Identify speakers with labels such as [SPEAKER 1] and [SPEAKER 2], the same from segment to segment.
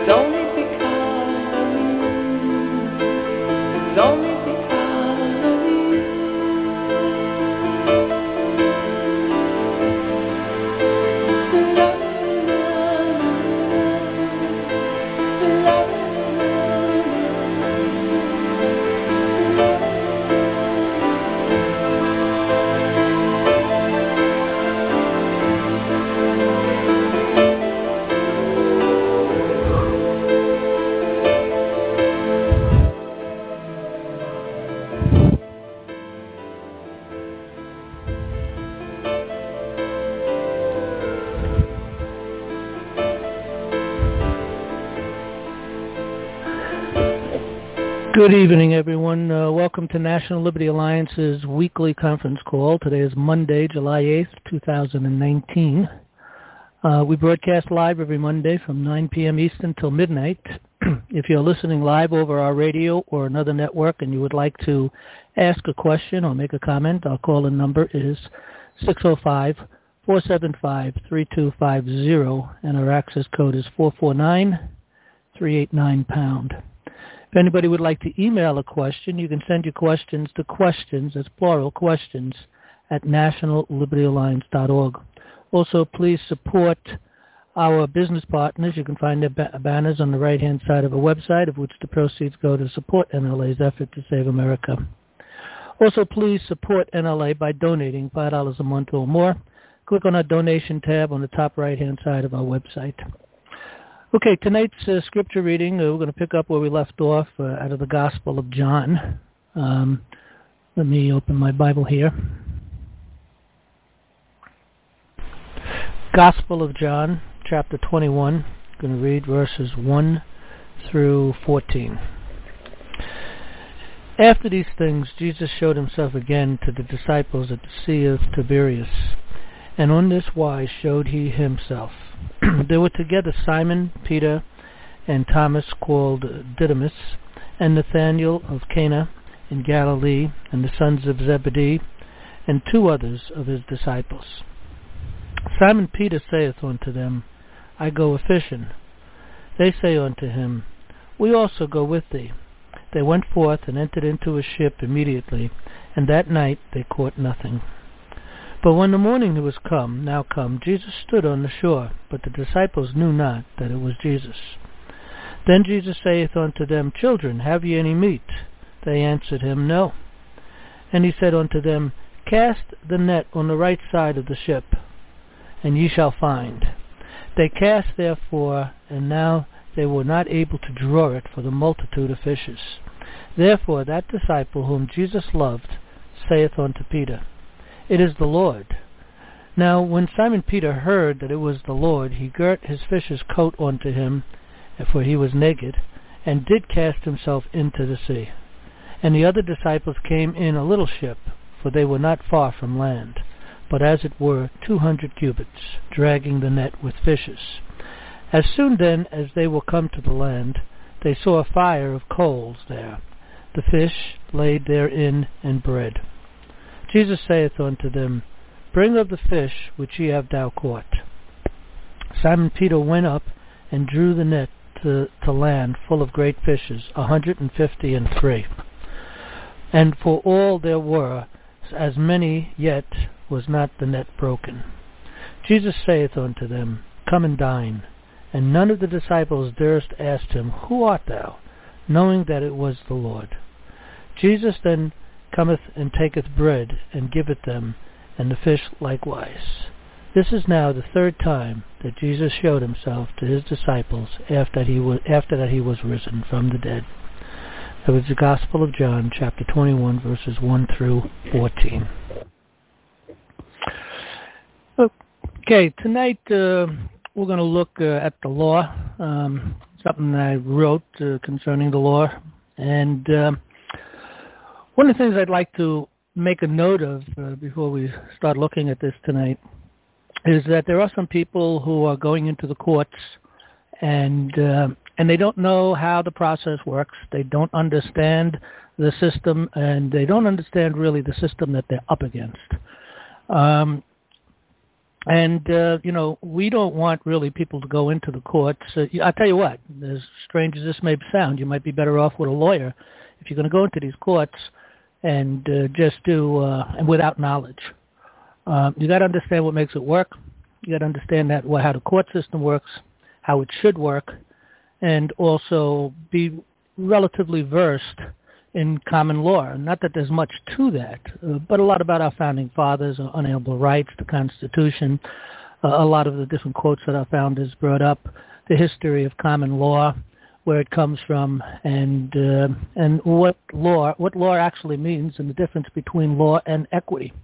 [SPEAKER 1] only because of you. It's only because of you.
[SPEAKER 2] Good evening, everyone. Welcome to National Liberty Alliance's weekly conference call. Today is Monday, July 8th, 2019. We broadcast live every Monday from 9 p.m. Eastern till midnight. If you're listening live over our radio or another network and you would like to ask a question or make a comment, our call-in number is 605-475-3250, and our access code is 449-389-pound. If anybody would like to email a question, you can send your questions to questions, that's plural, questions, at nationallibertyalliance.org. Also, please support our business partners. You can find their banners on the right-hand side of our website, of which the proceeds go to support NLA's effort to save America. Also, please support NLA by donating $5 a month or more. Click on our donation tab on the top right-hand side of our website. Okay, tonight's scripture reading, we're going to pick up where we left off out of the Gospel of John. Let me open my Bible here. Gospel of John, chapter 21. I'm going to read verses 1 through 14. After these things, Jesus showed himself again to the disciples at the Sea of Tiberias, and on this wise showed he himself. There were together Simon, Peter, and Thomas called Didymus, and Nathanael of Cana in Galilee, and the sons of Zebedee, and two others of his disciples. Simon Peter saith unto them, I go a-fishing. They say unto him, We also go with thee. They went forth and entered into a ship immediately, and that night they caught nothing. But when the morning was now come, Jesus stood on the shore, but the disciples knew not that it was Jesus. Then Jesus saith unto them, Children, have ye any meat? They answered him, No. And he said unto them, Cast the net on the right side of the ship, and ye shall find. They cast therefore, and now they were not able to draw it for the multitude of fishes. Therefore that disciple whom Jesus loved saith unto Peter, It is the Lord. Now when Simon Peter heard that it was the Lord, he girt his fisher's coat unto him, for he was naked, and did cast himself into the sea. And the other disciples came in a little ship, for they were not far from land, but as it were 200 cubits, dragging the net with fishes. As soon then as they were come to the land, they saw a fire of coals there, the fish laid therein, and bread. Jesus saith unto them, Bring of the fish which ye have now caught. Simon Peter went up and drew the net to land full of great fishes, 153. And for all there were as many, yet was not the net broken. Jesus saith unto them, Come and dine. And none of the disciples durst ask him, Who art thou? Knowing that it was the Lord. Jesus then cometh and taketh bread, and giveth them, and the fish likewise. This is now the third time that Jesus showed himself to his disciples after that he was risen from the dead. That was the Gospel of John, chapter 21, verses 1 through 14. Okay, tonight we're going to look at the law, something I wrote concerning the law. And one of the things I'd like to make a note of before we start looking at this tonight is that there are some people who are going into the courts and they don't know how the process works. They don't understand the system, and they don't understand really the system that they're up against. And, we don't want really people to go into the courts. I'll tell you what, as strange as this may sound, you might be better off with a lawyer if you're going to go into these courts and just do, and without knowledge. You got to understand what makes it work. You got to understand how the court system works, how it should work, and also be relatively versed in common law. Not that there's much to that, but a lot about our founding fathers, unalienable rights, the Constitution, a lot of the different quotes that our founders brought up, the history of common law, where it comes from, and what law actually means, and the difference between law and equity.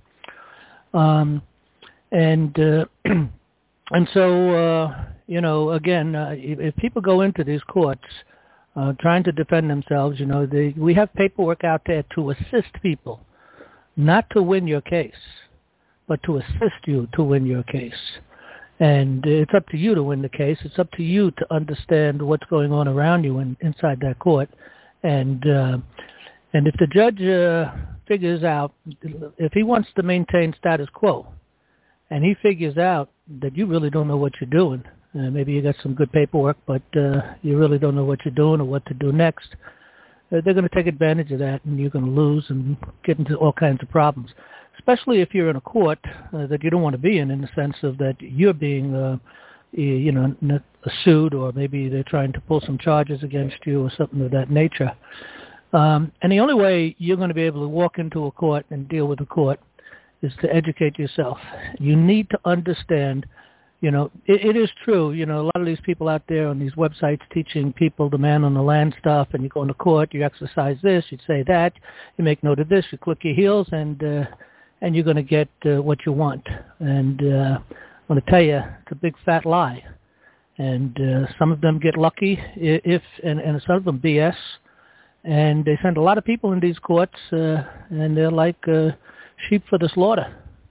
[SPEAKER 2] And so, again, if people go into these courts trying to defend themselves, we have paperwork out there to assist people, not to win your case, but to assist you to win your case. And it's up to you to win the case. It's up to you to understand what's going on around you inside that court. And if the judge figures out, if he wants to maintain status quo, and he figures out that you really don't know what you're doing, maybe you got some good paperwork, but you really don't know what you're doing or what to do next, they're going to take advantage of that, and you're going to lose and get into all kinds of problems, especially if you're in a court that you don't want to be in the sense of that you're being sued, or maybe they're trying to pull some charges against you or something of that nature. And the only way you're going to be able to walk into a court and deal with a court is to educate yourself. You need to understand, it is true, a lot of these people out there on these websites teaching people the man on the land stuff, and you go into court, you exercise this, you say that, you make note of this, you click your heels, and you're going to get what you want. And I want to tell you, it's a big fat lie. And some of them get lucky, and some of them BS. And they send a lot of people in these courts, and they're like sheep for the slaughter.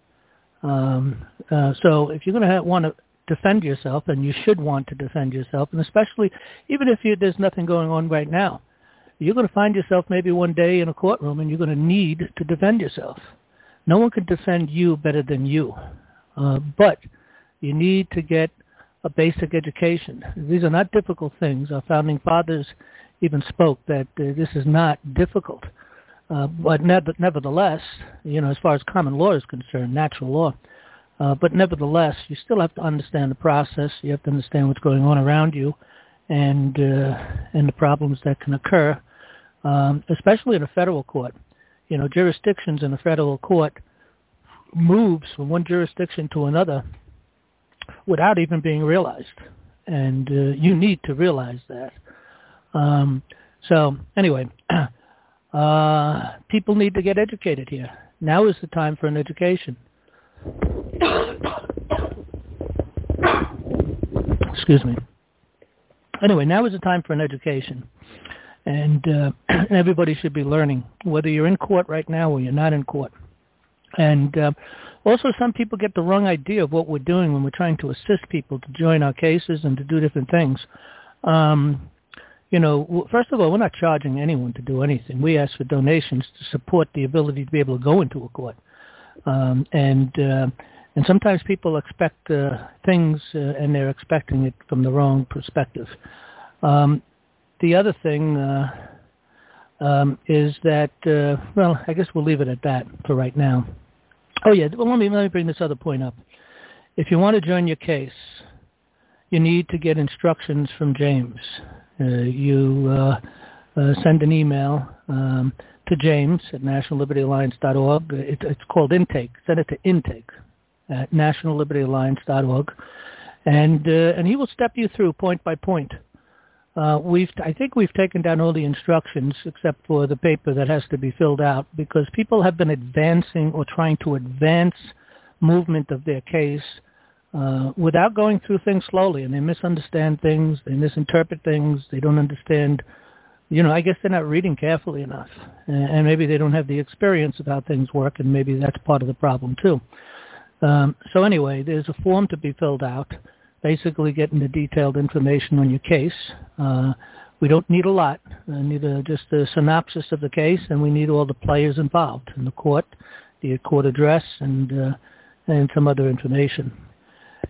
[SPEAKER 2] So if you're going to want to defend yourself, and you should want to defend yourself, and especially even if there's nothing going on right now, you're going to find yourself maybe one day in a courtroom, and you're going to need to defend yourself. No one can defend you better than you, but you need to get a basic education. These are not difficult things. Our founding fathers even spoke that this is not difficult. But nevertheless, as far as common law is concerned, natural law, but nevertheless, you still have to understand the process. You have to understand what's going on around you, and the problems that can occur, especially in a federal court. Jurisdictions in a federal court moves from one jurisdiction to another without even being realized, and you need to realize that. So anyway. People need to get educated here. Now is the time for an education. Excuse me. Anyway, now is the time for an education. And everybody should be learning, whether you're in court right now or you're not in court. And also some people get the wrong idea of what we're doing when we're trying to assist people to join our cases and to do different things. First of all, we're not charging anyone to do anything. We ask for donations to support the ability to be able to go into a court. And sometimes people expect things, and they're expecting it from the wrong perspective. The other thing is that, I guess we'll leave it at that for right now. Oh, yeah, well, let me bring this other point up. If you want to join your case, you need to get instructions from James. You send an email to James at nationallibertyalliance.org. It's called Intake. Send it to Intake at nationallibertyalliance.org, and he will step you through point by point. I think we've taken down all the instructions except for the paper that has to be filled out, because people have been advancing or trying to advance movement of their case without going through things slowly, and they misunderstand things, they misinterpret things, they don't understand, I guess they're not reading carefully enough, and maybe they don't have the experience of how things work, and maybe that's part of the problem too. So anyway, there's a form to be filled out, basically getting the detailed information on your case. We don't need a lot. We need just a synopsis of the case, and we need all the players involved in the court, the court address, and some other information.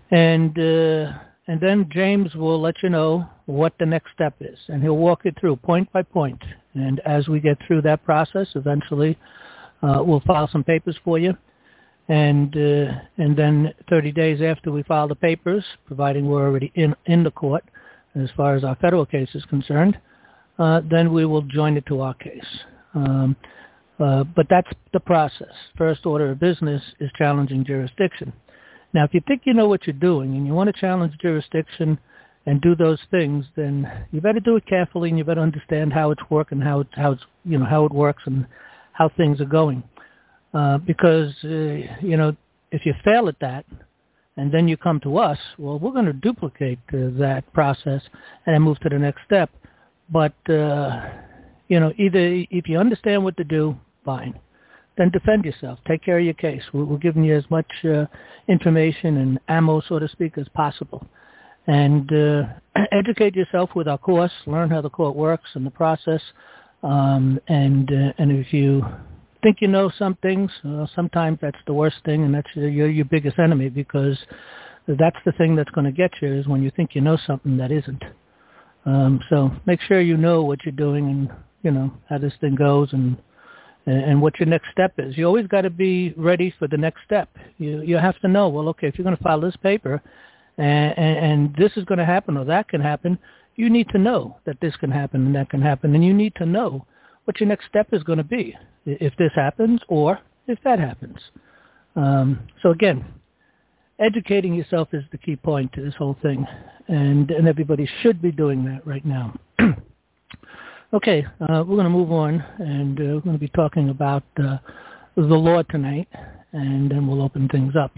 [SPEAKER 2] And then James will let you know what the next step is, and he'll walk you through point by point. And as we get through that process, eventually we'll file some papers for you. And then 30 days after we file the papers, providing we're already in the court, as far as our federal case is concerned, then we will join it to our case. But that's the process. First order of business is challenging jurisdiction. Now, if you think you know what you're doing and you want to challenge jurisdiction and do those things, then you better do it carefully, and you better understand how it's working, how it works, and how things are going. Because if you fail at that, and then you come to us, well, we're going to duplicate that process and then move to the next step. But either if you understand what to do, fine. Then defend yourself. Take care of your case. We're giving you as much information and ammo, so to speak, as possible. And educate yourself with our course. Learn how the court works and the process. And if you think you know some things, sometimes that's the worst thing, and that's your biggest enemy, because that's the thing that's going to get you, is when you think you know something that isn't. So make sure you know what you're doing and how this thing goes and what your next step is. You always got to be ready for the next step. You have to know, well, okay, if you're going to file this paper and this is going to happen or that can happen, you need to know that this can happen and that can happen, and you need to know what your next step is going to be if this happens or if that happens. So again, educating yourself is the key point to this whole thing, and everybody should be doing that right now. Okay, we're going to move on, and we're going to be talking about the law tonight, and then we'll open things up.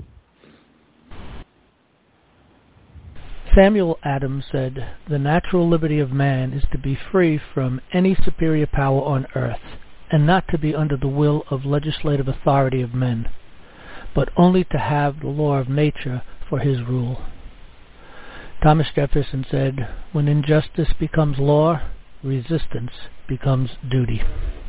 [SPEAKER 2] Samuel Adams said, "The natural liberty of man is to be free from any superior power on earth, and not to be under the will of legislative authority of men, but only to have the law of nature for his rule." Thomas Jefferson said, "When injustice becomes law, resistance becomes duty."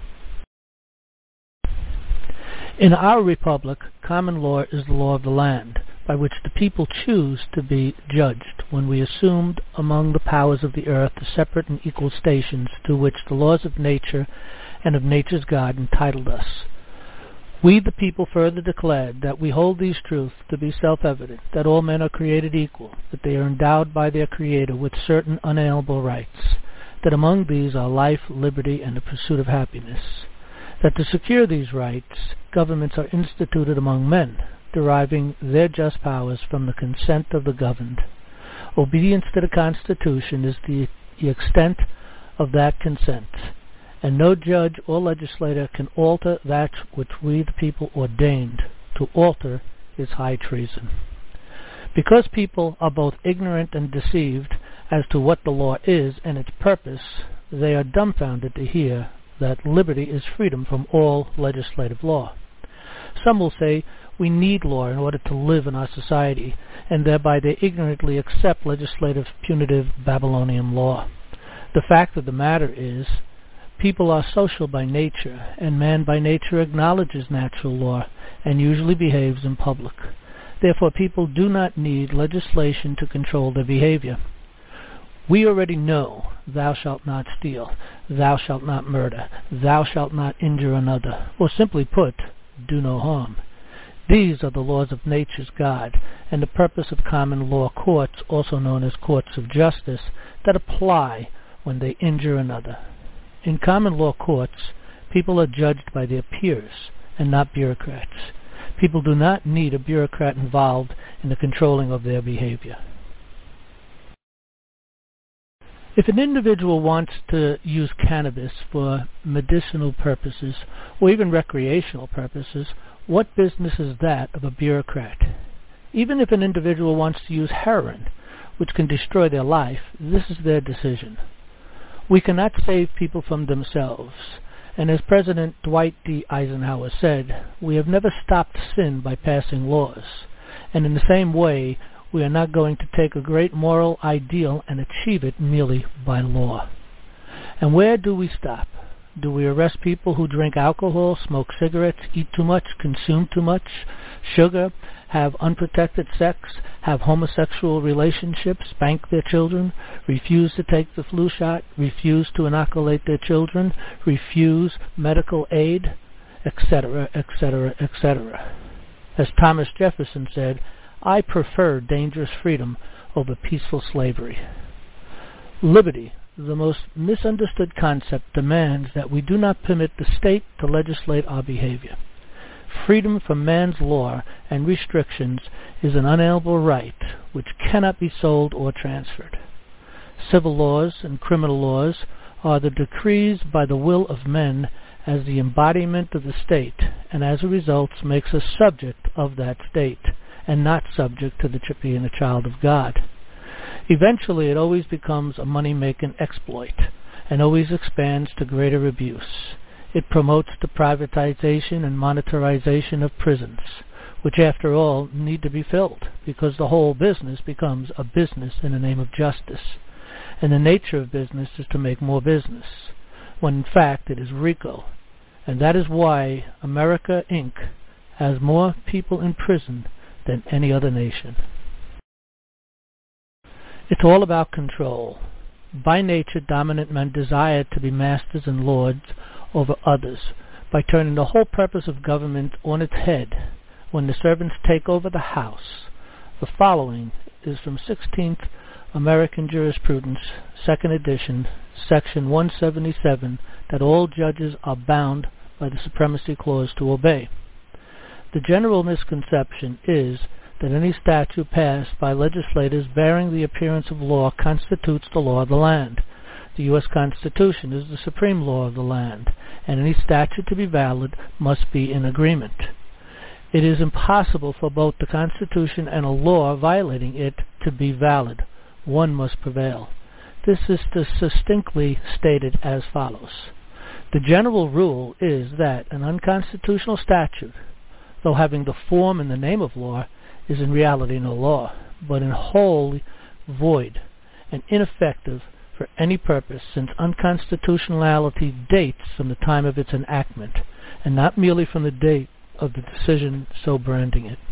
[SPEAKER 2] In our republic, common law is the law of the land, by which the people choose to be judged, when we assumed among the powers of the earth the separate and equal stations to which the laws of nature and of nature's God entitled us. We, the people, further declared that we hold these truths to be self-evident, that all men are created equal, that they are endowed by their Creator with certain unalienable rights, that among these are life, liberty, and the pursuit of happiness, that to secure these rights, governments are instituted among men, deriving their just powers from the consent of the governed. Obedience to the Constitution is the extent of that consent, and no judge or legislator can alter that which we the people ordained. To alter is high treason. Because people are both ignorant and deceived as to what the law is and its purpose, they are dumbfounded to hear that liberty is freedom from all legislative law. Some will say we need law in order to live in our society, and thereby they ignorantly accept legislative, punitive Babylonian law. The fact of the matter is, people are social by nature, and man by nature acknowledges natural law and usually behaves in public. Therefore, people do not need legislation to control their behavior. We already know, thou shalt not steal, thou shalt not murder, thou shalt not injure another, or simply put, do no harm. These are the laws of nature's God, and the purpose of common law courts, also known as courts of justice, that apply when they injure another. In common law courts, people are judged by their peers and not bureaucrats. People do not need a bureaucrat involved in the controlling of their behavior. If an individual wants to use cannabis for medicinal purposes or even recreational purposes, what business is that of a bureaucrat? Even if an individual wants to use heroin, which can destroy their life, this is their decision. We cannot save people from themselves, and as President Dwight D. Eisenhower said, we have never stopped sin by passing laws, and in the same way, we are not going to take a great moral ideal and achieve it merely by law. And where do we stop? Do we arrest people who drink alcohol, smoke cigarettes, eat too much, consume too much sugar, have unprotected sex, have homosexual relationships, spank their children, refuse to take the flu shot, refuse to inoculate their children, refuse medical aid, etc., etc., etc.? As Thomas Jefferson said, I prefer dangerous freedom over peaceful slavery. Liberty, the most misunderstood concept, demands that we do not permit the state to legislate our behavior. Freedom from man's law and restrictions is an unalienable right which cannot be sold or transferred. Civil laws and criminal laws are the decrees by the will of men as the embodiment of the state, and as a result makes us subject of that state, and not subject to being a child of God. Eventually it always becomes a money-making exploit, and always expands to greater abuse. It promotes the privatization and monetarization of prisons, which after all need to be filled, because the whole business becomes a business in the name of justice. And the nature of business is to make more business, when in fact it is RICO. And that is why America, Inc. has more people in prison than any other nation. It's all about control. By nature, dominant men desire to be masters and lords over others by turning the whole purpose of government on its head when the servants take over the house. The following is from 16th American Jurisprudence, 2nd edition, section 177, that all judges are bound by the Supremacy Clause to obey. The general misconception is that any statute passed by legislators bearing the appearance of law constitutes the law of the land. The U.S. Constitution is the supreme law of the land, and any statute to be valid must be in agreement. It is impossible for both the Constitution and a law violating it to be valid. One must prevail. This is succinctly stated as follows. The general rule is that an unconstitutional statute, though having the form and the name of law, is in reality no law, but in wholly void and ineffective for any purpose, since unconstitutionality dates from the time of its enactment, and not merely from the date of the decision so branding it.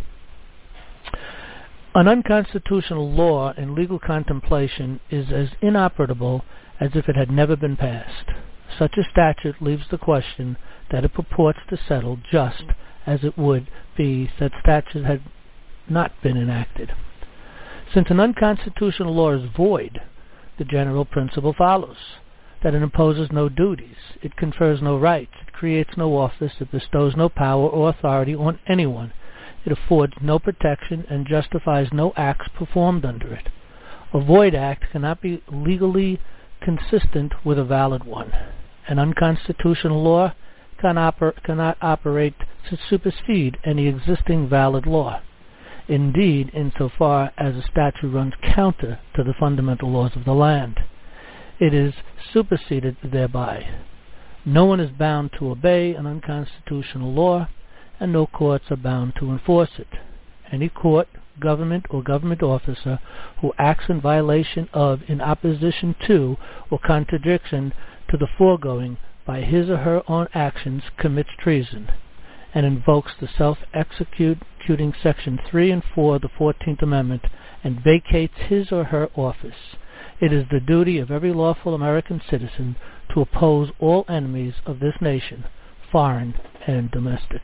[SPEAKER 2] An unconstitutional law in legal contemplation is as inoperable as if it had never been passed. Such a statute leaves the question that it purports to settle just as it would be that statute had not been enacted. Since an unconstitutional law is void, the general principle follows, that it imposes no duties, it confers no rights, it creates no office, it bestows no power or authority on anyone, it affords no protection and justifies no acts performed under it. A void act cannot be legally consistent with a valid one. An unconstitutional law cannot operate to supersede any existing valid law. Indeed, insofar as a statute runs counter to the fundamental laws of the land, it is superseded thereby. No one is bound to obey an unconstitutional law, and no courts are bound to enforce it. Any court, government, or government officer who acts in violation of, in opposition to, or contradiction to the foregoing by his or her own actions commits treason, and invokes the self-executing Section 3 and 4 of the 14th Amendment, and vacates his or her office. It is the duty of every lawful American citizen to oppose all enemies of this nation, foreign and domestic.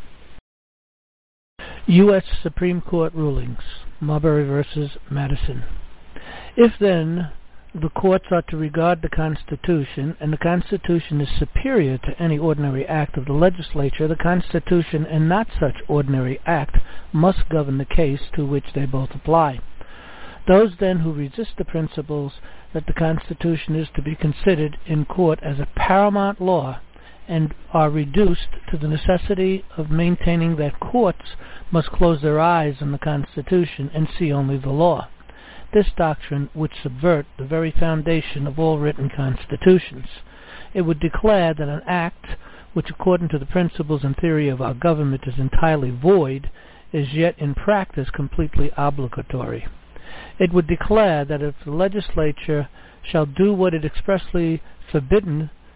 [SPEAKER 2] U.S. Supreme Court rulings, Marbury v. Madison. If then the courts are to regard the Constitution, and the Constitution is superior to any ordinary act of the legislature, the Constitution and not such ordinary act must govern the case to which they both apply. Those then who resist the principles that the Constitution is to be considered in court as a paramount law, and are reduced to the necessity of maintaining that courts must close their eyes on the Constitution and see only the law. This doctrine would subvert the very foundation of all written constitutions. It would declare that an act which, according to the principles and theory of our government, is entirely void, is yet in practice completely obligatory. It would declare that if the legislature shall do what it expressly forbidden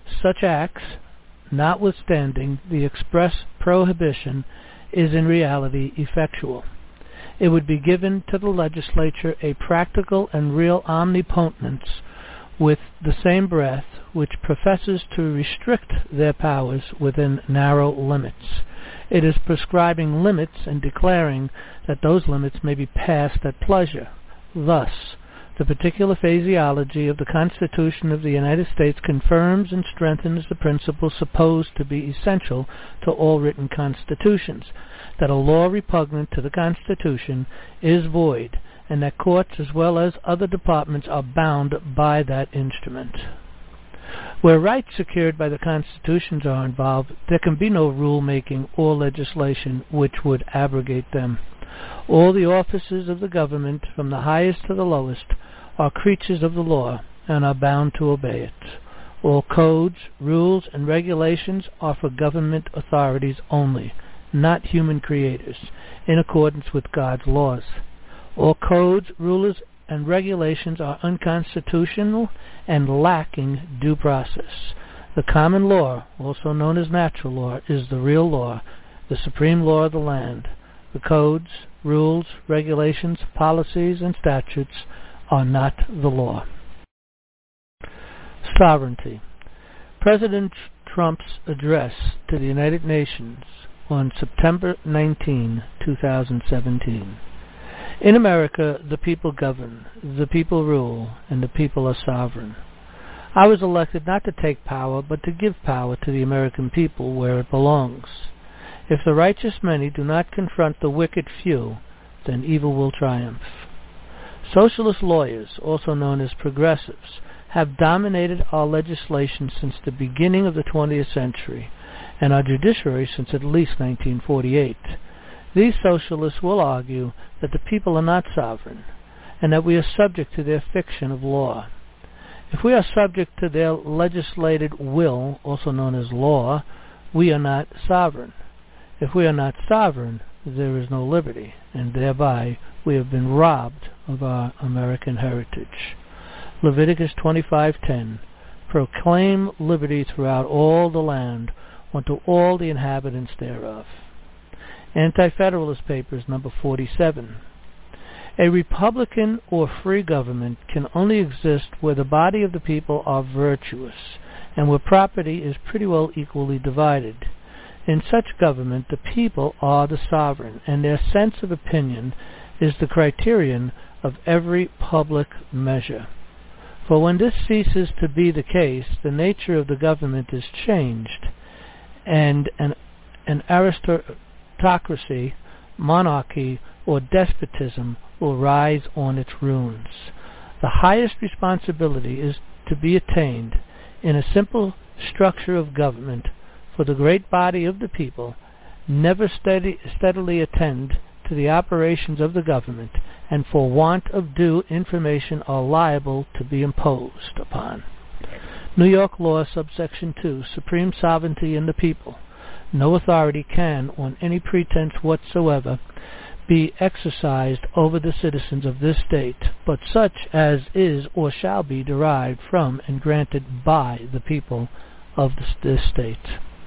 [SPEAKER 2] Such acts, notwithstanding the express prohibition, is in reality effectual. It would be given to the legislature a practical and real omnipotence with the same breath which professes to restrict their powers within narrow limits. It is prescribing limits and declaring that those limits may be passed at pleasure. Thus, the particular phraseology of the Constitution of the United States confirms and strengthens the principle supposed to be essential to all written constitutions, that a law repugnant to the Constitution is void, and that courts as well as other departments are bound by that instrument. Where rights secured by the constitutions are involved, there can be no rule-making or legislation which would abrogate them. All the officers of the government, from the highest to the lowest, are creatures of the law and are bound to obey it. All codes, rules, and regulations are for government authorities only, not human creators, in accordance with God's laws. All codes, rules, and regulations are unconstitutional and lacking due process. The common law, also known as natural law, is the real law, the supreme law of the land. The codes, rules, regulations, policies, and statutes are not the law. Sovereignty. President Trump's address to the United Nations on September 19, 2017. In America, the people govern, the people rule, and the people are sovereign. I was elected not to take power, but to give power to the American people where it belongs. If the righteous many do not confront the wicked few, then evil will triumph. Socialist lawyers, also known as progressives, have dominated our legislation since the beginning of the 20th century, and our judiciary since at least 1948. These socialists will argue that the people are not sovereign, and that we are subject to their fiction of law. If we are subject to their legislated will, also known as law, we are not sovereign. If we are not sovereign, there is no liberty, and thereby we have been robbed of our American heritage. Leviticus 25:10, proclaim liberty throughout all the land, unto all the inhabitants thereof. Anti-Federalist Papers, number 47. A republican or free government can only exist where the body of the people are virtuous, and where property is pretty well equally divided. In such government, the people are the sovereign, and their sense of opinion is the criterion of every public measure. For when this ceases to be the case, the nature of the government is changed, and an aristocracy, monarchy, or despotism will rise on its ruins. The highest responsibility is to be attained in a simple structure of government, for the great body of the people never steadily attend to the operations of the government, and for want of due information are liable to be imposed upon. New York law, subsection 2, supreme sovereignty in the people. No authority can, on any pretense whatsoever, be exercised over the citizens of this state, but such as is or shall be derived from and granted by the people of this state.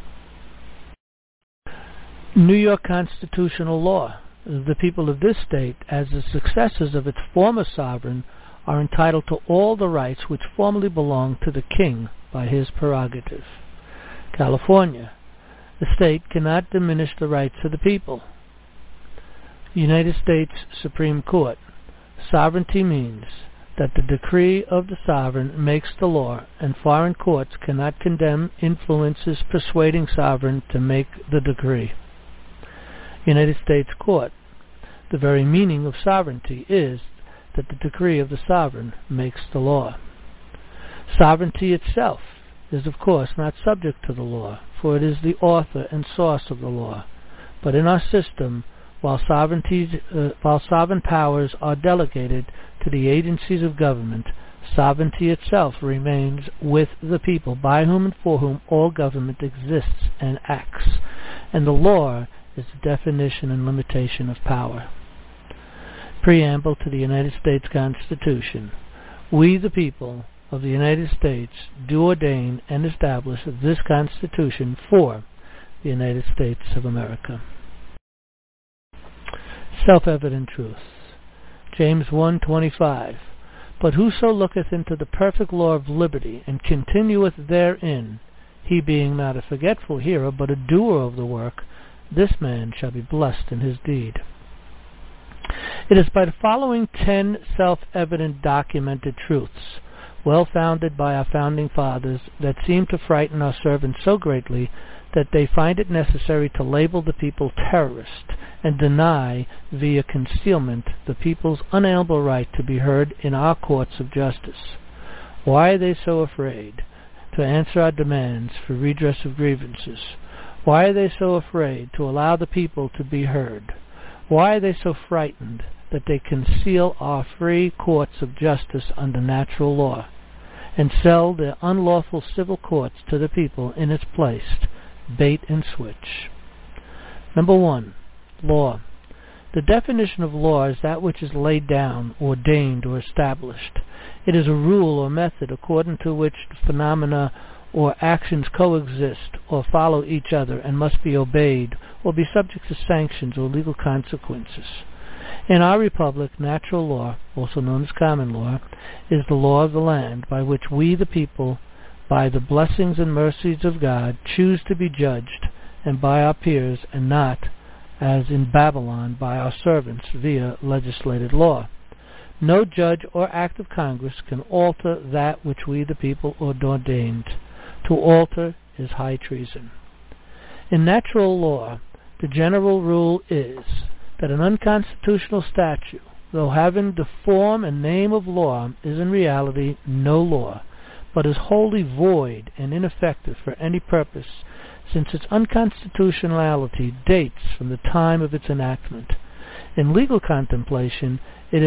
[SPEAKER 2] New York constitutional law. The people of this state, as the successors of its former sovereign, are entitled to all the rights which formerly belonged to the king by his prerogative. California. The state cannot diminish the rights of the people. United States Supreme Court. Sovereignty means that the decree of the sovereign makes the law, and foreign courts cannot condemn influences persuading sovereign to make the decree. United States Court. The very meaning of sovereignty is that the decree of the sovereign makes the law. Sovereignty itself is of course not subject to the law, for it is the author and source of the law. But in our system, while sovereign powers are delegated to the agencies of government, sovereignty itself remains with the people, by whom and for whom all government exists and acts, and the law is the definition and limitation of power. Preamble to the United States Constitution. We, the people, of the United States do ordain and establish this Constitution for the United States of America. Self-evident truth. James 1:25. But whoso looketh into the perfect law of liberty, and continueth therein, he being not a forgetful hearer, but a doer of the work, this man shall be blessed in his deed. It is by the following 10 self-evident documented truths, well-founded by our founding fathers, that seem to frighten our servants so greatly that they find it necessary to label the people terrorists and deny, via concealment, the people's unalienable right to be heard in our courts of justice. Why are they so afraid to answer our demands for redress of grievances? Why are they so afraid to allow the people to be heard? Why are they so frightened that they conceal our free courts of justice under natural law, and sell their unlawful civil courts to the people in its place, bait and switch? Number 1. Law. The definition of law is that which is laid down, ordained, or established. It is a rule or method according to which phenomena or actions coexist or follow each other and must be obeyed or be subject to sanctions or legal consequences. In our republic, natural law, also known as common law, is the law of the land by which we, the people, by the blessings and mercies of God, choose to be judged, and by our peers, and not, as in Babylon, by our servants via legislated law. No judge or act of Congress can alter that which we, the people, ordained. To alter is high treason. In natural law, the general rule is that an unconstitutional statute, though having the form and name of law, is in reality no law, but is wholly void and ineffective for any purpose, since its unconstitutionality dates from the time of its enactment. In legal contemplation, it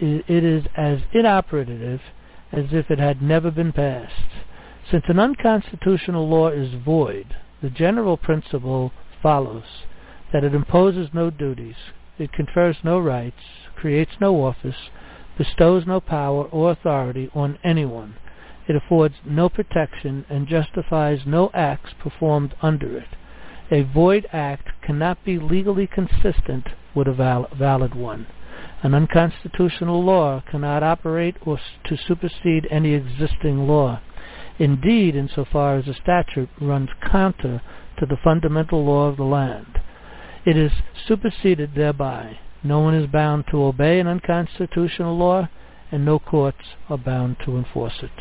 [SPEAKER 2] is as inoperative as if it had never been passed. Since an unconstitutional law is void, the general principle follows that it imposes no duties, it confers no rights, creates no office, bestows no power or authority on anyone. It affords no protection and justifies no acts performed under it. A void act cannot be legally consistent with a valid one. An unconstitutional law cannot operate or to supersede any existing law. Indeed, insofar as a statute runs counter to the fundamental law of the land, it is superseded thereby. No one is bound to obey an unconstitutional law, and no courts are bound to enforce it.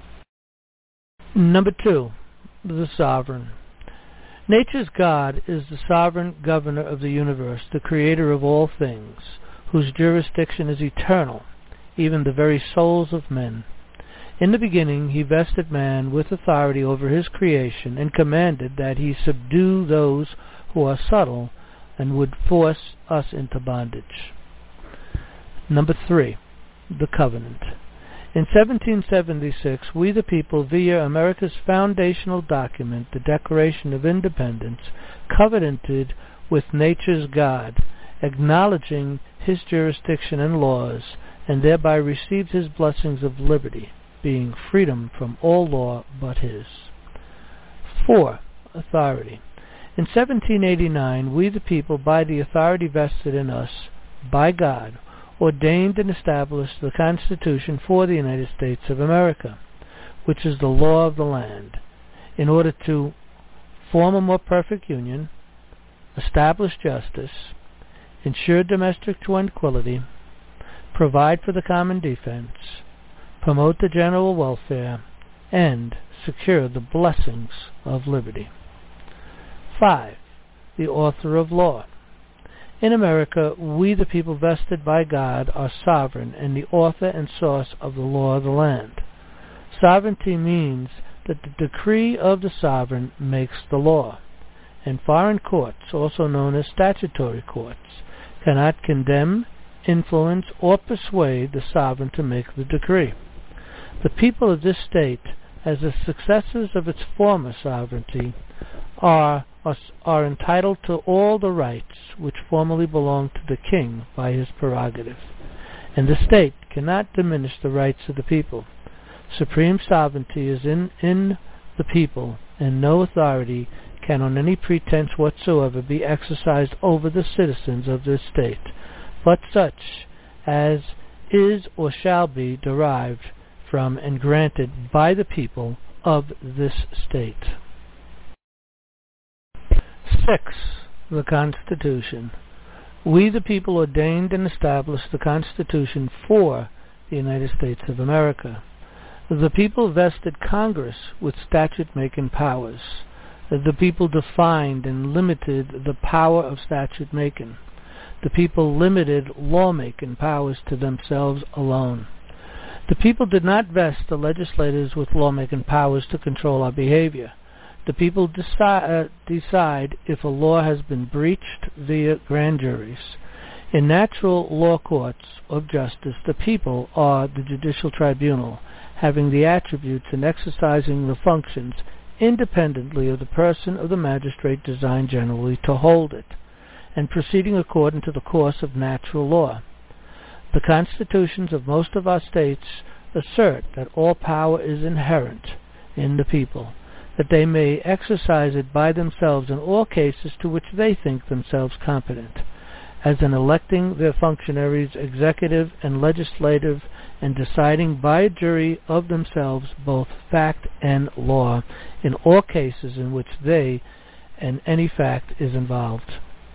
[SPEAKER 2] Number 2, the sovereign. Nature's God is the sovereign governor of the universe, the creator of all things, whose jurisdiction is eternal, even the very souls of men. In the beginning he vested man with authority over his creation and commanded that he subdue those who are subtle and would force us into bondage. Number 3, the covenant. In 1776, we the people, via America's foundational document, the Declaration of Independence, covenanted with nature's God, acknowledging his jurisdiction and laws, and thereby received his blessings of liberty, being freedom from all law but his. 4. Authority. In 1789, we the people, by the authority vested in us by God, ordained and established the Constitution for the United States of America, which is the law of the land, in order to form a more perfect union, establish justice, ensure domestic tranquility, provide for the common defense, promote the general welfare, and secure the blessings of liberty. 5. The author of law. In America, we the people vested by God are sovereign and the author and source of the law of the land. Sovereignty means that the decree of the sovereign makes the law, and foreign courts, also known as statutory courts, cannot condemn, influence, or persuade the sovereign to make the decree. The people of this state, as the successors of its former sovereignty, are entitled to all the rights which formerly belonged to the king by his prerogative, and the state cannot diminish the rights of the people. Supreme sovereignty is in the people, and no authority can on any pretense whatsoever be exercised over the citizens of this state, but such as is or shall be derived from and granted by the people of this state. 6. The Constitution. We the people ordained and established the Constitution for the United States of America. The people vested Congress with statute-making powers. The people defined and limited the power of statute-making. The people limited lawmaking powers to themselves alone. The people did not vest the legislators with lawmaking powers to control our behavior. The people decide if a law has been breached via grand juries. In natural law courts of justice, the people are the judicial tribunal, having the attributes and exercising the functions independently of the person of the magistrate designed generally to hold it, and proceeding according to the course of natural law. The constitutions of most of our states assert that all power is inherent in the people, that they may exercise it by themselves in all cases to which they think themselves competent, as in electing their functionaries executive and legislative, and deciding by a jury of themselves both fact and law in all cases in which they and any fact is involved.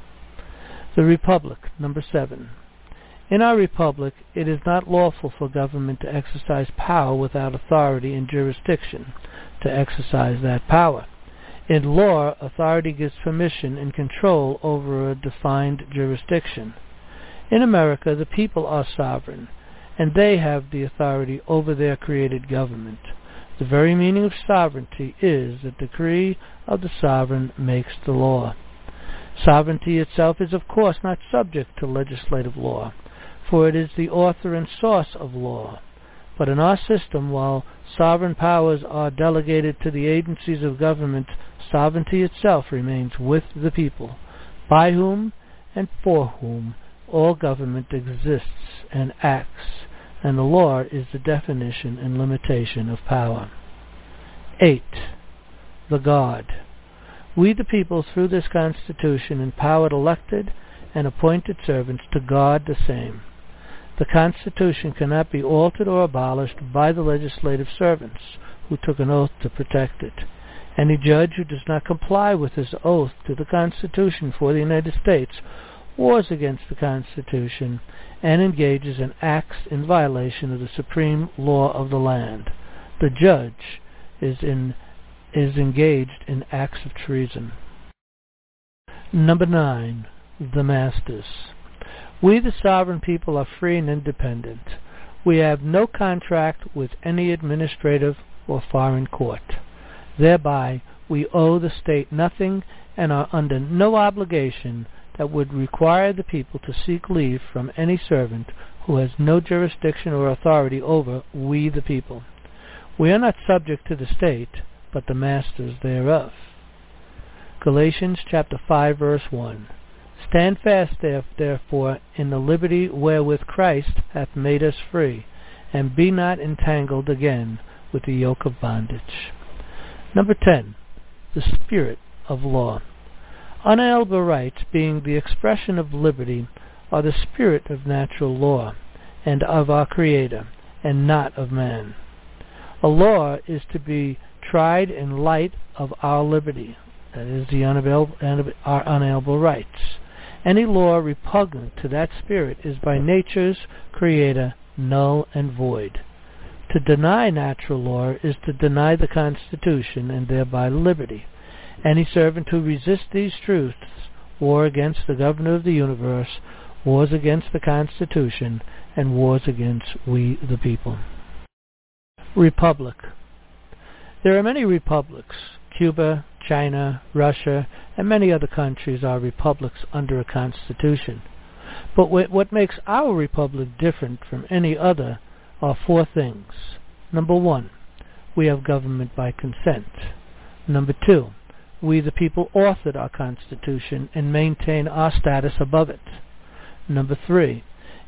[SPEAKER 2] The Republic. Number 7. In our Republic, it is not lawful for government to exercise power without authority and jurisdiction to exercise that power. In law, authority gives permission and control over a defined jurisdiction. In America, the people are sovereign, and they have the authority over their created government. The very meaning of sovereignty is the decree of the sovereign makes the law. Sovereignty itself is of course not subject to legislative law, for it is the author and source of law. But in our system, while sovereign powers are delegated to the agencies of government, sovereignty itself remains with the people, by whom and for whom all government exists and acts, and the law is the definition and limitation of power. 8. The God. We the people, through this Constitution, empowered elected and appointed servants to guard the same. The Constitution cannot be altered or abolished by the legislative servants who took an oath to protect it. Any judge who does not comply with his oath to the Constitution for the United States wars against the Constitution and engages in acts in violation of the supreme law of the land. The judge is engaged in acts of treason. Number 9. The Masters. We, the sovereign people, are free and independent. We have no contract with any administrative or foreign court. Thereby, we owe the state nothing and are under no obligation that would require the people to seek leave from any servant who has no jurisdiction or authority over we, the people. We are not subject to the state, but the masters thereof. Galatians chapter 5, verse 1. Stand fast, therefore, in the liberty wherewith Christ hath made us free, and be not entangled again with the yoke of bondage. Number 10. The Spirit of Law. Unalienable rights, being the expression of liberty, are the spirit of natural law, and of our Creator, and not of man. A law is to be tried in light of our liberty, that is, our unalienable rights. Any law repugnant to that spirit is by nature's Creator null and void. To deny natural law is to deny the Constitution and thereby liberty. Any servant who resists these truths war against the governor of the universe, wars against the Constitution, and wars against we the people. Republic. There are many republics. Cuba, China, Russia, and many other countries are republics under a constitution. But what makes our republic different from any other are 4 things. Number 1, we have government by consent. Number 2, we the people authored our Constitution and maintain our status above it. Number 3,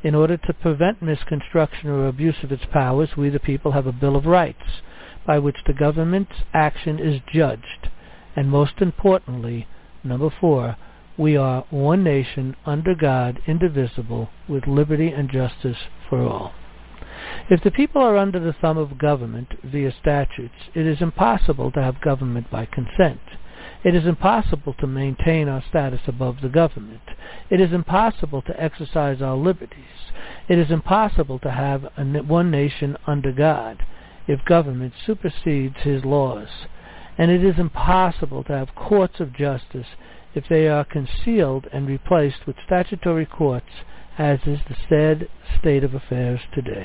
[SPEAKER 2] In order to prevent misconstruction or abuse of its powers, we the people have a Bill of Rights, by which the government's action is judged. And most importantly, number 4, we are one nation under God, indivisible, with liberty and justice for all. If the people are under the thumb of government via statutes, it is impossible to have government by consent. It is impossible to maintain our status above the government. It is impossible to exercise our liberties. It is impossible to have one nation under God if government supersedes his laws. And it is impossible to have courts of justice if they are concealed and replaced with statutory courts, as is the sad state of affairs today.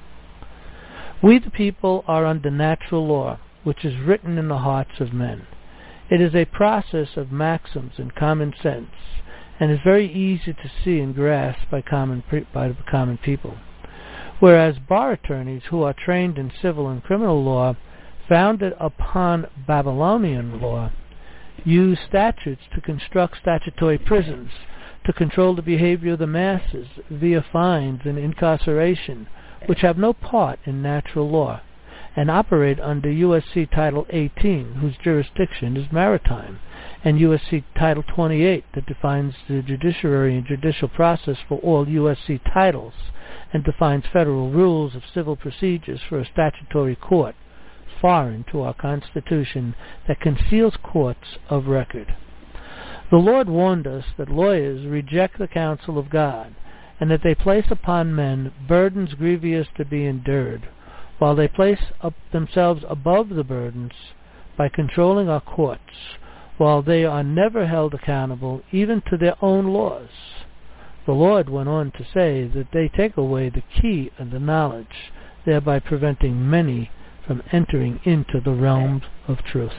[SPEAKER 2] We the people are under natural law, which is written in the hearts of men. It is a process of maxims and common sense, and is very easy to see and grasp by the common people. Whereas bar attorneys who are trained in civil and criminal law, founded upon Babylonian law, use statutes to construct statutory prisons, to control the behavior of the masses via fines and incarceration, which have no part in natural law, and operate under U.S.C. Title 18, whose jurisdiction is maritime, and U.S.C. Title 28, that defines the judiciary and judicial process for all U.S.C. titles, and defines federal rules of civil procedures for a statutory court, foreign to our Constitution, that conceals courts of record. The Lord warned us that lawyers reject the counsel of God, and that they place upon men burdens grievous to be endured, while they place up themselves above the burdens by controlling our courts, while they are never held accountable even to their own laws. The Lord went on to say that they take away the key of the knowledge, thereby preventing many from entering into the realms of truth.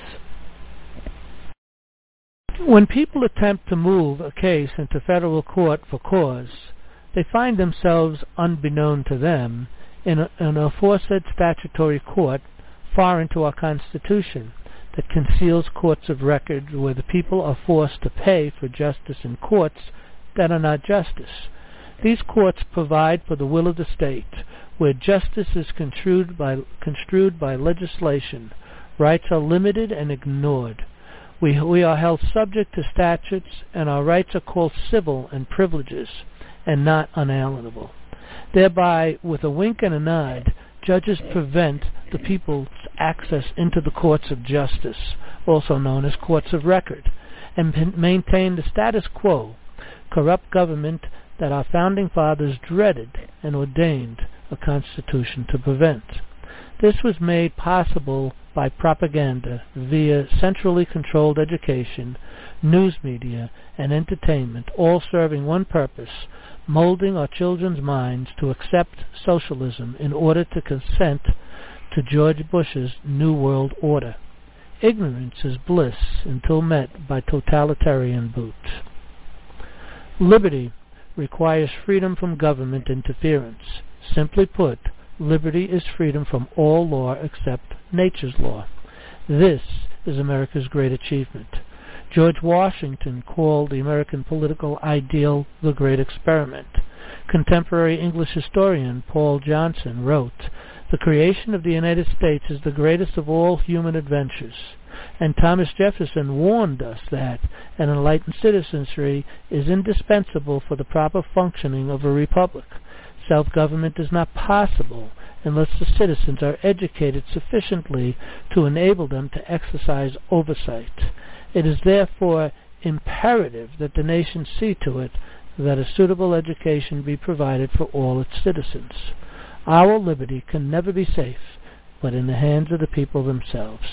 [SPEAKER 2] When people attempt to move a case into federal court for cause, they find themselves, unbeknown to them, in an aforesaid statutory court foreign to our Constitution, that conceals courts of record where the people are forced to pay for justice in courts that are not justice. These courts provide for the will of the state, where justice is construed by legislation. Rights are limited and ignored. We are held subject to statutes, and our rights are called civil and privileges, and not unalienable. Thereby, with a wink and a nod, judges prevent the people's access into the courts of justice, also known as courts of record, and maintain the status quo, corrupt government that our founding fathers dreaded and ordained a constitution to prevent. This was made possible by propaganda via centrally controlled education, news media, and entertainment, all serving one purpose: molding our children's minds to accept socialism in order to consent to George Bush's New World Order. Ignorance is bliss until met by totalitarian boot. Liberty requires freedom from government interference. Simply put, liberty is freedom from all law except nature's law. This is America's great achievement. George Washington called the American political ideal the Great Experiment. Contemporary English historian Paul Johnson wrote, "The creation of the United States is the greatest of all human adventures." And Thomas Jefferson warned us that an enlightened citizenry is indispensable for the proper functioning of a republic. Self-government is not possible unless the citizens are educated sufficiently to enable them to exercise oversight. It is therefore imperative that the nation see to it that a suitable education be provided for all its citizens. Our liberty can never be safe but in the hands of the people themselves.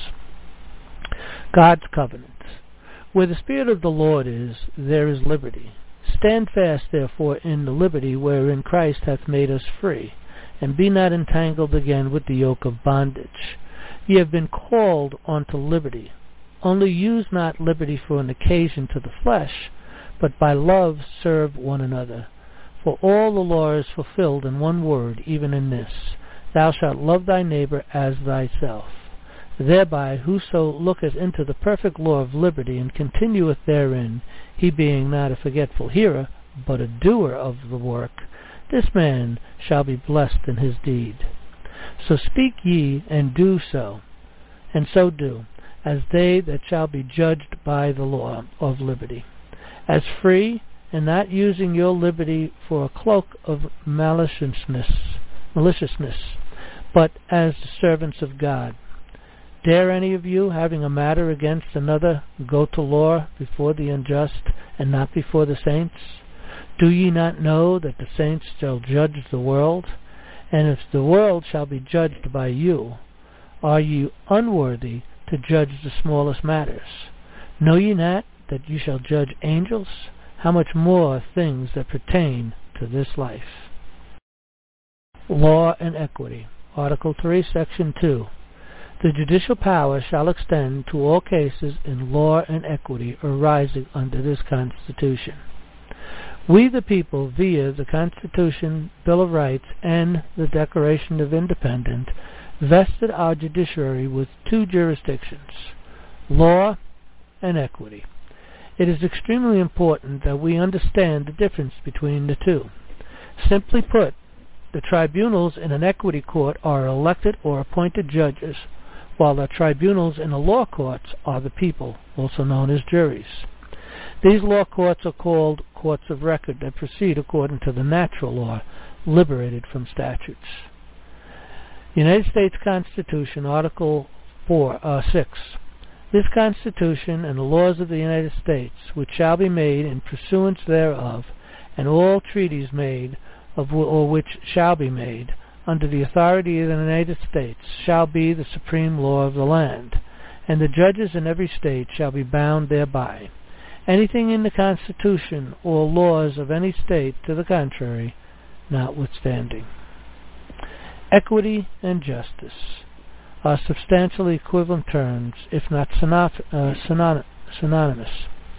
[SPEAKER 2] God's covenant. Where the Spirit of the Lord is, there is liberty. Stand fast, therefore, in the liberty wherein Christ hath made us free, and be not entangled again with the yoke of bondage. Ye have been called unto liberty. Only use not liberty for an occasion to the flesh, but by love serve one another. For all the law is fulfilled in one word, even in this: Thou shalt love thy neighbor as thyself. Thereby whoso looketh into the perfect law of liberty, and continueth therein, he being not a forgetful hearer, but a doer of the work, this man shall be blessed in his deed. So speak ye, and do so, and so do, as they that shall be judged by the law of liberty, as free, and not using your liberty for a cloak of maliciousness, but as the servants of God. Dare any of you, having a matter against another, go to law before the unjust, and not before the saints? Do ye not know that the saints shall judge the world? And if the world shall be judged by you, are ye unworthy to judge the smallest matters? Know ye not that you shall judge angels? How much more things that pertain to this life? Law and Equity. Article 3, Section 2. The judicial power shall extend to all cases in law and equity arising under this Constitution. We the people, via the Constitution, Bill of Rights, and the Declaration of Independence, vested our judiciary with two jurisdictions, law and equity. It is extremely important that we understand the difference between the two. Simply put, the tribunals in an equity court are elected or appointed judges, while the tribunals in the law courts are the people, also known as juries. These law courts are called courts of record that proceed according to the natural law, liberated from statutes. United States Constitution, Article 6. This Constitution and the laws of the United States, which shall be made in pursuance thereof, and all treaties made, or which shall be made, under the authority of the United States, shall be the supreme law of the land, and the judges in every state shall be bound thereby. Anything in the Constitution or laws of any state to the contrary, notwithstanding. Equity and justice are substantially equivalent terms, if not synonymous.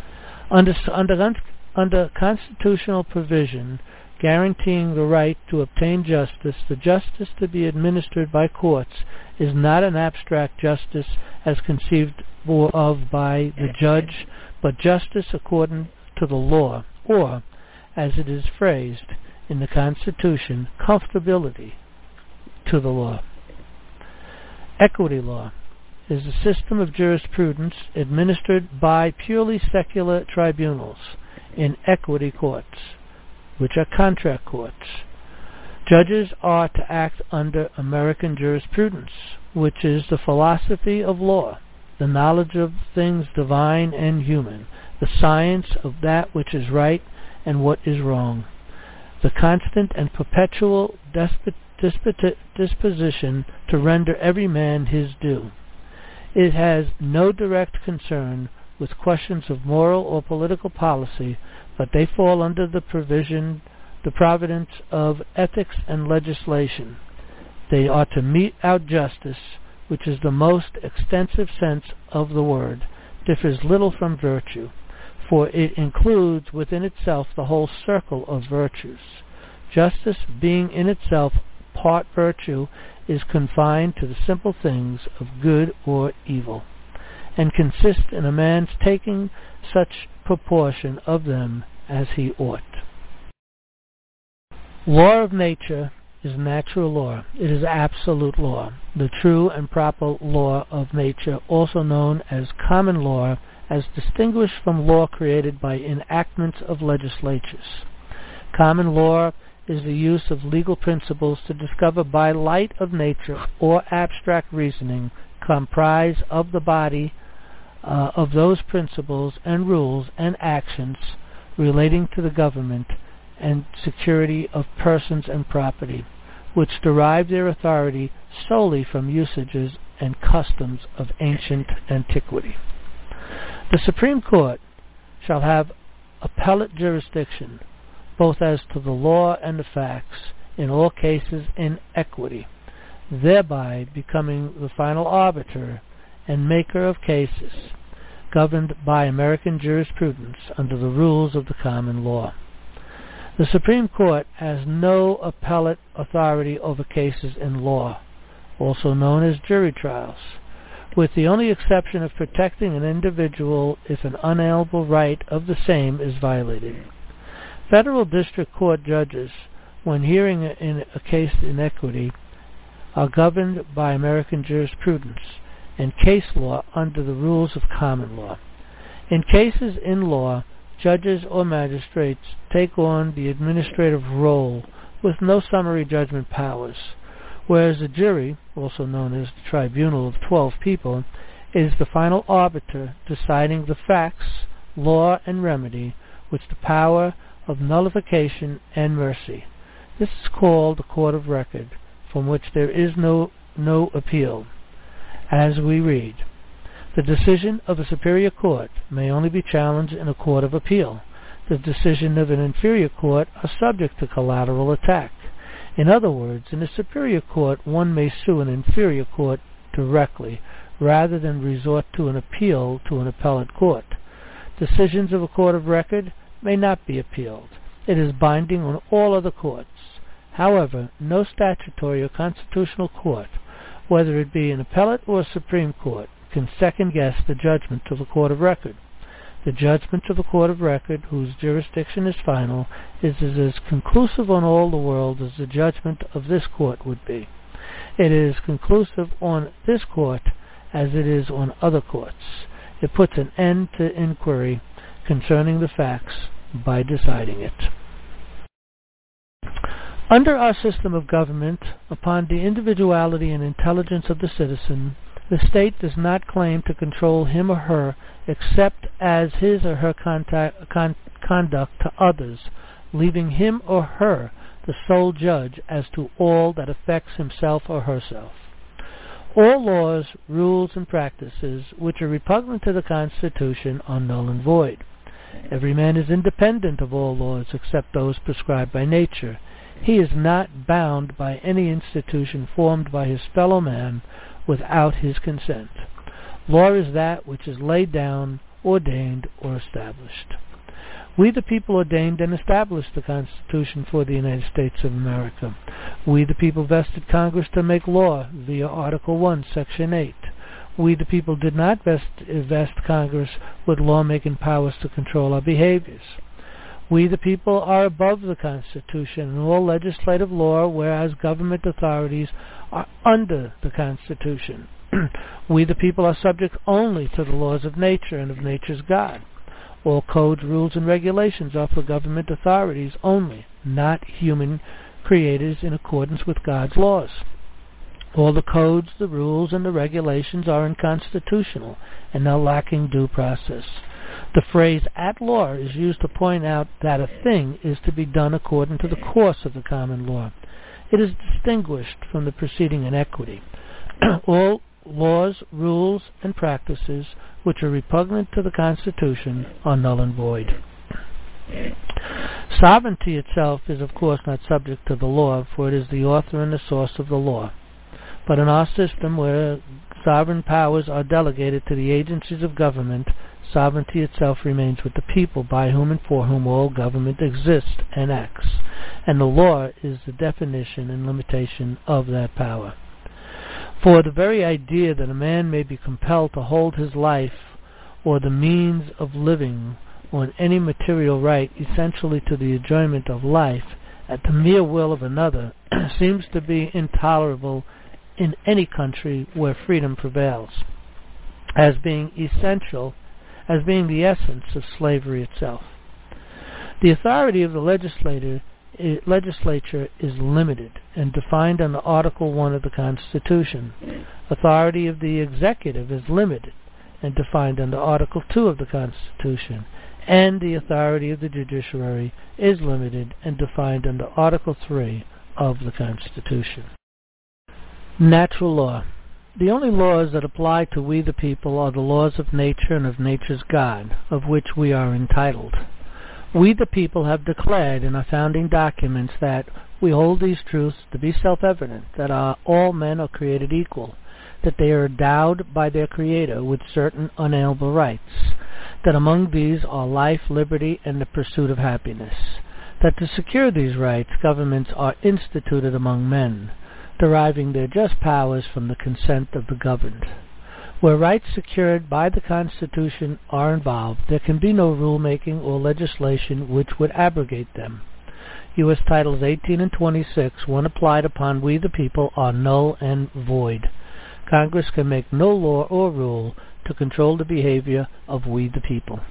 [SPEAKER 2] Under constitutional provision guaranteeing the right to obtain justice, the justice to be administered by courts is not an abstract justice as conceived of by the judge, but justice according to the law, or, as it is phrased in the Constitution, conformability to the law. Equity law is a system of jurisprudence administered by purely secular tribunals in equity courts, which are contract courts. Judges are to act under American jurisprudence, which is the philosophy of law, the knowledge of things divine and human, the science of that which is right and what is wrong, the constant and perpetual disposition to render every man his due. It has no direct concern with questions of moral or political policy, but they fall under the providence of ethics and legislation. They are to mete out justice, which is the most extensive sense of the word, differs little from virtue, for it includes within itself the whole circle of virtues. Justice, being in itself part virtue, is confined to the simple things of good or evil, and consists in a man's taking such proportion of them as he ought. Law of nature is natural law. It is absolute law, the true and proper law of nature, also known as common law, as distinguished from law created by enactments of legislatures. Common law is the use of legal principles to discover by light of nature or abstract reasoning comprise of the body of those principles and rules and actions relating to the government and security of persons and property, which derive their authority solely from usages and customs of ancient antiquity. The Supreme Court shall have appellate jurisdiction, both as to the law and the facts, in all cases in equity, thereby becoming the final arbiter and maker of cases, governed by American jurisprudence under the rules of the common law. The Supreme Court has no appellate authority over cases in law, also known as jury trials, with the only exception of protecting an individual if an unalienable right of the same is violated. Federal district court judges, when hearing in a case in equity, are governed by American jurisprudence and case law under the rules of common law. In cases in law, judges or magistrates take on the administrative role with no summary judgment powers, whereas a jury, also known as the tribunal of 12 people, is the final arbiter deciding the facts, law, and remedy with the power of nullification and mercy. This is called a court of record, from which there is no appeal. As we read, the decision of a superior court may only be challenged in a court of appeal. The decision of an inferior court are subject to collateral attack. In other words, in a superior court, one may sue an inferior court directly, rather than resort to an appeal to an appellate court. Decisions of a court of record may not be appealed. It is binding on all other courts. However, no statutory or constitutional court, whether it be an appellate or a Supreme Court, can second-guess the judgment of a court of record. The judgment of a court of record, whose jurisdiction is final, is as conclusive on all the world as the judgment of this court would be. It is conclusive on this court as it is on other courts. It puts an end to inquiry concerning the facts by deciding it. Under our system of government, upon the individuality and intelligence of the citizen, the state does not claim to control him or her except as his or her conduct to others, leaving him or her the sole judge as to all that affects himself or herself. All laws, rules, and practices which are repugnant to the Constitution are null and void. Every man is independent of all laws except those prescribed by nature. He is not bound by any institution formed by his fellow man without his consent. Law is that which is laid down, ordained, or established. We the people ordained and established the Constitution for the United States of America. We the people vested Congress to make law via Article 1, Section 8. We the people did not vest Congress with lawmaking powers to control our behaviors. We the people are above the Constitution and all legislative law, whereas government authorities are under the Constitution. We the people are subject only to the laws of nature and of nature's God. All codes, rules, and regulations are for government authorities only, not human creators in accordance with God's laws. All the codes, the rules, and the regulations are unconstitutional and are lacking due process. The phrase "at law" is used to point out that a thing is to be done according to the course of the common law. It is distinguished from the preceding in equity. All laws, rules, and practices which are repugnant to the Constitution are null and void. Sovereignty itself is of course not subject to the law, for it is the author and the source of the law. But in our system, where sovereign powers are delegated to the agencies of government, sovereignty itself remains with the people, by whom and for whom all government exists and acts, and the law is the definition and limitation of that power. For the very idea that a man may be compelled to hold his life or the means of living on any material right essentially to the enjoyment of life at the mere will of another seems to be intolerable in any country where freedom prevails, as being the essence of slavery itself. The authority of the legislature is limited and defined under Article 1 of the Constitution. Authority of the executive is limited and defined under Article 2 of the Constitution. And the authority of the judiciary is limited and defined under Article 3 of the Constitution. Natural law. The only laws that apply to we the people are the laws of nature and of nature's God, of which we are entitled. We the people have declared in our founding documents that we hold these truths to be self-evident, that all men are created equal, that they are endowed by their Creator with certain unalienable rights, that among these are life, liberty, and the pursuit of happiness, that to secure these rights governments are instituted among men, deriving their just powers from the consent of the governed. Where rights secured by the Constitution are involved, there can be no rulemaking or legislation which would abrogate them. U.S. Titles 18 and 26, when applied upon we the people, are null and void. Congress can make no law or rule to control the behavior of we the people.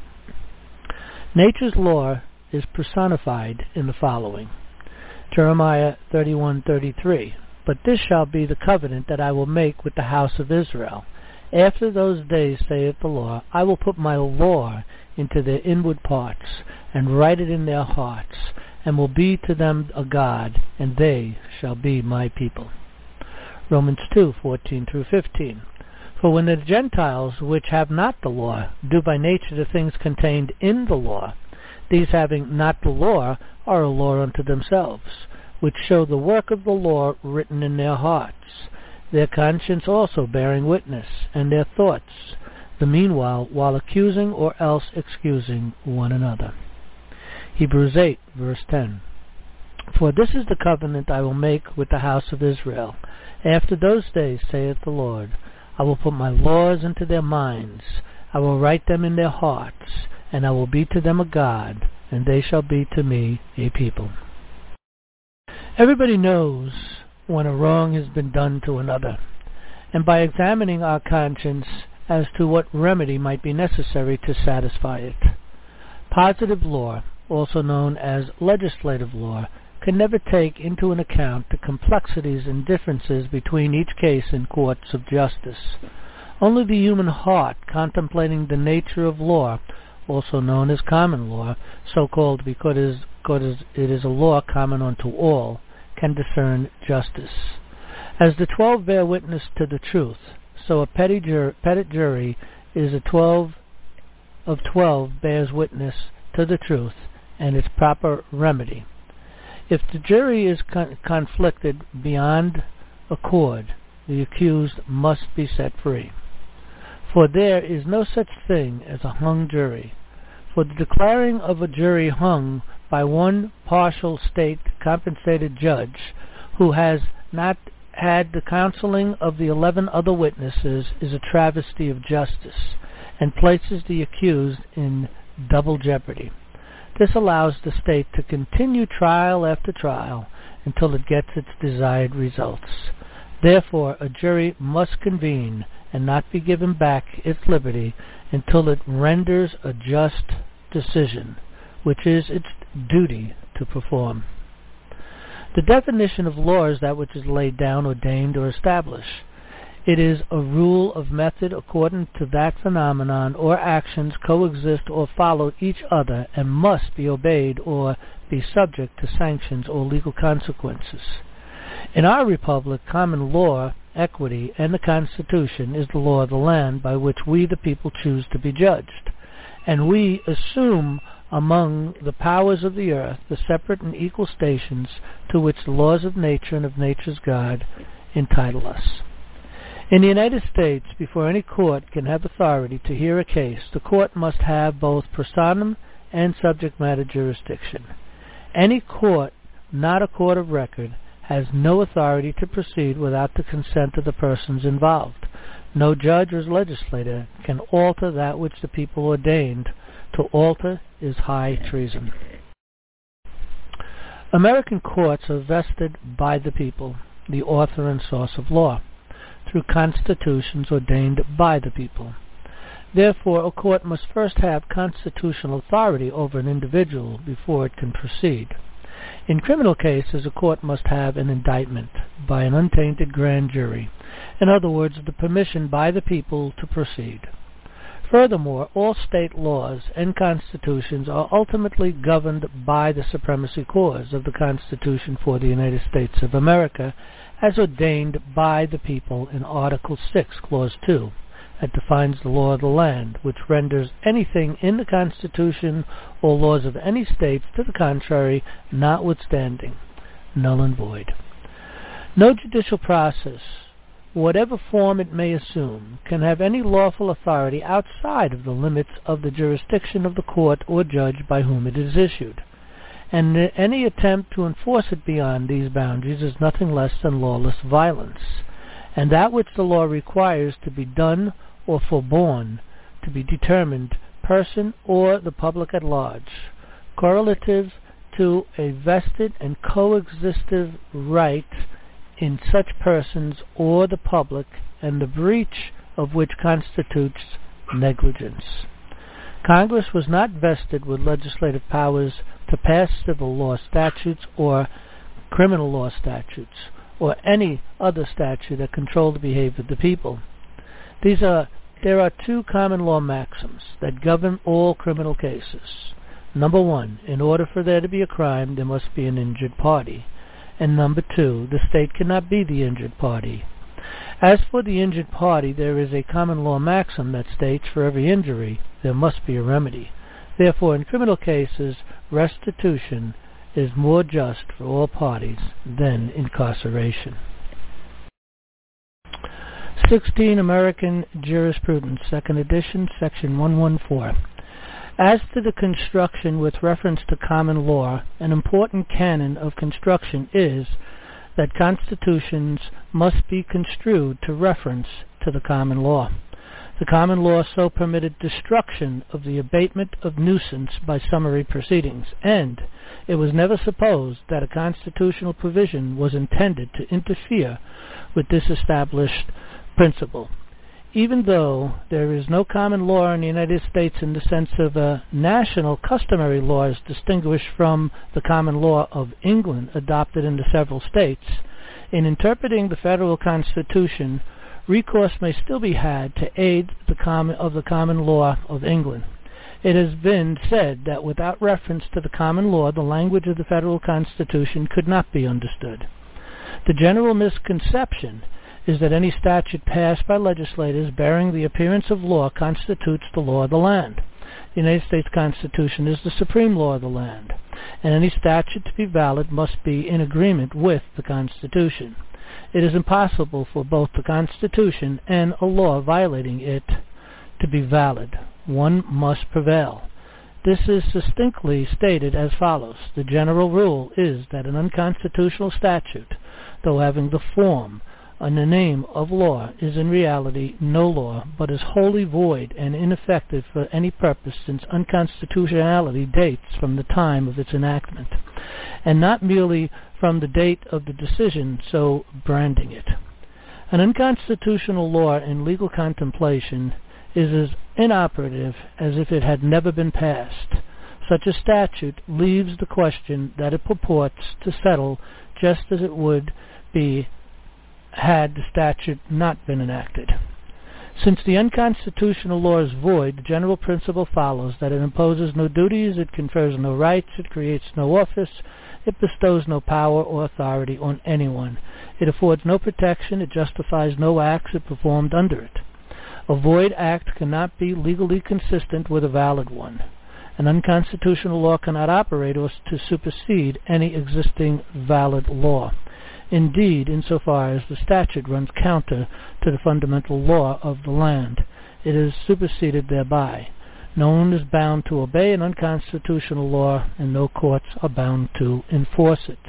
[SPEAKER 2] Nature's law is personified in the following. Jeremiah 31:33. But this shall be the covenant that I will make with the house of Israel. After those days, saith the Lord, I will put my law into their inward parts, and write it in their hearts, and will be to them a God, and they shall be my people. Romans 2:14-15. For when the Gentiles, which have not the law, do by nature the things contained in the law, these having not the law are a law unto themselves, which show the work of the law written in their hearts, their conscience also bearing witness, and their thoughts, the meanwhile, while accusing or else excusing one another. Hebrews 8:10. For this is the covenant I will make with the house of Israel. After those days, saith the Lord, I will put my laws into their minds, I will write them in their hearts, and I will be to them a God, and they shall be to me a people. Everybody knows when a wrong has been done to another, and by examining our conscience as to what remedy might be necessary to satisfy it. Positive law, also known as legislative law, can never take into an account the complexities and differences between each case in courts of justice. Only the human heart, contemplating the nature of law, also known as common law, so-called because it is a law common unto all, can discern justice. As the 12 bear witness to the truth, so a petty jury is a 12 of 12 bears witness to the truth and its proper remedy. If the jury is conflicted beyond accord, the accused must be set free. For there is no such thing as a hung jury. For the declaring of a jury hung by one partial state compensated judge who has not had the counseling of the 11 other witnesses is a travesty of justice and places the accused in double jeopardy. This allows the state to continue trial after trial until it gets its desired results. Therefore, a jury must convene and not be given back its liberty until it renders a just decision, which is its duty to perform. The definition of law is that which is laid down, ordained, or established. It is a rule of method according to that phenomenon or actions coexist or follow each other and must be obeyed or be subject to sanctions or legal consequences. In our republic, common law, equity, and the Constitution is the law of the land by which we the people choose to be judged, and we assume among the powers of the earth the separate and equal stations to which the laws of nature and of nature's God entitle us. In the United States, before any court can have authority to hear a case, the court must have both personam and subject matter jurisdiction. Any court, not a court of record, has no authority to proceed without the consent of the persons involved. No judge or legislator can alter that which the people ordained. To alter is high treason. American courts are vested by the people, the author and source of law, through constitutions ordained by the people. Therefore, a court must first have constitutional authority over an individual before it can proceed. In criminal cases, a court must have an indictment by an untainted grand jury, in other words, the permission by the people to proceed. Furthermore, all state laws and constitutions are ultimately governed by the supremacy clause of the Constitution for the United States of America, as ordained by the people in Article 6, Clause 2, that defines the law of the land, which renders anything in the Constitution or laws of any states to the contrary notwithstanding null and void. No judicial process, whatever form it may assume, can have any lawful authority outside of the limits of the jurisdiction of the court or judge by whom it is issued, and any attempt to enforce it beyond these boundaries is nothing less than lawless violence, and that which the law requires to be done or forborne to be determined person or the public at large, correlative to a vested and coexistive right in such persons or the public, and the breach of which constitutes negligence. Congress was not vested with legislative powers to pass civil law statutes or criminal law statutes, or any other statute that controlled the behavior of the people. There are two common law maxims that govern all criminal cases. Number one, in order for there to be a crime, there must be an injured party. And number two, the state cannot be the injured party. As for the injured party, there is a common law maxim that states for every injury there must be a remedy. Therefore, in criminal cases, restitution is more just for all parties than incarceration. 16 American Jurisprudence, 2nd edition, section 114. As to the construction with reference to common law, an important canon of construction is that constitutions must be construed to reference to the common law. The common law so permitted destruction of the abatement of nuisance by summary proceedings, and it was never supposed that a constitutional provision was intended to interfere with this established principle. Even though there is no common law in the United States in the sense of a national customary law as distinguished from the common law of England adopted in the several states, in interpreting the federal Constitution, recourse may still be had to aid the common law of England. It has been said that without reference to the common law, the language of the federal Constitution could not be understood. The general misconception is that any statute passed by legislators bearing the appearance of law constitutes the law of the land. The United States Constitution is the supreme law of the land, and any statute to be valid must be in agreement with the Constitution. It is impossible for both the Constitution and a law violating it to be valid. One must prevail. This is succinctly stated as follows. The general rule is that an unconstitutional statute, though having the form and the name of law, is in reality no law, but is wholly void and ineffective for any purpose, since unconstitutionality dates from the time of its enactment, and not merely from the date of the decision so branding it. An unconstitutional law in legal contemplation is as inoperative as if it had never been passed. Such a statute leaves the question that it purports to settle just as it would be had the statute not been enacted. Since the unconstitutional law is void, the general principle follows that it imposes no duties, it confers no rights, it creates no office, it bestows no power or authority on anyone. It affords no protection, it justifies no acts it performed under it. A void act cannot be legally consistent with a valid one. An unconstitutional law cannot operate or to supersede any existing valid law. Indeed, insofar as the statute runs counter to the fundamental law of the land, it is superseded thereby. No one is bound to obey an unconstitutional law, and no courts are bound to enforce it.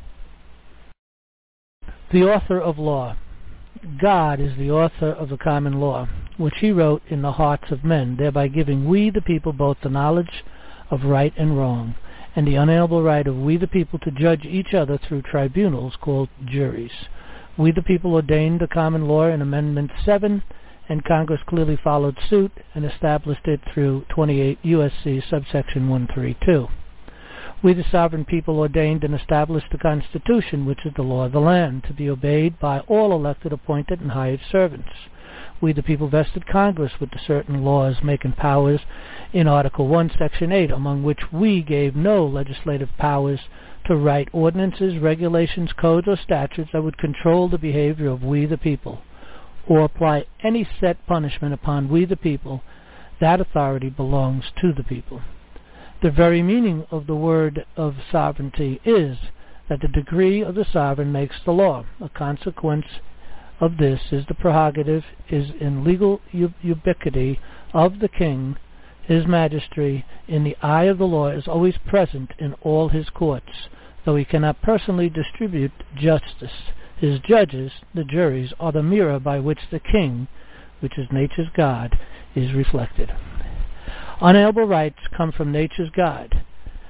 [SPEAKER 2] The author of law. God is the author of the common law, which he wrote in the hearts of men, thereby giving we the people both the knowledge of right and wrong, and the unalienable right of we the people to judge each other through tribunals called juries. We the people ordained the common law in Amendment 7, and Congress clearly followed suit and established it through 28 U.S.C. subsection 132. We the sovereign people ordained and established the Constitution, which is the law of the land, to be obeyed by all elected, appointed, and hired servants. We the people vested Congress with the certain laws making powers in Article 1, Section 8, among which we gave no legislative powers to write ordinances, regulations, codes, or statutes that would control the behavior of we the people, or apply any set punishment upon we the people. That authority belongs to the people. The very meaning of the word of sovereignty is that the degree of the sovereign makes the law. A consequence of this is the prerogative is in legal ubiquity of the king. His majesty in the eye of the law is always present in all his courts, though he cannot personally distribute justice. His judges, the juries, are the mirror by which the king, which is nature's God, is reflected. Unalienable rights come from nature's God,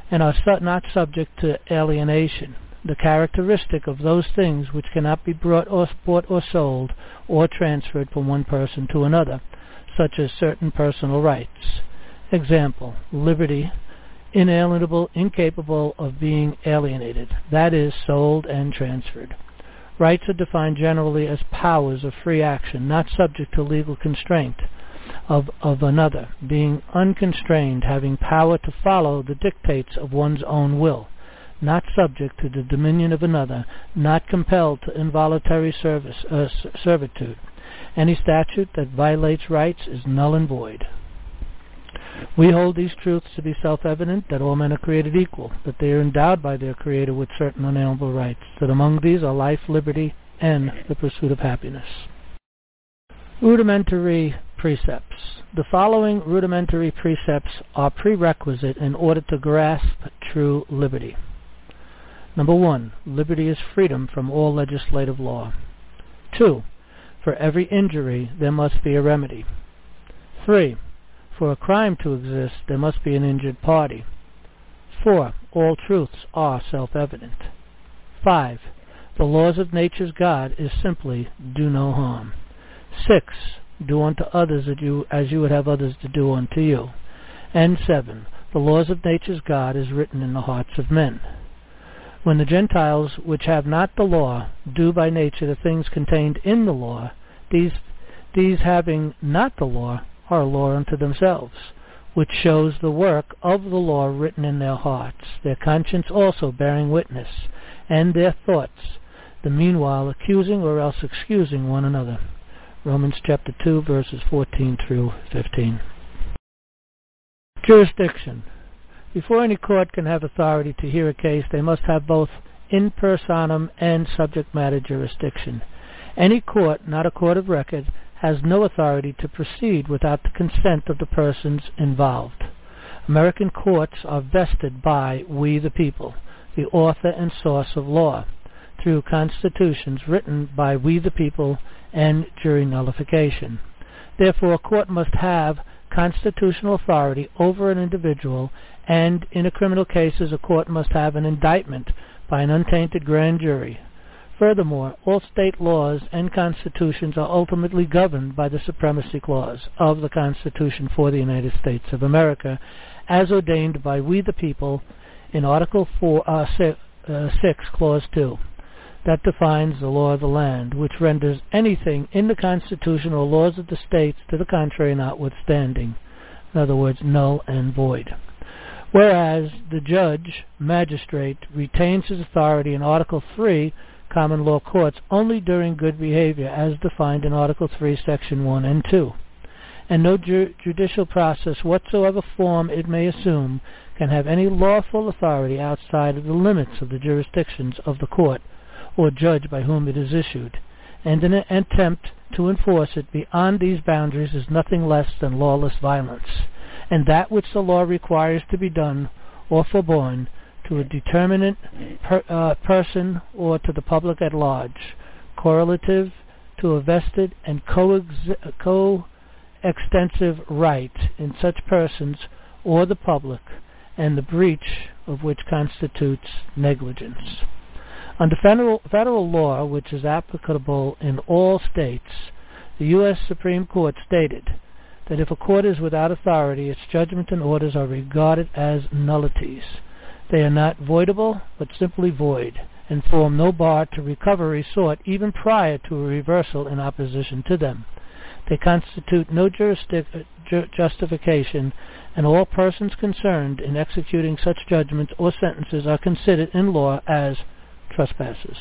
[SPEAKER 2] and are not subject to alienation, the characteristic of those things which cannot be bought or sold or transferred from one person to another, such as certain personal rights. Example, liberty, inalienable, incapable of being alienated, that is, sold and transferred. Rights are defined generally as powers of free action, not subject to legal constraint of another, being unconstrained, having power to follow the dictates of one's own will, not subject to the dominion of another, not compelled to involuntary servitude. Any statute that violates rights is null and void. We hold these truths to be self-evident, that all men are created equal, that they are endowed by their Creator with certain unalienable rights, that among these are life, liberty, and the pursuit of happiness. Rudimentary precepts. The following rudimentary precepts are prerequisite in order to grasp true liberty. Number 1, liberty is freedom from all legislative law. 2, for every injury there must be a remedy. 3, for a crime to exist there must be an injured party. 4, all truths are self-evident. 5, the laws of nature's God is simply do no harm. 6, do unto others as you would have others to do unto you. And 7, the laws of nature's God is written in the hearts of men. When the Gentiles, which have not the law, do by nature the things contained in the law, these having not the law are a law unto themselves, which shows the work of the law written in their hearts, their conscience also bearing witness, and their thoughts, the meanwhile accusing or else excusing one another. Romans chapter 2, verses 14 through 15. Jurisdiction. Before any court can have authority to hear a case, they must have both in personam and subject matter jurisdiction. Any court, not a court of record, has no authority to proceed without the consent of the persons involved. American courts are vested by we the people, the author and source of law, through constitutions written by we the people and jury nullification. Therefore, a court must have constitutional authority over an individual, and in criminal cases a court must have an indictment by an untainted grand jury. Furthermore, all state laws and constitutions are ultimately governed by the Supremacy Clause of the Constitution for the United States of America, as ordained by we the people in Article 6, Clause 2. That defines the law of the land, which renders anything in the Constitution or laws of the states to the contrary notwithstanding. In other words, null and void. Whereas the judge, magistrate, retains his authority in Article 3, common law courts, only during good behavior, as defined in Article 3, Section 1 and 2. And no judicial process, whatsoever form it may assume, can have any lawful authority outside of the limits of the jurisdictions of the court or judge by whom it is issued, and an attempt to enforce it beyond these boundaries is nothing less than lawless violence, and that which the law requires to be done or forborne to a determinate person or to the public at large, correlative to a vested and coextensive right in such persons or the public, and the breach of which constitutes negligence. Under federal law, which is applicable in all states, the U.S. Supreme Court stated that if a court is without authority, its judgment and orders are regarded as nullities. They are not voidable, but simply void, and form no bar to recovery sought even prior to a reversal in opposition to them. They constitute no justification, and all persons concerned in executing such judgments or sentences are considered in law as trespassers.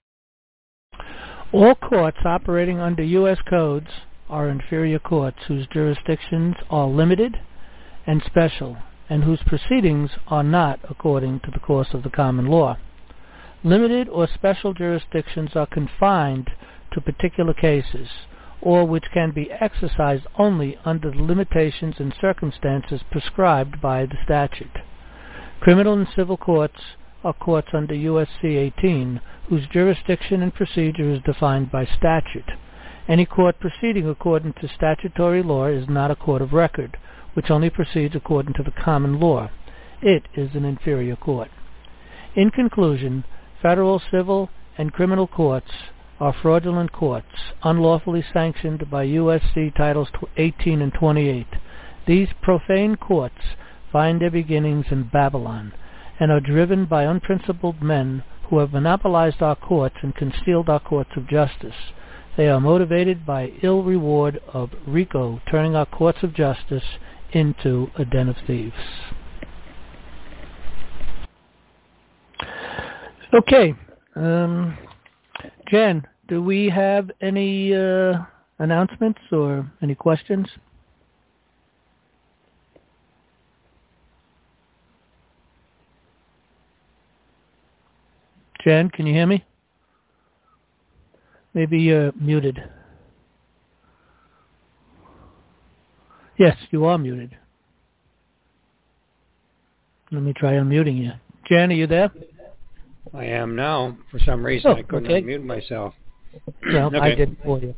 [SPEAKER 2] All courts operating under U.S. codes are inferior courts whose jurisdictions are limited and special, and whose proceedings are not according to the course of the common law. Limited or special jurisdictions are confined to particular cases, or which can be exercised only under the limitations and circumstances prescribed by the statute. Criminal and civil courts are courts under U.S.C. 18, whose jurisdiction and procedure is defined by statute. Any court proceeding according to statutory law is not a court of record, which only proceeds according to the common law. It is an inferior court. In conclusion, federal civil and criminal courts are fraudulent courts, unlawfully sanctioned by U.S.C. Titles 18 and 28. These profane courts find their beginnings in Babylon and are driven by unprincipled men who have monopolized our courts and concealed our courts of justice. They are motivated by ill reward of RICO, turning our courts of justice into a den of thieves. Okay. Jen, do we have any announcements or any questions? Jen, can you hear me? Maybe you're muted. Yes, you are muted. Let me try unmuting you. Jen, are you there?
[SPEAKER 3] I am now. For some reason, I couldn't unmute myself.
[SPEAKER 2] Well, okay. I did it for you.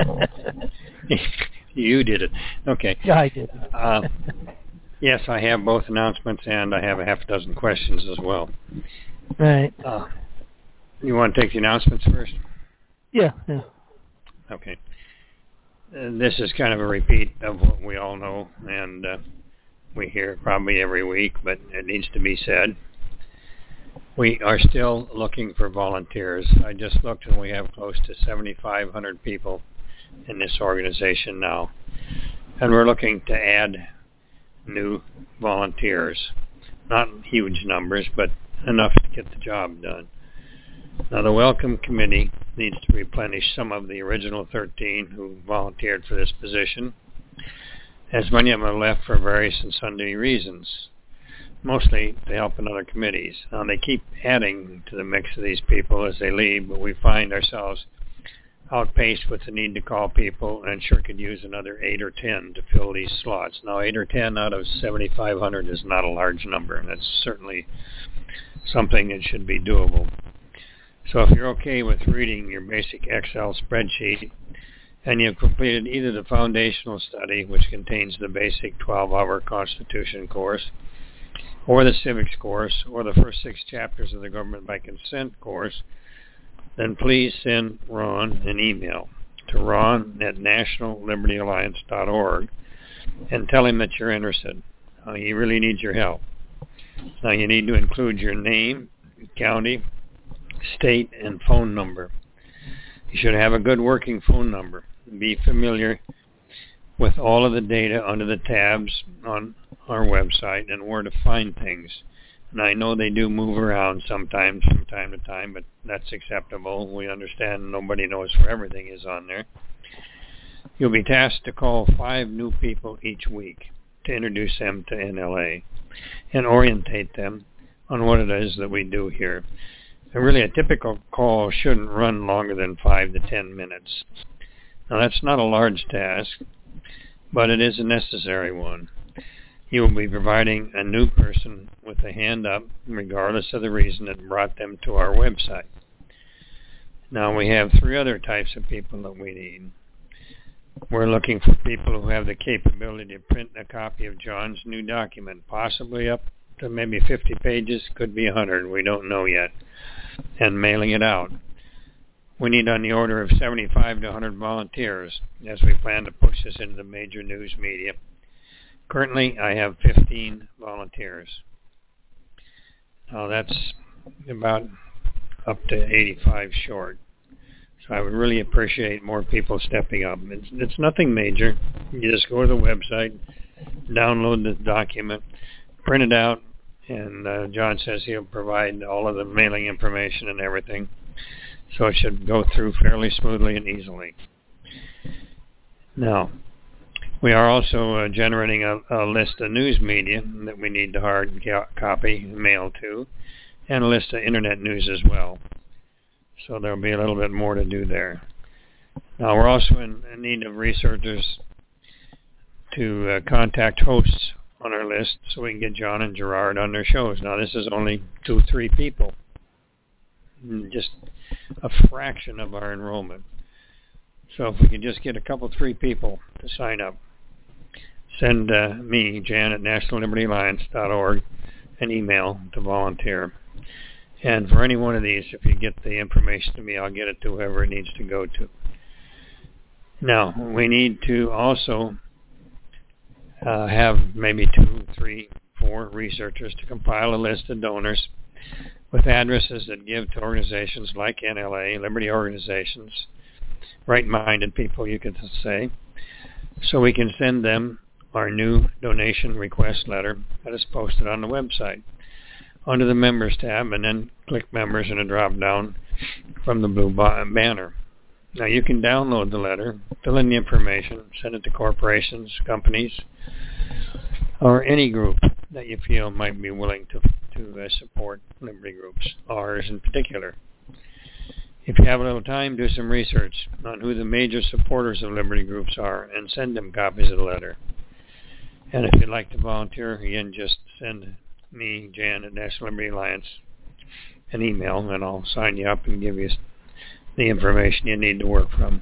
[SPEAKER 3] You did it. Okay.
[SPEAKER 2] Yeah, I did.
[SPEAKER 3] Yes, I have both announcements, and I have a half a dozen questions as well.
[SPEAKER 2] Right.
[SPEAKER 3] You want to take the announcements first?
[SPEAKER 2] Yeah.
[SPEAKER 3] Okay. This is kind of a repeat of what we all know, and we hear probably every week, but it needs to be said. We are still looking for volunteers. I just looked, and we have close to 7,500 people in this organization now. And we're looking to add new volunteers. Not huge numbers, but enough to get the job done. Now, the Welcome Committee needs to replenish some of the original 13 who volunteered for this position, as many of them have left for various and sundry reasons, mostly to help in other committees. Now, they keep adding to the mix of these people as they leave, but we find ourselves outpaced with the need to call people, and sure could use another 8 or 10 to fill these slots. Now, 8 or 10 out of 7,500 is not a large number, and it's certainly something that should be doable. So if you're okay with reading your basic Excel spreadsheet, and you've completed either the foundational study, which contains the basic 12-hour Constitution course, or the civics course, or the first 6 chapters of the Government by Consent course, then please send Ron an email to ron@nationallibertyalliance.org and tell him that you're interested. He really needs your help. Now, you need to include your name, county, state, and phone number. You should have a good working phone number. Be familiar with all of the data under the tabs on our website and where to find things. And I know they do move around sometimes from time to time, but that's acceptable. We understand nobody knows where everything is on there. You'll be tasked to call 5 new people each week to introduce them to NLA and orientate them on what it is that we do here. And really, a typical call shouldn't run longer than 5 to 10 minutes. Now, that's not a large task, but it is a necessary one. You will be providing a new person with a hand up, regardless of the reason that brought them to our website. Now, we have 3 other types of people that we need. We're looking for people who have the capability to print a copy of John's new document, possibly up to maybe 50 pages, could be 100, we don't know yet, and mailing it out. We need on the order of 75 to 100 volunteers as we plan to push this into the major news media. Currently, I have 15 volunteers. Now, that's about up to 85 short. So I would really appreciate more people stepping up. It's nothing major. You just go to the website, download the document, print it out, and John says he'll provide all of the mailing information and everything. So it should go through fairly smoothly and easily. Now, we are also generating a list of news media that we need to hard copy, mail to, and a list of internet news as well. So there'll be a little bit more to do there. Now, we're also in need of researchers to contact hosts on our list so we can get John and Gerard on their shows. Now, this is only 2-3 people, just a fraction of our enrollment. So if we can just get a couple, 3 people to sign up, send me, Jan, at nationallibertyalliance.org, an email to volunteer. And for any one of these, if you get the information to me, I'll get it to whoever it needs to go to. Now, we need to also have maybe 2, 3, 4 researchers to compile a list of donors with addresses that give to organizations like NLA, Liberty organizations, right-minded people, you could say, so we can send them our new donation request letter that is posted on the website under the Members tab, and then click Members in a drop-down from the blue banner. Now, you can download the letter, fill in the information, send it to corporations, companies, or any group that you feel might be willing to support Liberty groups, ours in particular. If you have a little time, do some research on who the major supporters of Liberty groups are and send them copies of the letter. And if you'd like to volunteer, again, just send me, Jan, at National Liberty Alliance, an email, and I'll sign you up and give you the information you need to work from.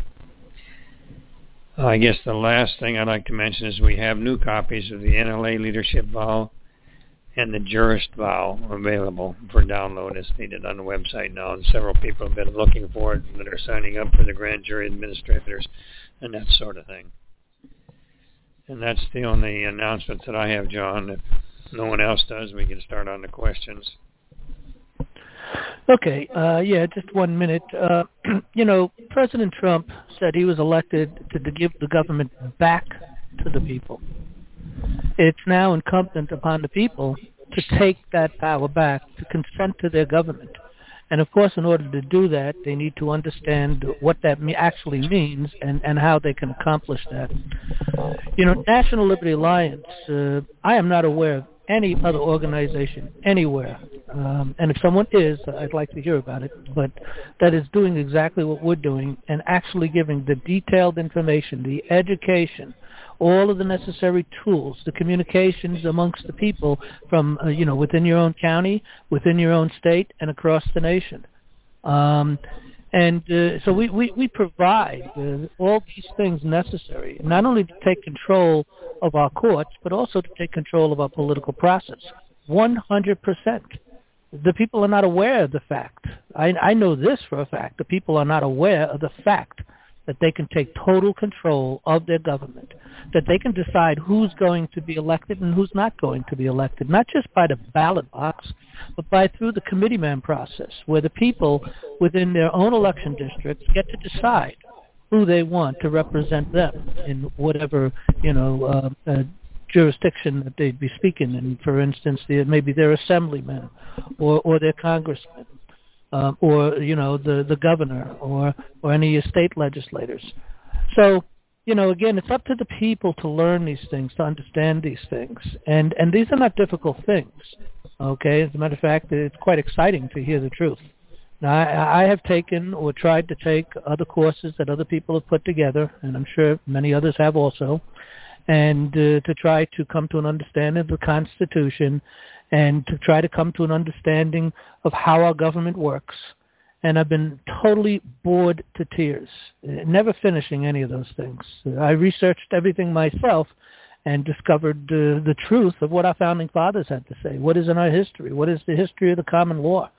[SPEAKER 3] I guess the last thing I'd like to mention is we have new copies of the NLA Leadership Vow and the Jurist Vow available for download as needed on the website now, and several people have been looking for it that are signing up for the grand jury administrators and that sort of thing. And that's the only announcements that I have, John. If no one else does, we can start on the questions.
[SPEAKER 2] Okay, just 1 minute. President Trump said he was elected to give the government back to the people. It's now incumbent upon the people to take that power back, to consent to their government. And of course, in order to do that, they need to understand what that actually means and how they can accomplish that. National Liberty Alliance, I am not aware of any other organization anywhere, and if someone is, I'd like to hear about it, but that is doing exactly what we're doing and actually giving the detailed information, the education, all of the necessary tools, the communications amongst the people from, within your own county, within your own state, and across the nation. So we provide all these things necessary, not only to take control of our courts, but also to take control of our political process. 100%. The people are not aware of the fact. I know this for a fact. The people are not aware of the fact that they can take total control of their government, that they can decide who's going to be elected and who's not going to be elected, not just by the ballot box, but through the committeeman process, where the people within their own election districts get to decide who they want to represent them in whatever, jurisdiction that they'd be speaking in. For instance, maybe their assemblymen or their congressmen. Or the governor or any state legislators. So, again, it's up to the people to learn these things, to understand these things. And these are not difficult things, okay? As a matter of fact, it's quite exciting to hear the truth. Now, I have taken or tried to take other courses that other people have put together, and I'm sure many others have also, and to try to come to an understanding of the Constitution and to try to come to an understanding of how our government works. And I've been totally bored to tears, never finishing any of those things. I researched everything myself and discovered the truth of what our founding fathers had to say. What is in our history? What is the history of the common law?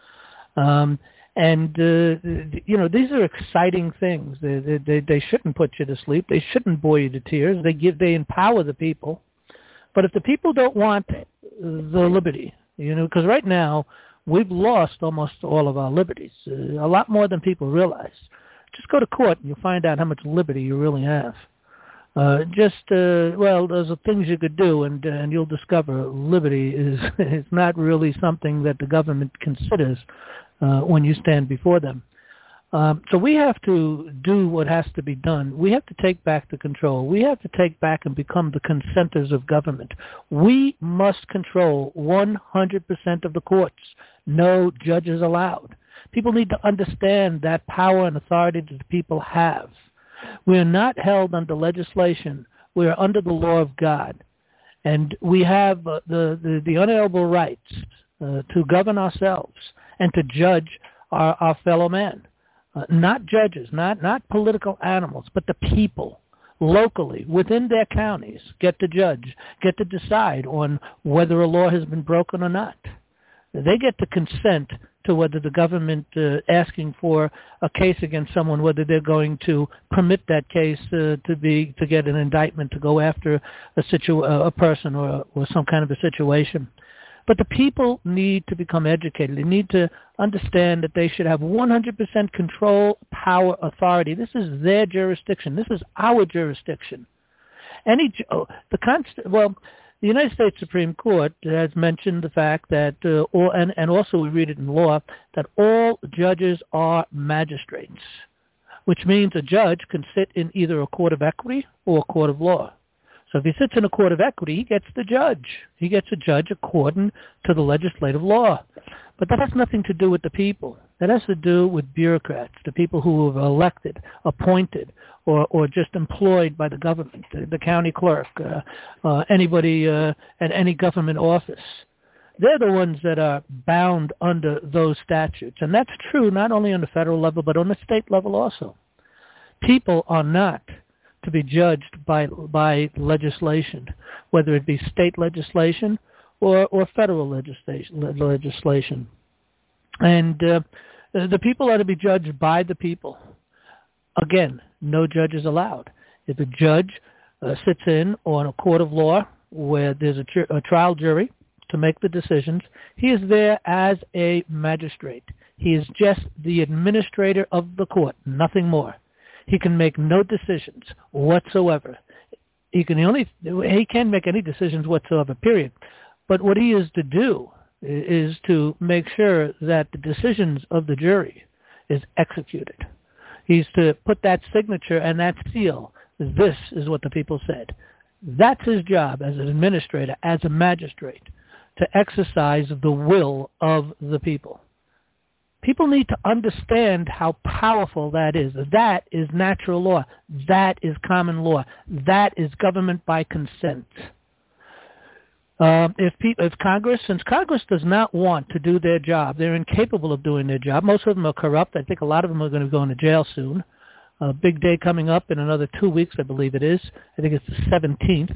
[SPEAKER 2] These are exciting things. They shouldn't put you to sleep. They shouldn't bore you to tears. They empower the people. But if the people don't want the liberty, because right now we've lost almost all of our liberties, a lot more than people realize. Just go to court and you'll find out how much liberty you really have. There's things you could do, and you'll discover liberty is not really something that the government considers when you stand before them. So we have to do what has to be done. We have to take back the control. We have to take back and become the consenters of government. We must control 100% of the courts. No judges allowed. People need to understand that power and authority that the people have. We are not held under legislation. We are under the law of God. And we have the unalienable rights to govern ourselves and to judge our fellow man. Not judges, not political animals, but the people. locally, within their counties, get to judge, get to decide on whether a law has been broken or not. They get to consent to whether the government asking for a case against someone, whether they're going to permit that case to get an indictment to go after a person or some kind of a situation. But the people need to become educated. They need to understand that they should have 100% control, power, authority. This is their jurisdiction. This is our jurisdiction. The United States Supreme Court has mentioned the fact that, and also we read it in law, that all judges are magistrates, which means a judge can sit in either a court of equity or a court of law. So if he sits in a court of equity, he gets the judge. He gets a judge according to the legislative law. But that has nothing to do with the people. That has to do with bureaucrats, the people who are elected, appointed, or just employed by the government, the county clerk, anybody at any government office. They're the ones that are bound under those statutes. And that's true not only on the federal level, but on the state level also. People are not to be judged by legislation, whether it be state legislation or federal legislation. And the people are to be judged by the people. Again, no judge is allowed. If a judge sits in on a court of law where there's a trial jury to make the decisions, he is there as a magistrate. He is just the administrator of the court, nothing more. He can make no decisions whatsoever. He can't make any decisions whatsoever, period. But what he is to do is to make sure that the decisions of the jury is executed. He's to put that signature and that seal. This is what the people said. That's his job as an administrator, as a magistrate, to exercise the will of the people. People need to understand how powerful that is. That is natural law. That is common law. That is government by consent. If Congress, since Congress does not want to do their job, they're incapable of doing their job. Most of them are corrupt. I think a lot of them are going to go into jail soon. A big day coming up in another 2 weeks, I believe it is. I think it's the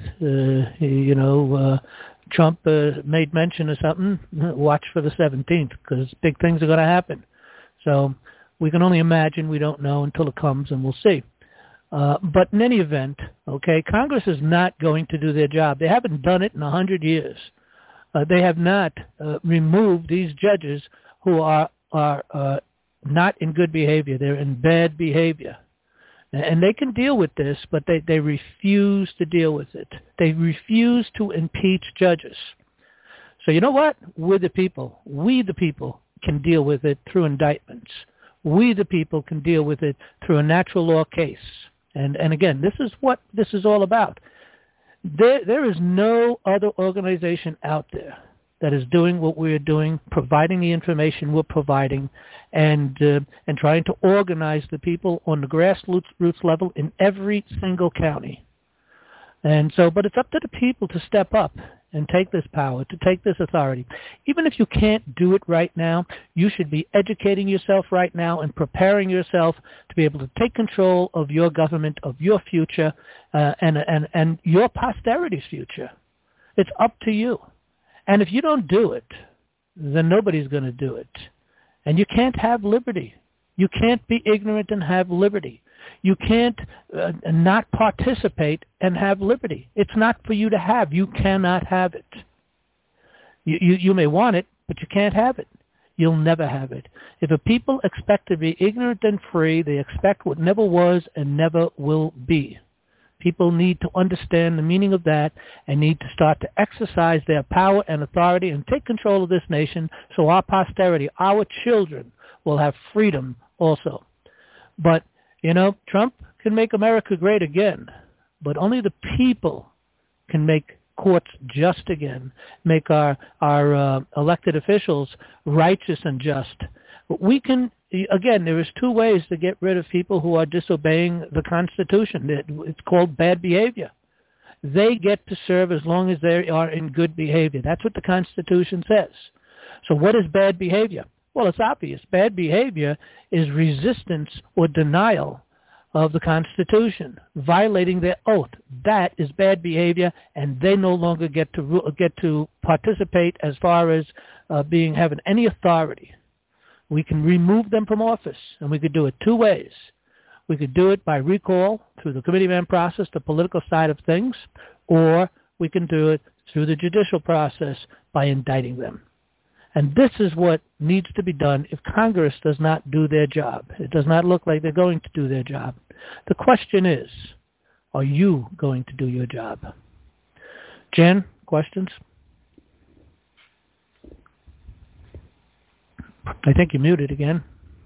[SPEAKER 2] 17th. Trump made mention of something. Watch for the 17th because big things are going to happen. So we can only imagine. We don't know until it comes, and we'll see. But in any event, okay, Congress is not going to do their job. They haven't done it in 100 years. They have not removed these judges who are not in good behavior. They're in bad behavior. And they can deal with this, but they refuse to deal with it. They refuse to impeach judges. So you know what? We're the people. We, the people, can deal with it through indictments. We, the people, can deal with it through a natural law case. And again, this is what this is all about. There is no other organization out there that is doing what we're doing, providing the information we're providing, and trying to organize the people on the grassroots level in every single county. And so, but it's up to the people to step up and take this power, to take this authority. Even if you can't do it right now, you should be educating yourself right now and preparing yourself to be able to take control of your government, of your future, and your posterity's future. It's up to you. And if you don't do it, then nobody's going to do it. And you can't have liberty. You can't be ignorant and have liberty. You can't not participate and have liberty. It's not for you to have. You cannot have it. You may want it, but you can't have it. You'll never have it. If a people expect to be ignorant and free, they expect what never was and never will be. People need to understand the meaning of that and need to start to exercise their power and authority and take control of this nation so our posterity, our children, will have freedom also. But, Trump can make America great again, but only the people can make courts just again, make our elected officials righteous and just. We can, again, there is two ways to get rid of people who are disobeying the Constitution. It's called bad behavior. They get to serve as long as they are in good behavior. That's what the Constitution says. So what is bad behavior? Well, it's obvious. Bad behavior is resistance or denial of the Constitution, violating their oath. That is bad behavior, and they no longer get to participate as far as having any authority. We can remove them from office, and we could do it two ways. We could do it by recall through the committeeman process, the political side of things, or we can do it through the judicial process by indicting them. And this is what needs to be done if Congress does not do their job. It does not look like they're going to do their job. The question is, are you going to do your job? Jen, questions? I think you're muted again.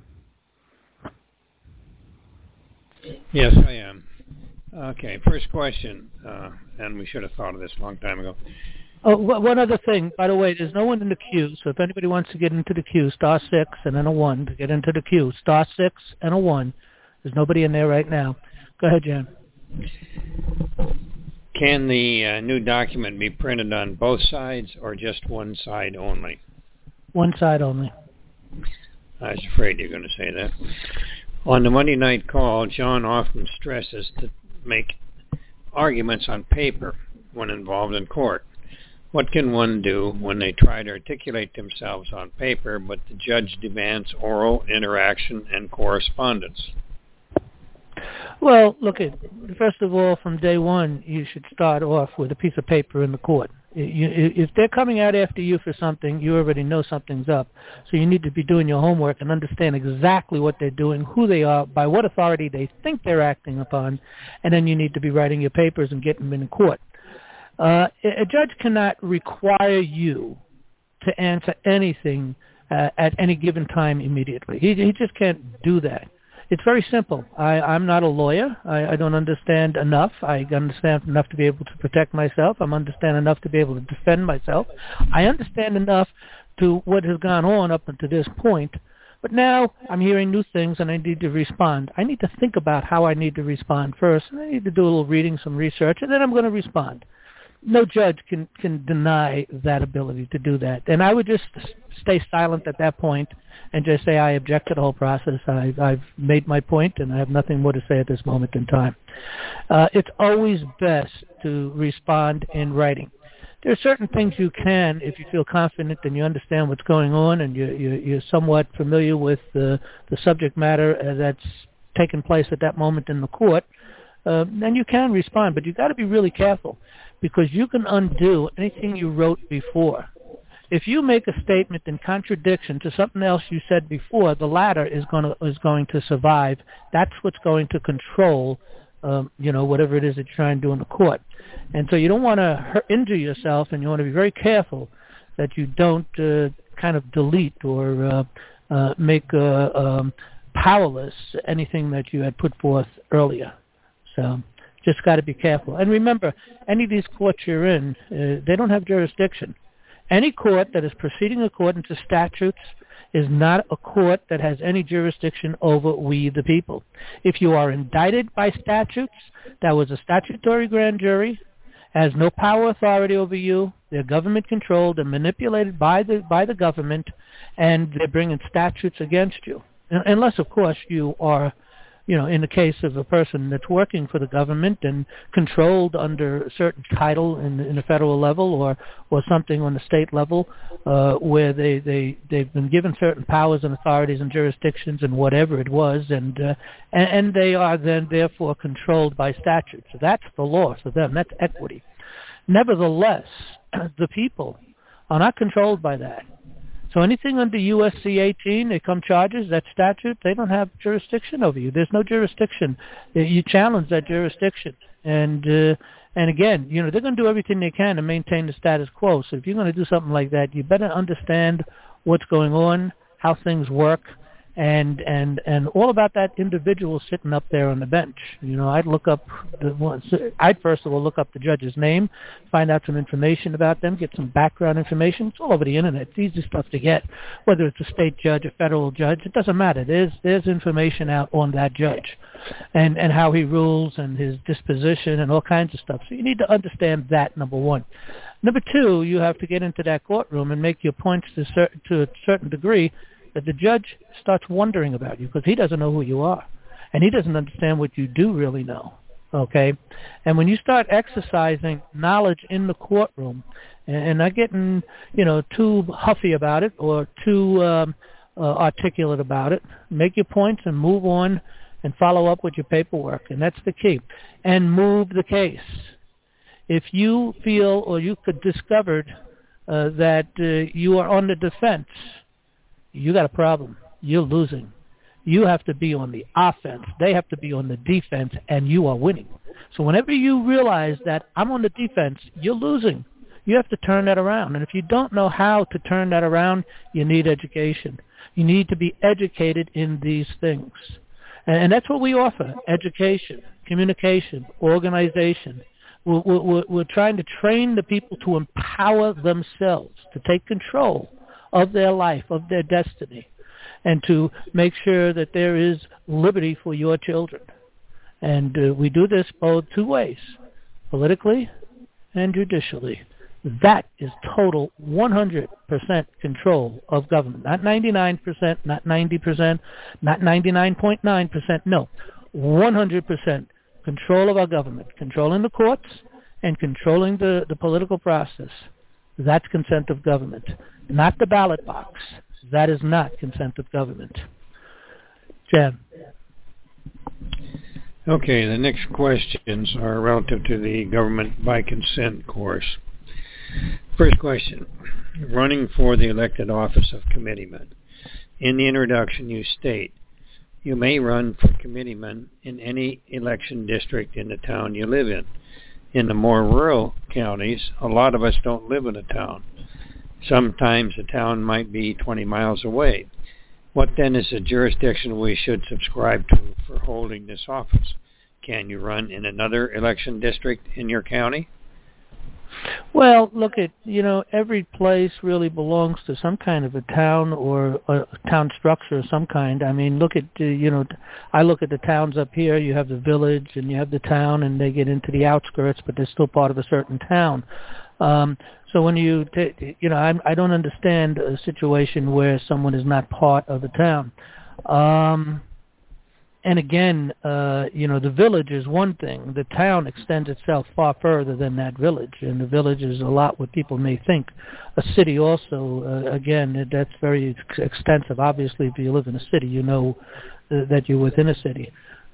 [SPEAKER 3] Yes, I am. Okay, first question, and we should have thought of this a long time ago.
[SPEAKER 2] Oh, one other thing, by the way, there's no one in the queue, so if anybody wants to get into the queue, *6 and then a 1 to get into the queue. *6 and a 1. There's nobody in there right now. Go ahead, Jan.
[SPEAKER 3] Can the new document be printed on both sides or just one side only?
[SPEAKER 2] One side only.
[SPEAKER 3] I was afraid you were going to say that. On the Monday night call, John often stresses to make arguments on paper when involved in court. What can one do when they try to articulate themselves on paper, but the judge demands oral interaction and correspondence?
[SPEAKER 2] Well, look, first of all, from day one, you should start off with a piece of paper in the court. If they're coming out after you for something, you already know something's up. So you need to be doing your homework and understand exactly what they're doing, who they are, by what authority they think they're acting upon, and then you need to be writing your papers and getting them in court. A judge cannot require you to answer anything at any given time immediately. He just can't do that. It's very simple. I'm not a lawyer. I don't understand enough. I understand enough to be able to protect myself. I understand enough to be able to defend myself. I understand enough to what has gone on up until this point. But now I'm hearing new things and I need to respond. I need to think about how I need to respond first. And I need to do a little reading, some research, and then I'm going to respond. No judge can deny that ability to do that. And I would just stay silent at that point and just say I object to the whole process. I've made my point and I have nothing more to say at this moment in time. It's always best to respond in writing. There are certain things you can, if you feel confident and you understand what's going on and you're somewhat familiar with the subject matter that's taken place at that moment in the court, then you can respond. But you've got to be really careful, because you can undo anything you wrote before. If you make a statement in contradiction to something else you said before, the latter is going to survive. That's what's going to control, whatever it is that you're trying to do in the court. And so you don't want to injure yourself, and you want to be very careful that you don't kind of delete or make powerless anything that you had put forth earlier. So just got to be careful. And remember, any of these courts you're in, they don't have jurisdiction. Any court that is proceeding according to statutes is not a court that has any jurisdiction over we the people. If you are indicted by statutes, that was a statutory grand jury, has no power authority over you, they're government controlled and manipulated by the government, and they're bringing statutes against you. Unless, of course, you are in the case of a person that's working for the government and controlled under a certain title in the federal level or something on the state level, where they've been given certain powers and authorities and jurisdictions and whatever it was, and they are then therefore controlled by statute. So that's the law for them. That's equity. Nevertheless, the people are not controlled by that. So anything under USC 18, they come charges, that statute, they don't have jurisdiction over you. There's no jurisdiction. You challenge that jurisdiction. And again, they're going to do everything they can to maintain the status quo. So if you're going to do something like that, you better understand what's going on, how things work, and all about that individual sitting up there on the bench. I'd first of all look up the judge's name, find out some information about them, get some background information. It's all over the internet. It's easy stuff to get, whether it's a state judge, a federal judge. It doesn't matter. There's information out on that judge and how he rules and his disposition and all kinds of stuff. So you need to understand that, number one. Number two, you have to get into that courtroom and make your points to a certain degree that the judge starts wondering about you, because he doesn't know who you are. and he doesn't understand what you do really know. Okay, and when you start exercising knowledge in the courtroom, and not getting too huffy about it or too articulate about it, make your points and move on and follow up with your paperwork, and that's the key. And move the case. If you feel or you could discovered that you are on the defense, you got a problem. You're losing. You have to be on the offense. They have to be on the defense, and you are winning. So whenever you realize that I'm on the defense, you're losing. You have to turn that around. And if you don't know how to turn that around, you need education. You need to be educated in these things. And that's what we offer: education, communication, organization. We're trying to train the people to empower themselves, to take control of their life, of their destiny, and to make sure that there is liberty for your children. And we do this both two ways, politically and judicially. That is total 100% control of government. Not 99%, not 90%, not 99.9%. No, 100% control of our government, controlling the courts and controlling the political process. That's consent of government. Not the ballot box. That is not consent of government. Jan.
[SPEAKER 3] Okay, the next questions are relative to the government by consent course. First question, running for the elected office of committeeman. In the introduction you state, you may run for committeeman in any election district in the town you live in. In the more rural counties, a lot of us don't live in a town. Sometimes a town might be 20 miles away. What then is the jurisdiction we should subscribe to for holding this office? Can you run in another election district in your county?
[SPEAKER 2] Well, look at, every place really belongs to some kind of a town or a town structure of some kind. I mean, look at, I look at the towns up here. You have the village and you have the town, and they get into the outskirts, but they're still part of a certain town. So when I don't understand a situation where someone is not part of the town. And again, the village is one thing. The town extends itself far further than that village, and the village is a lot what people may think. A city also, again, that's very extensive. Obviously, if you live in a city, you know that you're within a city.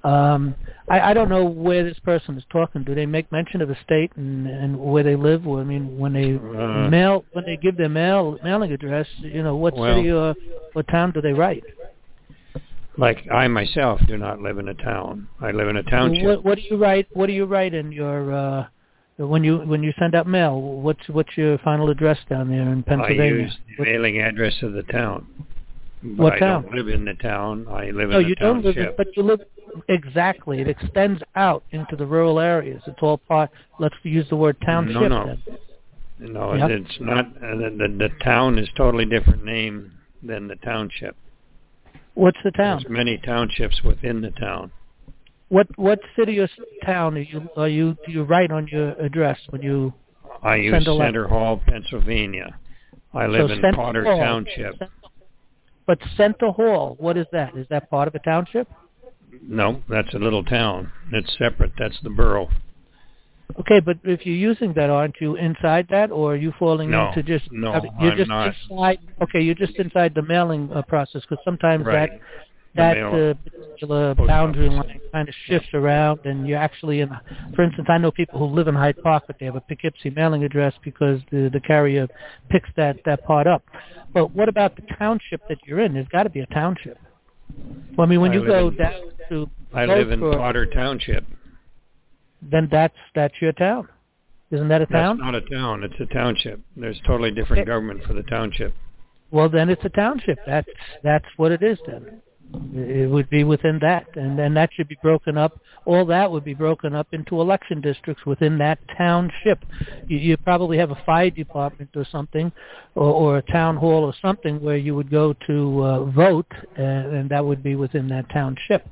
[SPEAKER 2] I don't know where this person is talking. Do they make mention of a state and where they live? I mean, when they give their mailing address, what city or what town do they write?
[SPEAKER 3] Like I myself do not live in a town. I live in a township.
[SPEAKER 2] What do you write? What do you write in your when you send out mail? What's your final address down there in Pennsylvania?
[SPEAKER 3] I use the mailing address of the town. But
[SPEAKER 2] what town?
[SPEAKER 3] I don't live in the town. I live in a township.
[SPEAKER 2] No, you don't live in, but you live exactly. It extends out into the rural areas. It's all part. Let's use the word township.
[SPEAKER 3] No, yep. It's not. The town is totally different name than the township.
[SPEAKER 2] What's the town?
[SPEAKER 3] There's many townships within the town.
[SPEAKER 2] What city or town do you write on your address when you
[SPEAKER 3] I use Center Hall, Pennsylvania. I live in Potter Township.
[SPEAKER 2] But Center Hall, what is that? Is that part of a township?
[SPEAKER 3] No, that's a little town. It's separate. That's the borough.
[SPEAKER 2] Okay, but if you're using that, aren't you inside that, or are you falling into just...
[SPEAKER 3] No,
[SPEAKER 2] you're
[SPEAKER 3] I'm
[SPEAKER 2] just
[SPEAKER 3] not.
[SPEAKER 2] Inside, okay, you're just inside the mailing process, because sometimes
[SPEAKER 3] right.
[SPEAKER 2] that particular boundary line kind of shifts around, and you're actually in... For instance, I know people who live in Hyde Park, but they have a Poughkeepsie mailing address because the carrier picks that part up. But what about the township that you're in? There's got to be a township. Well, I mean, when you go down to...
[SPEAKER 3] I live in Potter Township.
[SPEAKER 2] Then that's your town. Isn't that a town?
[SPEAKER 3] That's not a town. It's a township. There's totally different government for the township.
[SPEAKER 2] Well, then it's a township. That's what it is then. It would be within that. And then that should be broken up. All that would be broken up into election districts within that township. You probably have a fire department or something, or a town hall or something where you would go to vote, and that would be within that township.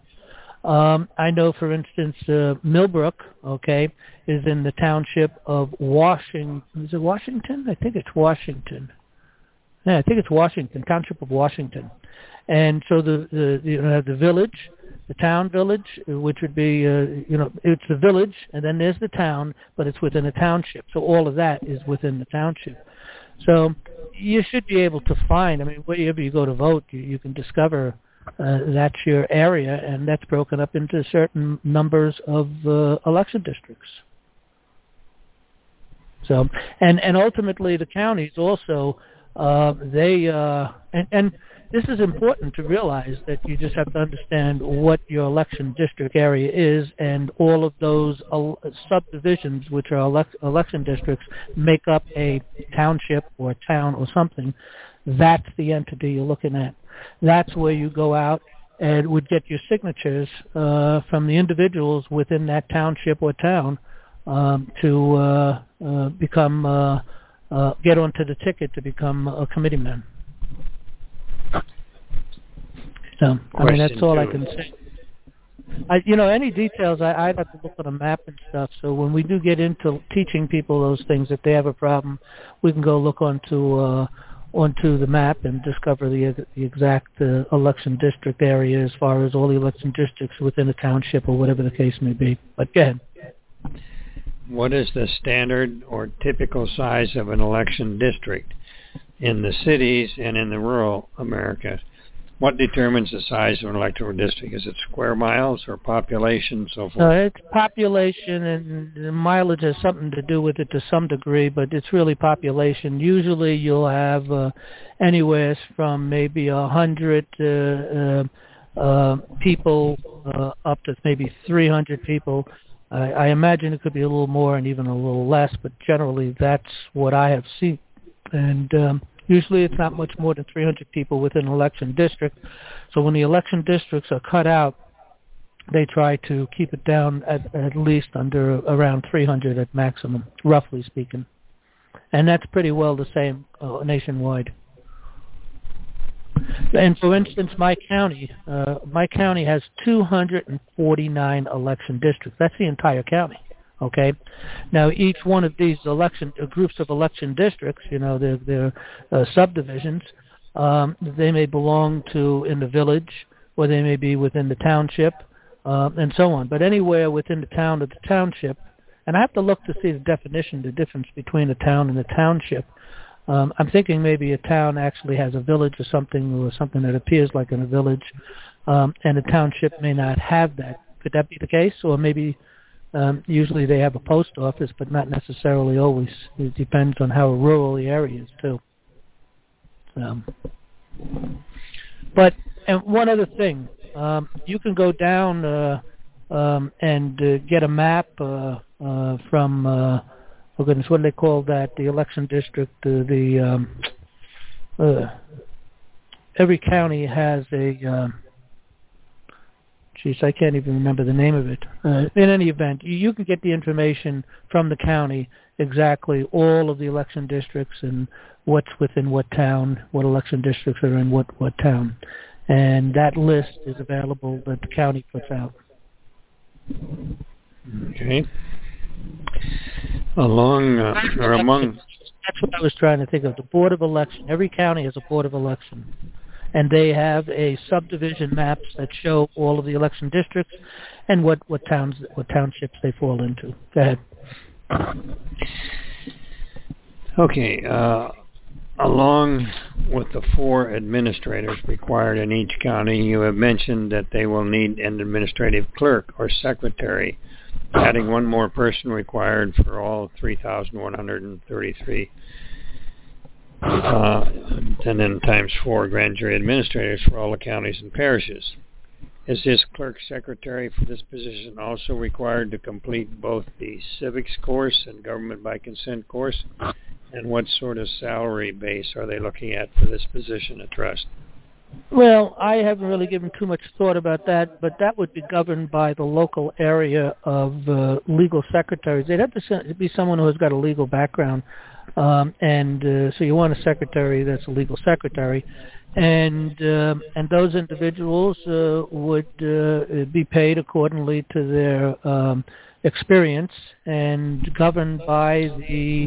[SPEAKER 2] I know, for instance, Millbrook, is in the township of Washington. Is it Washington? I think it's Washington. Yeah, I think it's Washington, township of Washington. And so the village, the town village, which would be, it's a village, and then there's the town, but it's within a township. So all of that is within the township. So you should be able to find, wherever you go to vote, you can discover that's your area, and that's broken up into certain numbers of election districts. So, and ultimately the counties also, and this is important to realize that you just have to understand what your election district area is, and all of those subdivisions, which are election districts, make up a township or a town or something. That's the entity you're looking at. That's where you go out and would get your signatures from the individuals within that township or town to become get onto the ticket to become a committeeman. So, that's all I can say. Any details, I'd have to look at a map and stuff. So when we do get into teaching people those things, if they have a problem, we can go look onto the map and discover the exact election district area as far as all the election districts within a township or whatever the case may be. But go ahead.
[SPEAKER 3] What is the standard or typical size of an election district in the cities and in the rural America? What determines the size of an electoral district? Is it square miles or population, so forth?
[SPEAKER 2] It's population, and mileage has something to do with it to some degree, but it's really population. Usually you'll have anywhere from maybe 100 people up to maybe 300 people. I imagine it could be a little more and even a little less, but generally that's what I have seen. And usually it's not much more than 300 people within an election district. So when the election districts are cut out, they try to keep it down at least under around 300 at maximum, roughly speaking. And that's pretty well the same nationwide. And for instance, my county has 249 election districts. That's the entire county. Okay. Now, each one of these groups of election districts, they're subdivisions. They may belong to in the village, or they may be within the township, and so on. But anywhere within the town or the township, and I have to look to see the difference between a town and a township. I'm thinking maybe a town actually has a village or something that appears like in a village, and a township may not have that. Could that be the case? Or maybe usually they have a post office, but not necessarily always. It depends on how rural the area is, too. But one other thing, you can go down and get a map from... Oh goodness, what do they call that? The election district. Every county has a. I can't even remember the name of it. In any event, you can get the information from the county exactly all of the election districts and what's within what town, what election districts are in what town, and that list is available that the county puts out.
[SPEAKER 3] Okay. Among
[SPEAKER 2] that's what I was trying to think of. The Board of Election. Every county has a Board of Election, and they have a subdivision maps that show all of the election districts and what townships they fall into. Go ahead.
[SPEAKER 3] Okay. Along with the 4 administrators required in each county, you have mentioned that they will need an administrative clerk or secretary, adding one more person required for all 3,133, and then times 4 grand jury administrators for all the counties and parishes. Is this clerk secretary for this position also required to complete both the civics course and government by consent course? And what sort of salary base are they looking at for this position at Trust?
[SPEAKER 2] Well, I haven't really given too much thought about that, but that would be governed by the local area of legal secretaries. They'd have to be someone who has got a legal background, and so you want a secretary that's a legal secretary, and those individuals would be paid accordingly to their experience and governed by the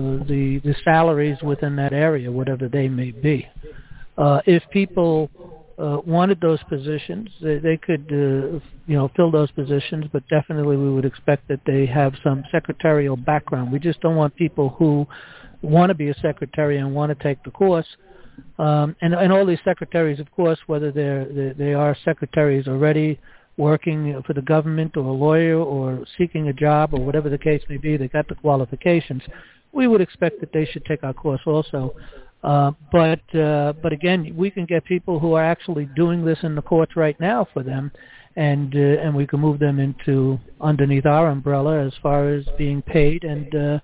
[SPEAKER 2] salaries within that area, whatever they may be. If people wanted those positions, they could, fill those positions, but definitely we would expect that they have some secretarial background. We just don't want people who want to be a secretary and want to take the course. And all these secretaries, of course, whether they are secretaries already working for the government or a lawyer or seeking a job or whatever the case may be, they got the qualifications. We would expect that they should take our course also. But again, we can get people who are actually doing this in the courts right now for them, and we can move them into underneath our umbrella as far as being paid and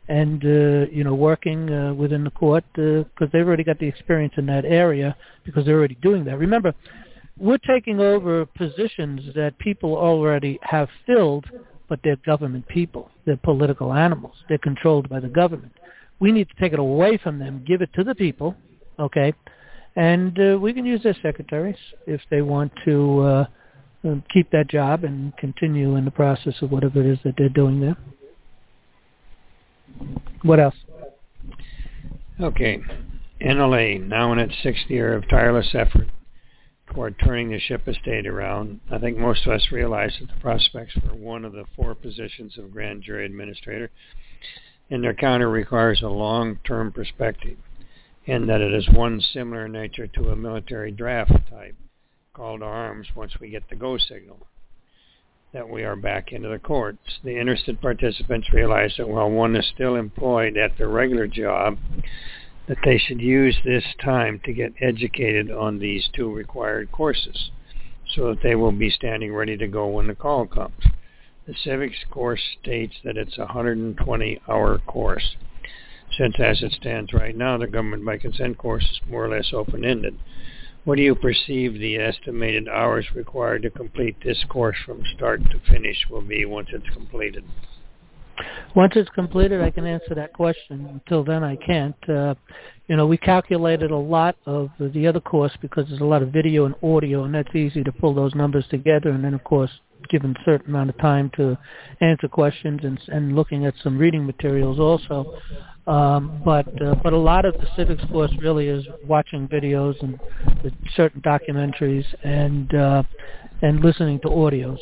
[SPEAKER 2] working within the court because they've already got the experience in that area because they're already doing that. Remember, we're taking over positions that people already have filled, but they're government people. They're political animals. They're controlled by the government. We need to take it away from them, give it to the people, okay? And we can use their secretaries if they want to keep that job and continue in the process of whatever it is that they're doing there. What else?
[SPEAKER 3] Okay. NLA, now in its 6th year of tireless effort toward turning the ship of state around, I think most of us realize that the prospects for one of the 4 positions of grand jury administrator in their county requires a long-term perspective, and that it is one similar in nature to a military draft type, called to arms once we get the go signal, that we are back into the courts. The interested participants realize that while one is still employed at their regular job, that they should use this time to get educated on these 2 required courses, so that they will be standing ready to go when the call comes. The civics course states that it's a 120-hour course, since as it stands right now, the government by consent course is more or less open-ended. What do you perceive the estimated hours required to complete this course from start to finish will be once it's completed?
[SPEAKER 2] Once it's completed, I can answer that question. Until then, I can't. We calculated a lot of the other course because there's a lot of video and audio, and that's easy to pull those numbers together. And then, of course, given a certain amount of time to answer questions and looking at some reading materials also. But a lot of the civics course really is watching videos and certain documentaries and listening to audios.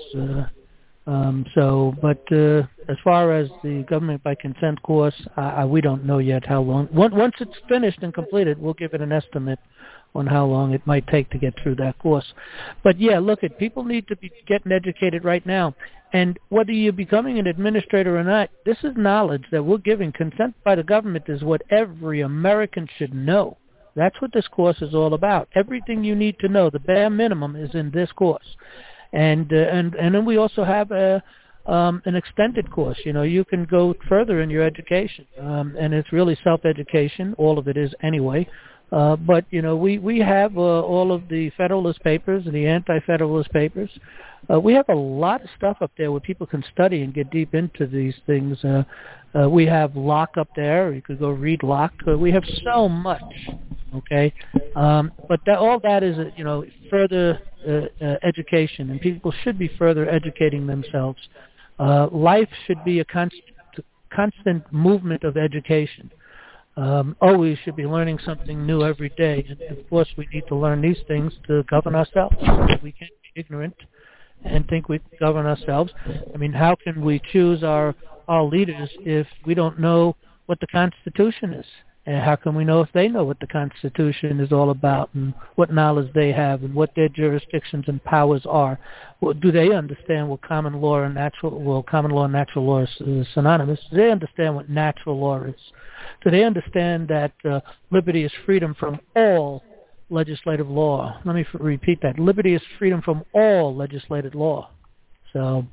[SPEAKER 2] As far as the government by consent course, we don't know yet how long. Once it's finished and completed, we'll give it an estimate on how long it might take to get through that course. But yeah, look, people need to be getting educated right now. And whether you're becoming an administrator or not, this is knowledge that we're giving. Consent by the government is what every American should know. That's what this course is all about. Everything you need to know, the bare minimum, is in this course. And then we also have an extended course. You can go further in your education, and it's really self-education. All of it is anyway. But we have all of the Federalist Papers and the Anti-Federalist Papers. We have a lot of stuff up there where people can study and get deep into these things. We have Locke up there. You could go read Locke. We have so much. Okay, but all that is further education, and people should be further educating themselves. Life should be a constant movement of education. Always should be learning something new every day. And of course, we need to learn these things to govern ourselves. We can't be ignorant and think we can govern ourselves. I mean, how can we choose our leaders if we don't know what the Constitution is? And how can we know if they know what the Constitution is all about and what knowledge they have and what their jurisdictions and powers are? Well, do they understand what common law and natural law is synonymous? Do they understand what natural law is? Do they understand that liberty is freedom from all legislative law? Let me repeat that. Liberty is freedom from all legislated law. So,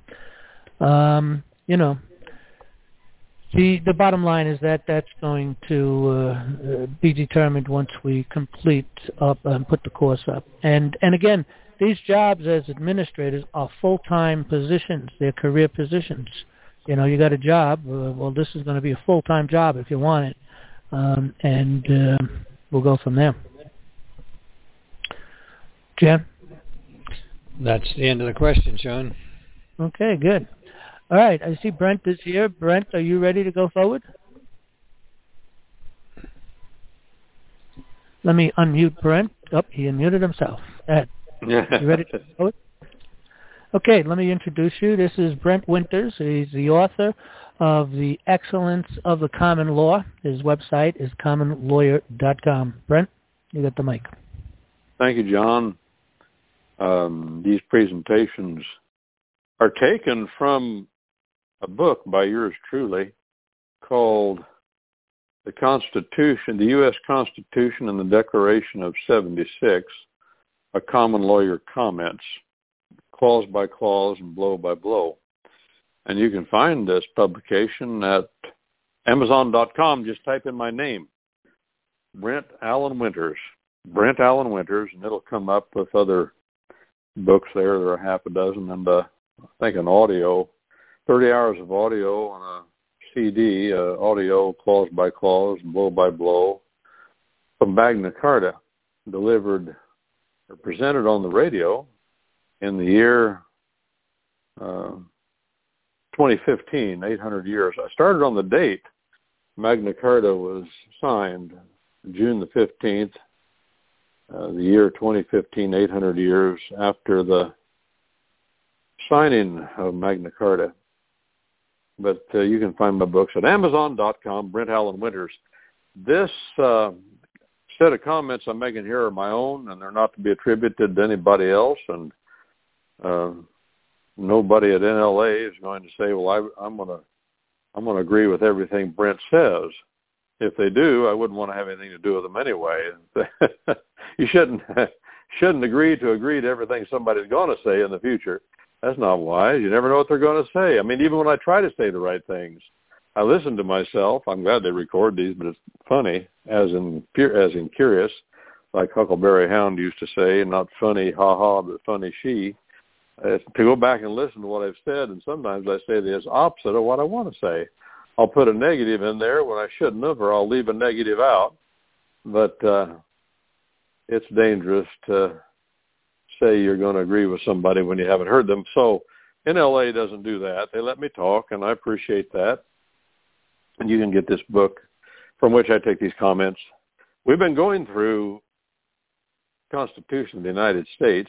[SPEAKER 2] the bottom line is that that's going to be determined once we complete up and put the course up. And again, these jobs as administrators are full-time positions. They're career positions. You got a job. Well, this is going to be a full-time job if you want it. And we'll go from there. Jen?
[SPEAKER 3] That's the end of the question, Sean.
[SPEAKER 2] Okay, good. All right, I see Brent is here. Brent, are you ready to go forward? Let me unmute Brent. Oh, he unmuted himself. Ed, you ready to go? Okay, let me introduce you. This is Brent Winters. He's the author of The Excellence of the Common Law. His website is commonlawyer.com. Brent, you got the mic.
[SPEAKER 4] Thank you, John. These presentations are taken from a book by yours truly called The Constitution, the U.S. Constitution and the Declaration of 76, A Common Lawyer Comments, clause by clause and blow by blow. And you can find this publication at Amazon.com. Just type in my name, Brent Allen Winters, and it'll come up with other books there. There are half a dozen, and I think an audio, 30 hours of audio on a CD, audio clause by clause, blow by blow, from Magna Carta, delivered or presented on the radio in the year 2015, 800 years. I started on the date Magna Carta was signed, June the 15th, the year 2015, 800 years after the signing of Magna Carta. But you can find my books at Amazon.com, Brent Allen Winters. This set of comments I'm making here are my own, and they're not to be attributed to anybody else. And nobody at NLA is going to say, "Well, I'm going to agree with everything Brent says." If they do, I wouldn't want to have anything to do with them anyway. You shouldn't agree to everything somebody's going to say in the future. That's not wise. You never know what they're going to say. I mean, even when I try to say the right things, I listen to myself. I'm glad they record these, but it's funny, as in curious, like Huckleberry Hound used to say, not funny, ha-ha, but funny she. To go back and listen to what I've said, and sometimes I say the opposite of what I want to say. I'll put a negative in there when I shouldn't have, or I'll leave a negative out. But it's dangerous to say you're going to agree with somebody when you haven't heard them. So NLA doesn't do that. They let me talk, and I appreciate that. And you can get this book from which I take these comments. We've been going through Constitution of the United States,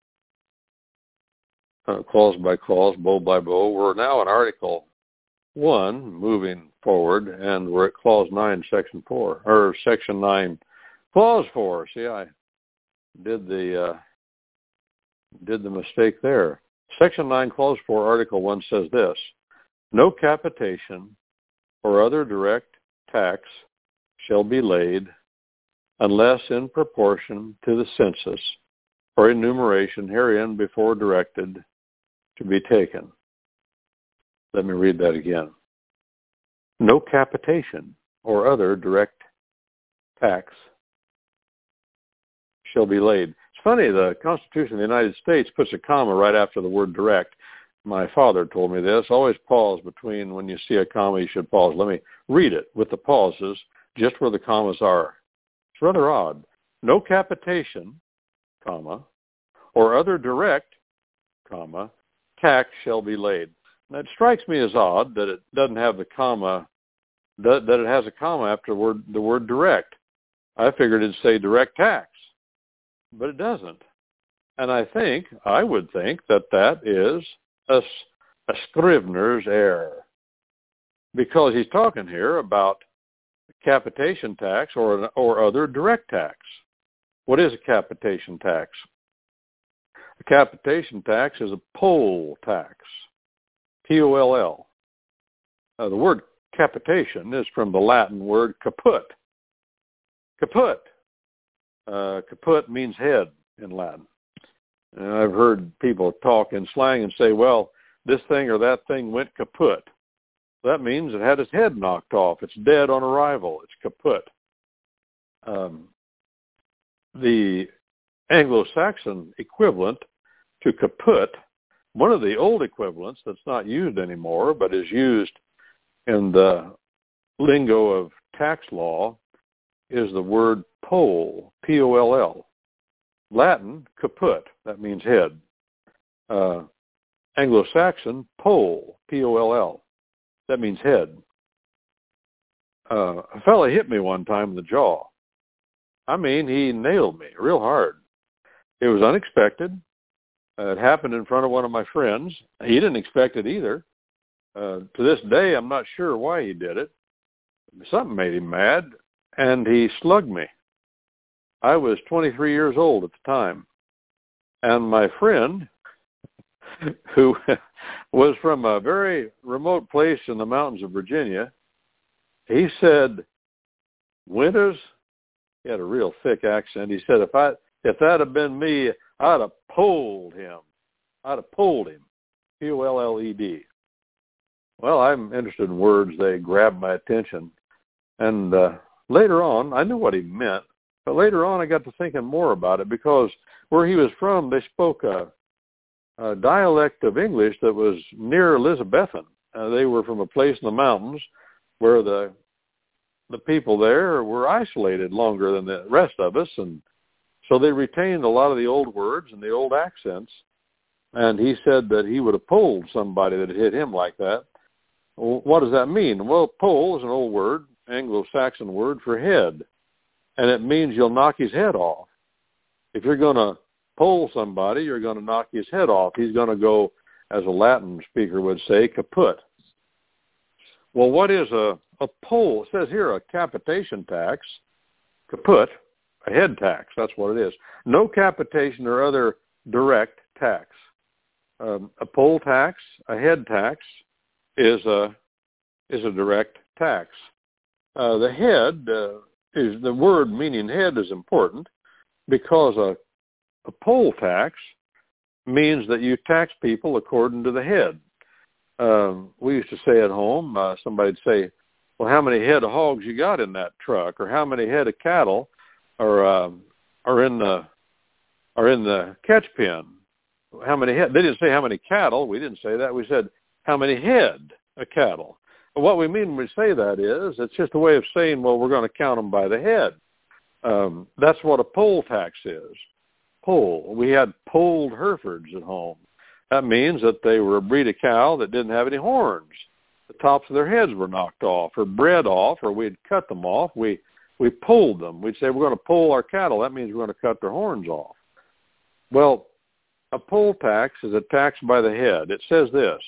[SPEAKER 4] clause by clause, blow by blow. We're now in Article 1, moving forward, and we're at Clause 9, Section 4, or Section 9, Clause 4. See, I did the mistake there. Section 9, Clause 4, Article 1 says this: no capitation or other direct tax shall be laid unless in proportion to the census or enumeration herein before directed to be taken. Let me read that again. No capitation or other direct tax shall be laid. It's funny, the Constitution of the United States puts a comma right after the word direct. My father told me this. Always pause between, when you see a comma, you should pause. Let me read it with the pauses just where the commas are. It's rather odd. No capitation, comma, or other direct, comma, tax shall be laid. Now, it strikes me as odd that it doesn't have the comma, that it has a comma after the word direct. I figured it'd say direct tax, but it doesn't. And I would think that is a Scrivener's error, because he's talking here about capitation tax or other direct tax. What is a capitation tax? A capitation tax is a poll tax, P-O-L-L. The word capitation is from the Latin word caput. Caput. Caput means head in Latin. And I've heard people talk in slang and say, well, this thing or that thing went kaput. That means it had its head knocked off. It's dead on arrival. It's kaput. The Anglo-Saxon equivalent to kaput, one of the old equivalents that's not used anymore but is used in the lingo of tax law, is the word poll, P-O-L-L. Latin, kaput, that means head. Anglo-Saxon, poll, P-O-L-L, that means head. A fella hit me one time in the jaw. I mean, he nailed me real hard. It was unexpected. It happened in front of one of my friends. He didn't expect it either. To this day, I'm not sure why he did it. Something made him mad, and he slugged me. I was 23 years old at the time. And my friend, who was from a very remote place in the mountains of Virginia, he said, Winters, he had a real thick accent. He said, if that had been me, I'd have pulled him. I'd have pulled him. Pulled. Well, I'm interested in words. They grabbed my attention. And later on, I knew what he meant, but later on I got to thinking more about it because where he was from, they spoke a dialect of English that was near Elizabethan. They were from a place in the mountains where the people there were isolated longer than the rest of us, and so they retained a lot of the old words and the old accents. And he said that he would have pulled somebody that had hit him like that. Well, what does that mean? Well, pull is an old word, Anglo-Saxon word for head, and it means you'll knock his head off. If you're going to pull somebody, you're going to knock his head off. He's going to go, as a Latin speaker would say, kaput. Well, what is a poll? It says here a capitation tax, kaput, a head tax. That's what it is. No capitation or other direct tax. A poll tax, a head tax, is a direct tax. The head is the word meaning head is important because a poll tax means that you tax people according to the head. We used to say at home, somebody'd say, well, how many head of hogs you got in that truck, or how many head of cattle are in the catch pen? How many head? They didn't say how many cattle. We didn't say that. We said how many head of cattle. But what we mean when we say that is it's just a way of saying, well, we're going to count them by the head. That's what a poll tax is. Poll. We had polled Herefords at home. That means that they were a breed of cow that didn't have any horns. The tops of their heads were knocked off or bred off, or we'd cut them off. We polled them. We'd say, we're going to poll our cattle. That means we're going to cut their horns off. Well, a poll tax is a tax by the head. It says this,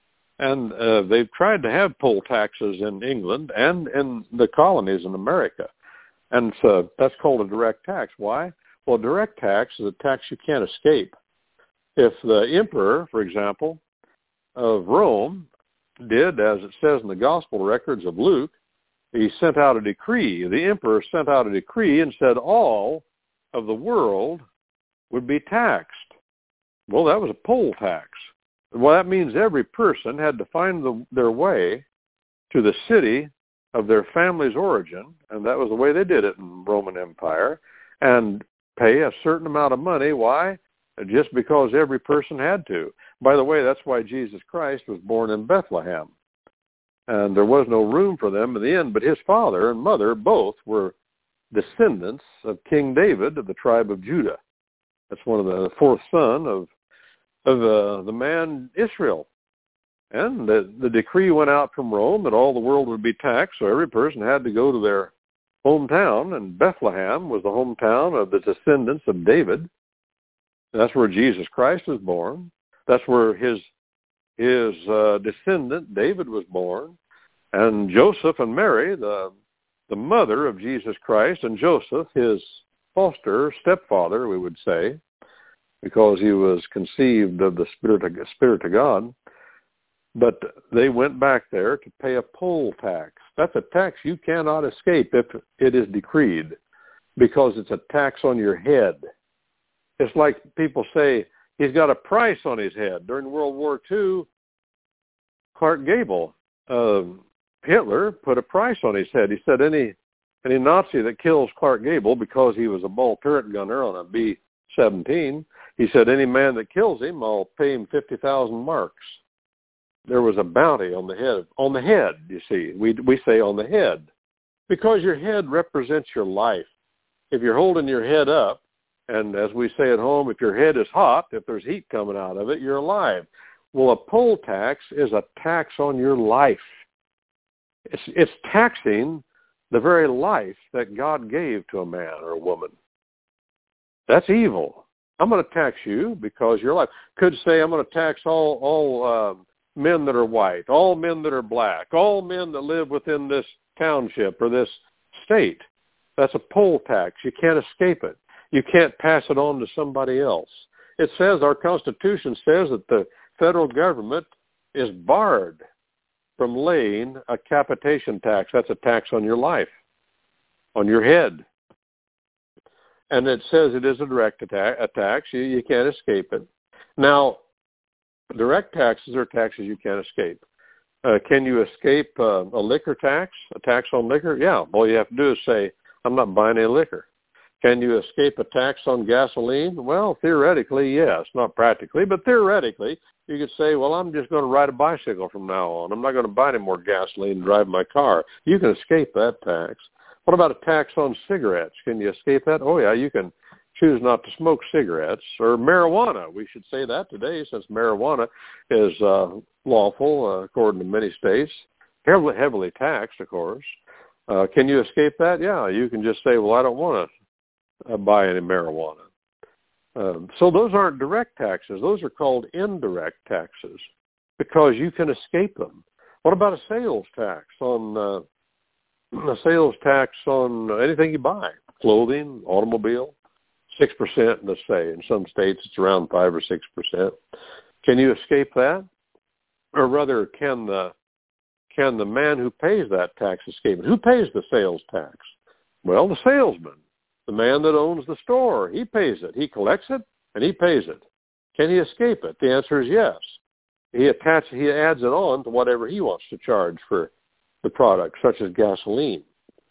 [SPEAKER 4] and they've tried to have poll taxes in England and in the colonies in America, and so that's called a direct tax. Why? Well, a direct tax is a tax you can't escape. If the emperor, for example, of Rome did, as it says in the gospel records of Luke, he sent out a decree. The emperor sent out a decree and said all of the world would be taxed. Well, that was a poll tax. Well, that means every person had to find their way to the city of their family's origin, and that was the way they did it in the Roman Empire, and pay a certain amount of money. Why? Just because every person had to. By the way, that's why Jesus Christ was born in Bethlehem. And there was no room for them in the end, but his father and mother both were descendants of King David of the tribe of Judah. That's one of the fourth son of the man Israel. And the decree went out from Rome that all the world would be taxed, so every person had to go to their hometown, and Bethlehem was the hometown of the descendants of David. That's where Jesus Christ was born. That's where his descendant David was born. And Joseph and Mary, the mother of Jesus Christ, and Joseph, his foster stepfather, we would say, because he was conceived of the Spirit of God. But they went back there to pay a poll tax. That's a tax you cannot escape if it is decreed, because it's a tax on your head. It's like people say, he's got a price on his head. During World War II, Clark Gable, Hitler put a price on his head. He said any Nazi that kills Clark Gable because he was a ball turret gunner on a B-17, he said any man that kills him, I'll pay him 50,000 marks. There was a bounty on the head. On the head, you see. We say on the head. Because your head represents your life. If you're holding your head up, and as we say at home, if your head is hot, if there's heat coming out of it, you're alive. Well, a poll tax is a tax on your life. It's taxing the very life that God gave to a man or a woman. That's evil. I'm going to tax you because you're alive. Could say, I'm going to tax all men that are white, all men that are black, all men that live within this township or this state. That's a poll tax. You can't escape it. You can't pass it on to somebody else. It says, our Constitution says that the federal government is barred from laying a capitation tax. That's a tax on your life, on your head. And it says it is a direct tax. You can't escape it. Now, direct taxes are taxes you can't escape. Can you escape a liquor tax, a tax on liquor? Yeah. All you have to do is say, I'm not buying any liquor. Can you escape a tax on gasoline? Well, theoretically, yes. Not practically, but theoretically, you could say, well, I'm just going to ride a bicycle from now on. I'm not going to buy any more gasoline and drive my car. You can escape that tax. What about a tax on cigarettes? Can you escape that? Oh, yeah, you can choose not to smoke cigarettes. Or marijuana. We should say that today, since marijuana is lawful according to many states. Heavily taxed, of course. Can you escape that? Yeah, you can just say, well, I don't want to buy any marijuana. So those aren't direct taxes. Those are called indirect taxes because you can escape them. What about a sales tax on anything you buy? Clothing, automobile, 6%, let's say. In some states, it's around 5 or 6%. Can you escape that? Or rather, can the man who pays that tax escape it? Who pays the sales tax? Well, the salesman. The man that owns the store, he pays it. He collects it, and he pays it. Can he escape it? The answer is yes. He adds it on to whatever he wants to charge for the product, such as gasoline.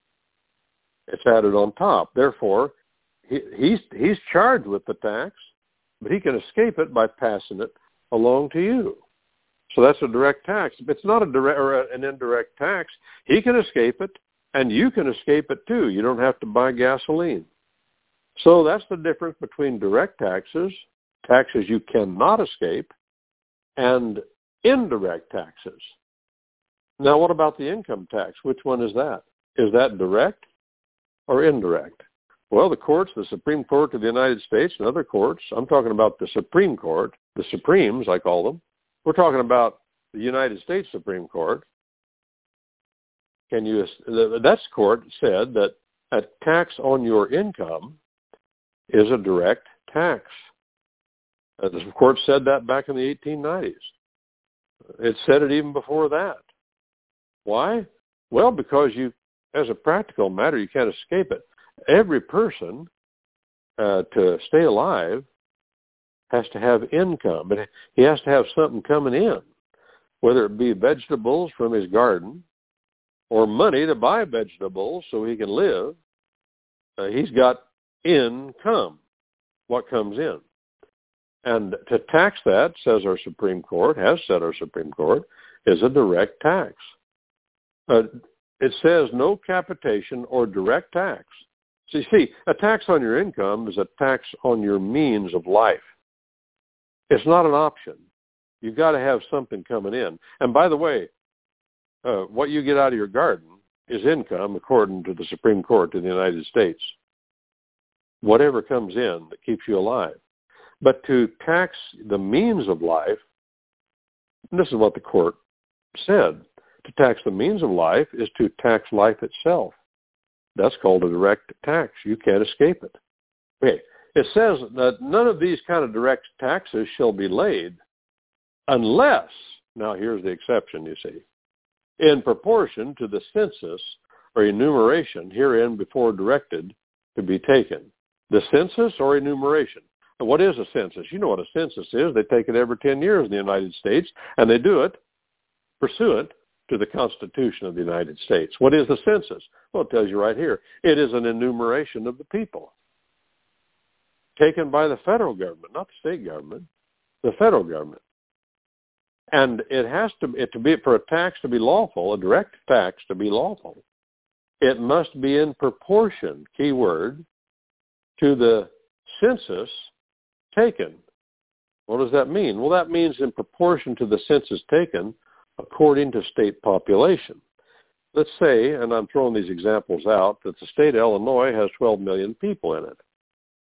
[SPEAKER 4] It's added on top. Therefore, he's charged with the tax, but he can escape it by passing it along to you. So that's a direct tax. It's not a direct or an indirect tax. He can escape it, and you can escape it too. You don't have to buy gasoline. So that's the difference between direct taxes, taxes you cannot escape, and indirect taxes. Now, what about the income tax? Which one is that? Is that direct or indirect? Well, the courts, the Supreme Court of the United States and other courts, I'm talking about the Supreme Court, the Supremes, I call them. We're talking about the United States Supreme Court. That court said that a tax on your income is a direct tax. The court said that back in the 1890s. It said it even before that. Why? Well, because as a practical matter, you can't escape it. Every person, to stay alive, has to have income. But he has to have something coming in, whether it be vegetables from his garden or money to buy vegetables so he can live. He's got income, what comes in. And to tax that, says our Supreme Court, has said our Supreme Court, is a direct tax. It says no capitation or direct tax. So you see, a tax on your income is a tax on your means of life. It's not an option. You've got to have something coming in. And by the way, what you get out of your garden is income according to the Supreme Court of the United States. Whatever comes in that keeps you alive. But to tax the means of life, and this is what the court said, to tax the means of life is to tax life itself. That's called a direct tax. You can't escape it. Okay. It says that none of these kind of direct taxes shall be laid unless, now here's the exception, you see, in proportion to the census or enumeration herein before directed to be taken. The census or enumeration. And what is a census? You know what a census is. They take it every 10 years in the United States, and they do it pursuant to the Constitution of the United States. What is the census? Well, it tells you right here. It is an enumeration of the people taken by the federal government, not the state government, the federal government. And it has to be for a tax to be lawful, a direct tax to be lawful, it must be in proportion, key word, to the census taken. What does that mean? Well, that means in proportion to the census taken according to state population. Let's say, and I'm throwing these examples out, that the state of Illinois has 12 million people in it.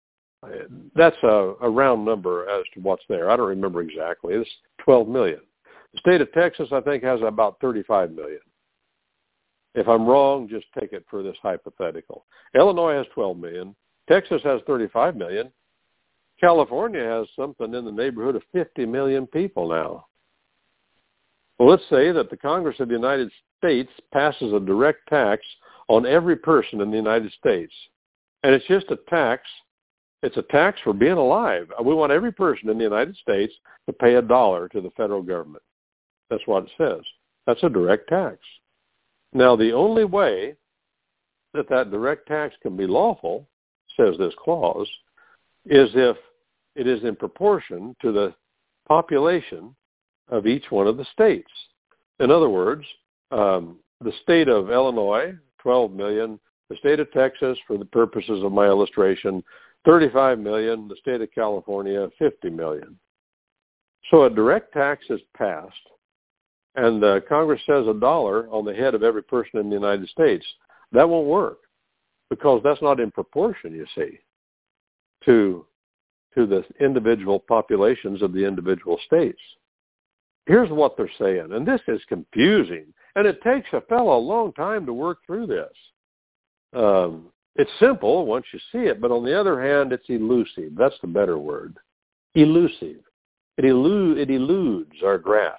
[SPEAKER 4] That's a round number as to what's there. I don't remember exactly. It's 12 million. The state of Texas, I think, has about 35 million. If I'm wrong, just take it for this hypothetical. Illinois has 12 million. Texas has 35 million. California has something in the neighborhood of 50 million people now. Well, let's say that the Congress of the United States passes a direct tax on every person in the United States. And it's just a tax. It's a tax for being alive. We want every person in the United States to pay $1 to the federal government. That's what it says. That's a direct tax. Now, the only way that that direct tax can be lawful, says this clause, is if it is in proportion to the population of each one of the states. In other words, the state of Illinois, 12 million, the state of Texas, for the purposes of my illustration, 35 million, the state of California, 50 million. So a direct tax is passed, and Congress says $1 on the head of every person in the United States. That won't work, because that's not in proportion, you see, to the individual populations of the individual states. Here's what they're saying, and this is confusing, and it takes a fellow a long time to work through this. It's simple once you see it, but on the other hand, it's elusive. That's the better word. Elusive. It eludes our grasp.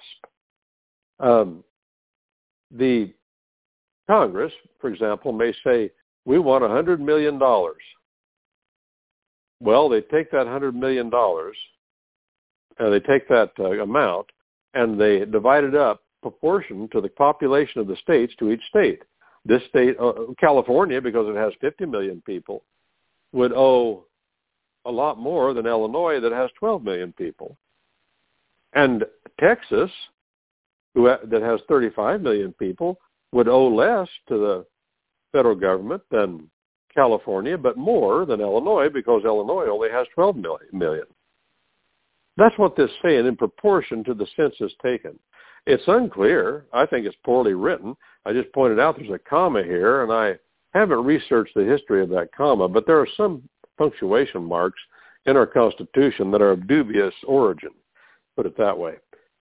[SPEAKER 4] The Congress, for example, may say, we want $100 million. Well, they take that $100 million, and they take that amount, and they divide it up proportion to the population of the states to each state. This state, California, because it has 50 million people, would owe a lot more than Illinois that has 12 million people. And Texas, that has 35 million people, would owe less to the federal government than California, but more than Illinois, because Illinois only has 12 million. That's what this is saying, in proportion to the census taken. It's unclear. I think it's poorly written. I just pointed out there's a comma here, and I haven't researched the history of that comma, but there are some punctuation marks in our Constitution that are of dubious origin, put it that way.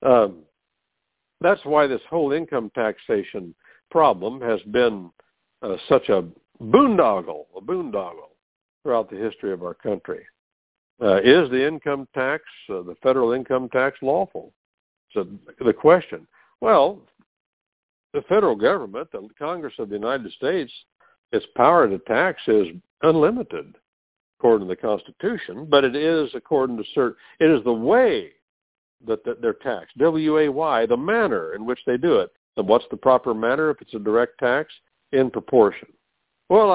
[SPEAKER 4] That's why this whole income taxation problem has been such a boondoggle throughout the history of our country. Is the income tax, the federal income tax, lawful? So the question. Well, the federal government, the Congress of the United States, its power to tax is unlimited, according to the Constitution, but it is according to it is the way that they're taxed, W-A-Y, the manner in which they do it. And what's the proper manner if it's a direct tax? In proportion. Well,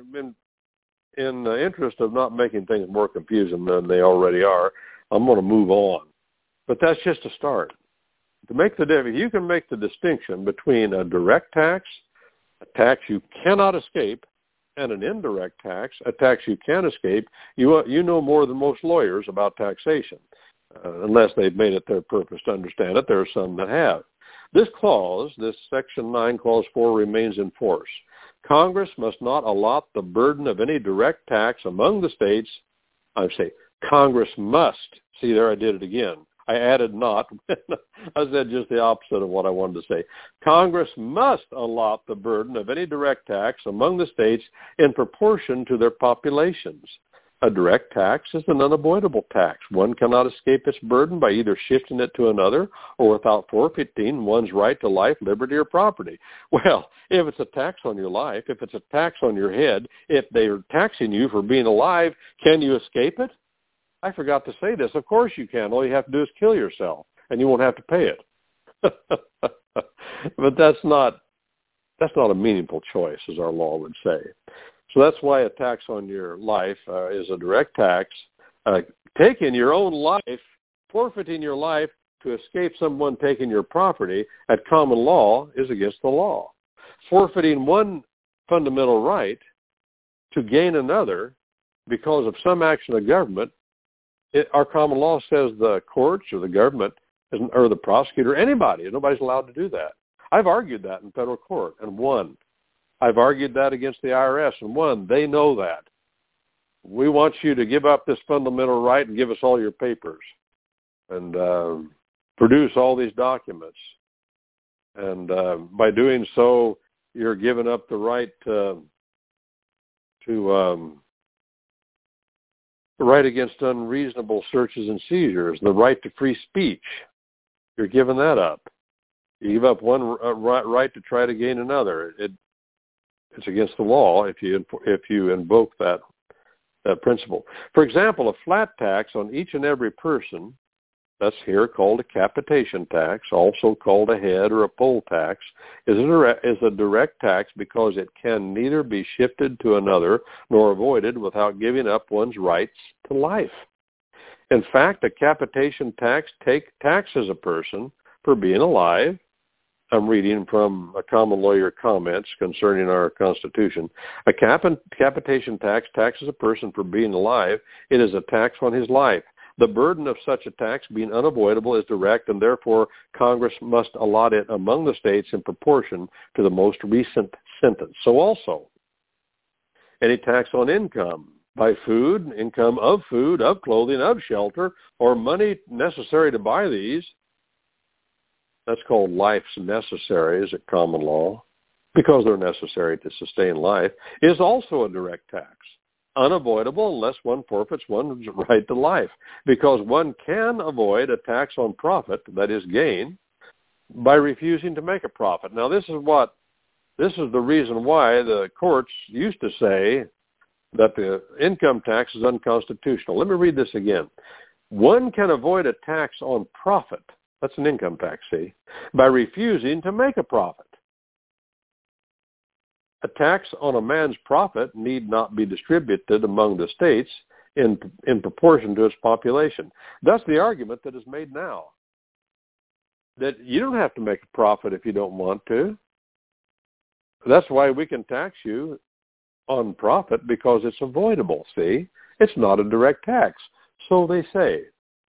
[SPEAKER 4] in the interest of not making things more confusing than they already are, I'm going to move on. But that's just a start. To make the difference, you can make the distinction between a direct tax, a tax you cannot escape, and an indirect tax, a tax you can escape. You know more than most lawyers about taxation, unless they've made it their purpose to understand it. There are some that have. This clause, this Section 9, Clause 4, remains in force. Congress must not allot the burden of any direct tax among the states. I say Congress must. See, there I did it again. I added not. I said just the opposite of what I wanted to say. Congress must allot the burden of any direct tax among the states in proportion to their populations. A direct tax is an unavoidable tax. One cannot escape its burden by either shifting it to another or without forfeiting one's right to life, liberty, or property. Well, if it's a tax on your life, if it's a tax on your head, if they're taxing you for being alive, can you escape it? I forgot to say this. Of course you can. All you have to do is kill yourself, and you won't have to pay it. But that's not a meaningful choice, as our law would say. So that's why a tax on your life is a direct tax. Taking your own life, forfeiting your life to escape someone taking your property at common law is against the law. Forfeiting one fundamental right to gain another because of some action of government, our common law says the courts or the government or the prosecutor, nobody's allowed to do that. I've argued that in federal court and won. I've argued that against the IRS and won. They know that. we want you to give up this fundamental right and give us all your papers and produce all these documents. And by doing so, you're giving up the right to the right against unreasonable searches and seizures, the right to free speech. You're giving that up. You give up one right to try to gain another. It's against the law if you invoke that principle. For example, a flat tax on each and every person, that's here called a capitation tax, also called a head or a poll tax, is a direct tax because it can neither be shifted to another nor avoided without giving up one's rights to life. In fact, a capitation tax taxes a person for being alive. I'm reading from a common lawyer comments concerning our Constitution. A capitation tax taxes a person for being alive. It is a tax on his life. The burden of such a tax being unavoidable is direct, and therefore Congress must allot it among the states in proportion to the most recent sentence. So also, any tax on income, by food, income of food, of clothing, of shelter, or money necessary to buy these, that's called life's necessaries at common law, because they're necessary to sustain life, is also a direct tax. Unavoidable unless one forfeits one's right to life, because one can avoid a tax on profit, that is gain, by refusing to make a profit. Now this is the reason why the courts used to say that the income tax is unconstitutional. Let me read this again. One can avoid a tax on profit, that's an income tax, see, by refusing to make a profit. A tax on a man's profit need not be distributed among the states in proportion to its population. That's the argument that is made now, that you don't have to make a profit if you don't want to. That's why we can tax you on profit, because it's avoidable, see? It's not a direct tax, so they say.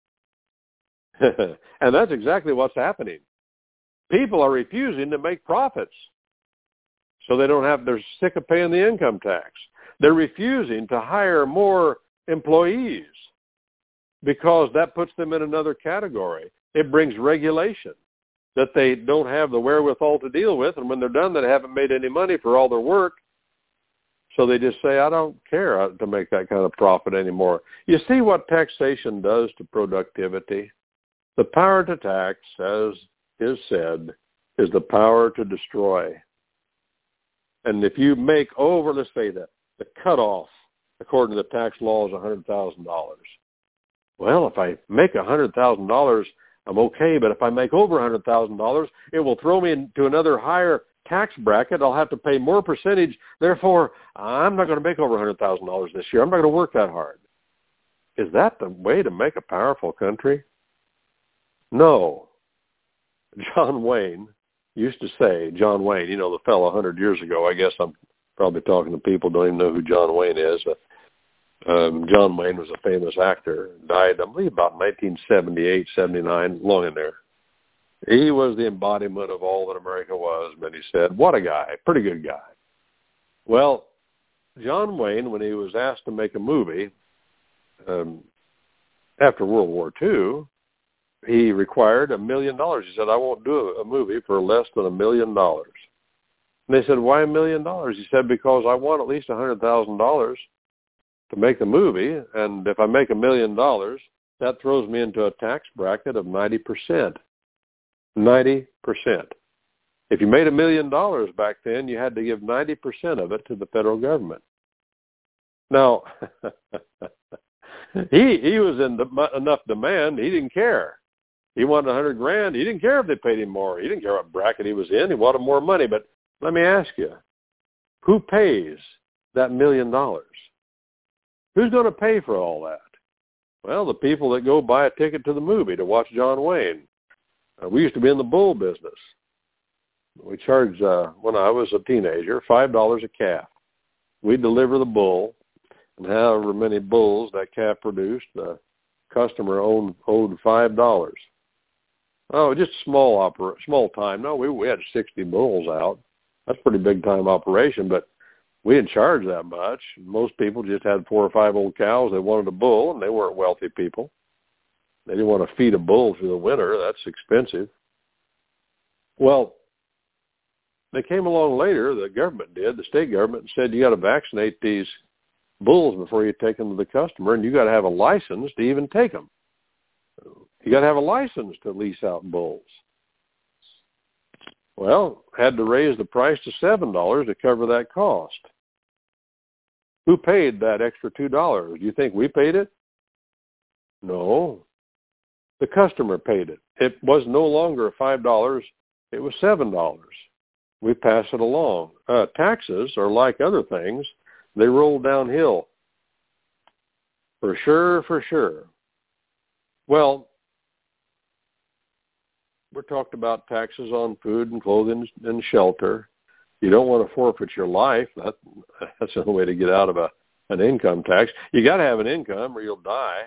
[SPEAKER 4] And that's exactly what's happening. People are refusing to make profits. So they're sick of paying the income tax. They're refusing to hire more employees because that puts them in another category. It brings regulation that they don't have the wherewithal to deal with, and when they're done, they haven't made any money for all their work. So they just say, I don't care to make that kind of profit anymore. You see what taxation does to productivity? The power to tax, as is said, is the power to destroy. And if you make over, let's say that the cutoff, according to the tax law, is $100,000. Well, if I make $100,000, I'm okay. But if I make over $100,000, it will throw me into another higher tax bracket. I'll have to pay more percentage. Therefore, I'm not going to make over $100,000 this year. I'm not going to work that hard. Is that the way to make a powerful country? No. John Wayne used to say, John Wayne, the fellow 100 years ago, I guess I'm probably talking to people who don't even know who John Wayne is. John Wayne was a famous actor, died, I believe, about 1978, 79, long in there. He was the embodiment of all that America was, but he said, what a guy, pretty good guy. Well, John Wayne, when he was asked to make a movie after World War II, he required $1 million. He said, I won't do a movie for less than $1 million. And they said, why $1 million? He said, because I want at least $100,000 to make the movie, and if I make $1 million, that throws me into a tax bracket of 90%. 90%. If you made $1 million back then, you had to give 90% of it to the federal government. Now, he was in enough demand, he didn't care. He wanted $100,000. He didn't care if they paid him more. He didn't care what bracket he was in. He wanted more money. But let me ask you, who pays that $1 million? Who's going to pay for all that? Well, the people that go buy a ticket to the movie to watch John Wayne. We used to be in the bull business. We charged, when I was a teenager, $5 a calf. We'd deliver the bull, and however many bulls that calf produced, the customer owed $5. Oh, just small time. No, we had 60 bulls out. That's a pretty big time operation, but We didn't charge that much. Most people just had 4 or 5 old cows. They wanted a bull, and they weren't wealthy people. They didn't want to feed a bull through the winter. That's expensive. Well, they came along later, the government did, the state government, and said you got to vaccinate these bulls before you take them to the customer, and you got to have a license to even take them. You got to have a license to lease out bulls. Well, had to raise the price to $7 to cover that cost. Who paid that extra $2? Do you think we paid it? No. The customer paid it. It was no longer $5. It was $7. We pass it along. Taxes are like other things. They roll downhill. For sure. Well, we're talking about taxes on food and clothing and shelter. You don't want to forfeit your life. That's the only way to get out of an income tax. You got to have an income or you'll die.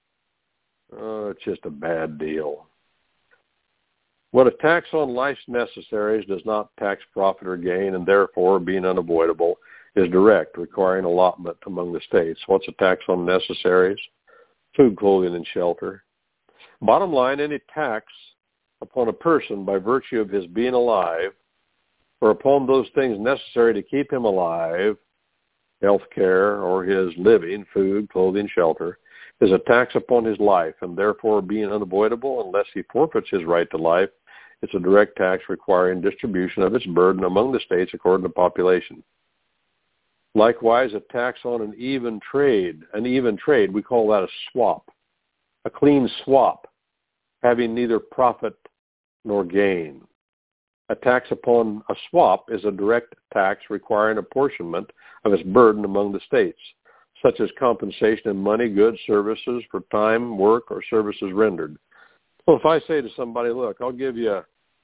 [SPEAKER 4] It's just a bad deal. What a tax on life's necessaries does not tax profit or gain, and therefore, being unavoidable, is direct, requiring allotment among the states. What's a tax on necessaries? Food, clothing, and shelter. Bottom line, any tax upon a person by virtue of his being alive, or upon those things necessary to keep him alive, health care, or his living, food, clothing, shelter, is a tax upon his life, and therefore being unavoidable unless he forfeits his right to life. It's a direct tax requiring distribution of its burden among the states according to population. Likewise, a tax on an even trade, we call that a swap, a clean swap, having neither profit nor gain. A tax upon a swap is a direct tax requiring apportionment of its burden among the states, such as compensation in money, goods, services for time, work, or services rendered. Well, if I say to somebody, look, I'll give you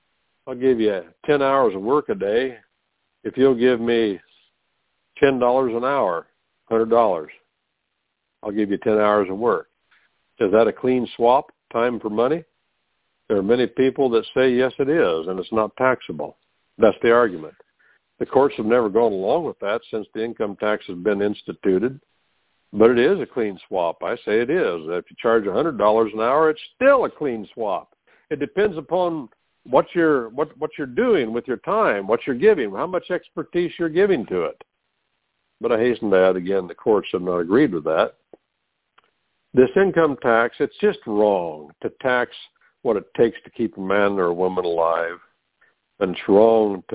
[SPEAKER 4] 10 hours of work a day if you'll give me $10 an hour, $100. I'll give you 10 hours of work. Is that a clean swap, time for money? There are many people that say, yes, it is, and it's not taxable. That's the argument. The courts have never gone along with that since the income tax has been instituted. But it is a clean swap. I say it is. If you charge $100 an hour, it's still a clean swap. It depends upon what you're doing with your time, what you're giving, how much expertise you're giving to it. But I hasten to add again, the courts have not agreed with that. This income tax, it's just wrong to tax what it takes to keep a man or a woman alive. And it's wrong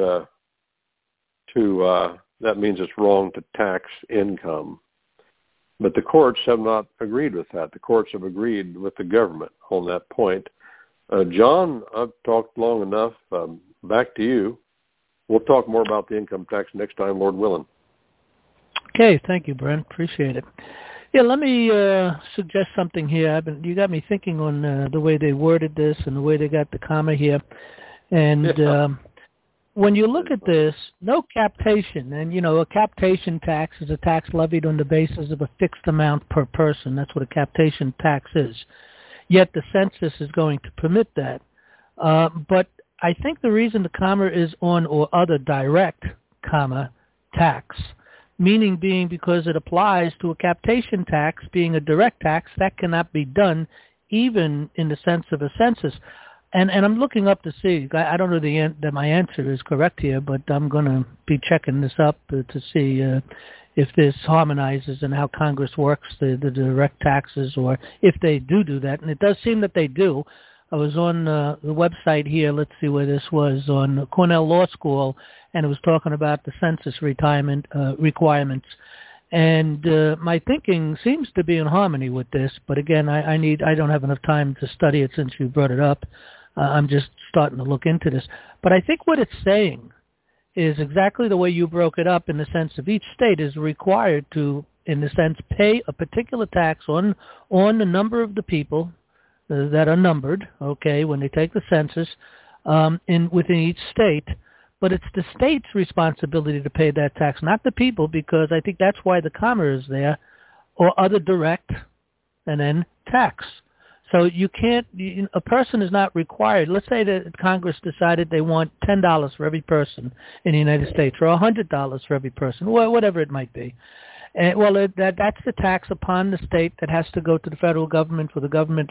[SPEAKER 4] that means it's wrong to tax income. But the courts have not agreed with that. The courts have agreed with the government on that point. John, I've talked long enough. Back to you. We'll talk more about the income tax next time, Lord willing.
[SPEAKER 2] Okay, thank you, Brent. Appreciate it. Yeah, let me suggest something here. You got me thinking on the way they worded this and the way they got the comma here. And when you look at this, no captation, and, a captation tax is a tax levied on the basis of a fixed amount per person. That's what a captation tax is. Yet the census is going to permit that. But I think the reason the comma is on or other direct, tax, meaning being because it applies to a captation tax being a direct tax, that cannot be done even in the sense of a census. And I'm looking up to see. I don't know that my answer is correct here, but I'm going to be checking this up to see if this harmonizes and how Congress works the direct taxes, or if they do that. And it does seem that they do. I was on the website here. Let's see where this was, on Cornell Law School, and it was talking about the census retirement requirements. And my thinking seems to be in harmony with this. But again, I don't have enough time to study it since you brought it up. I'm just starting to look into this. But I think what it's saying is exactly the way you broke it up, in the sense of each state is required to, in the sense, pay a particular tax on the number of the people that are numbered, okay, when they take the census within each state. But it's the state's responsibility to pay that tax, not the people, because I think that's why the comma is there, or other direct, and then tax. So you can't, a person is not required. Let's say that Congress decided they want $10 for every person in the United States, or $100 for every person, whatever it might be. That's the tax upon the state that has to go to the federal government for the government,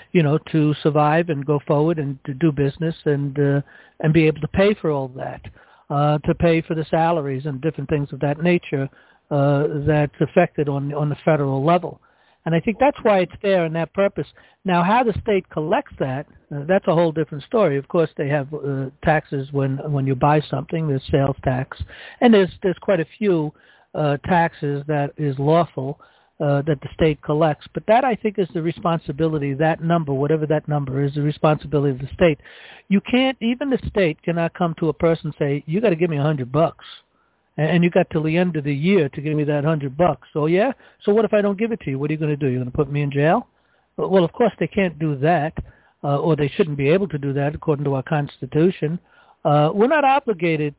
[SPEAKER 2] to survive and go forward and to do business and be able to pay for all that, to pay for the salaries and different things of that nature that's affected on the federal level. And I think that's why it's there and that purpose. Now, how the state collects that, that's a whole different story. Of course, they have taxes when you buy something. There's sales tax, and there's quite a few taxes that is lawful that the state collects. But that, I think, is the responsibility, that number, whatever that number is, the responsibility of the state. You can't, even the state cannot come to a person and say, you got to give me $100. And you got till the end of the year to give me that $100. So yeah. So what if I don't give it to you? What are you going to do? You're going to put me in jail? Well, of course they can't do that, or they shouldn't be able to do that according to our Constitution. We're not obligated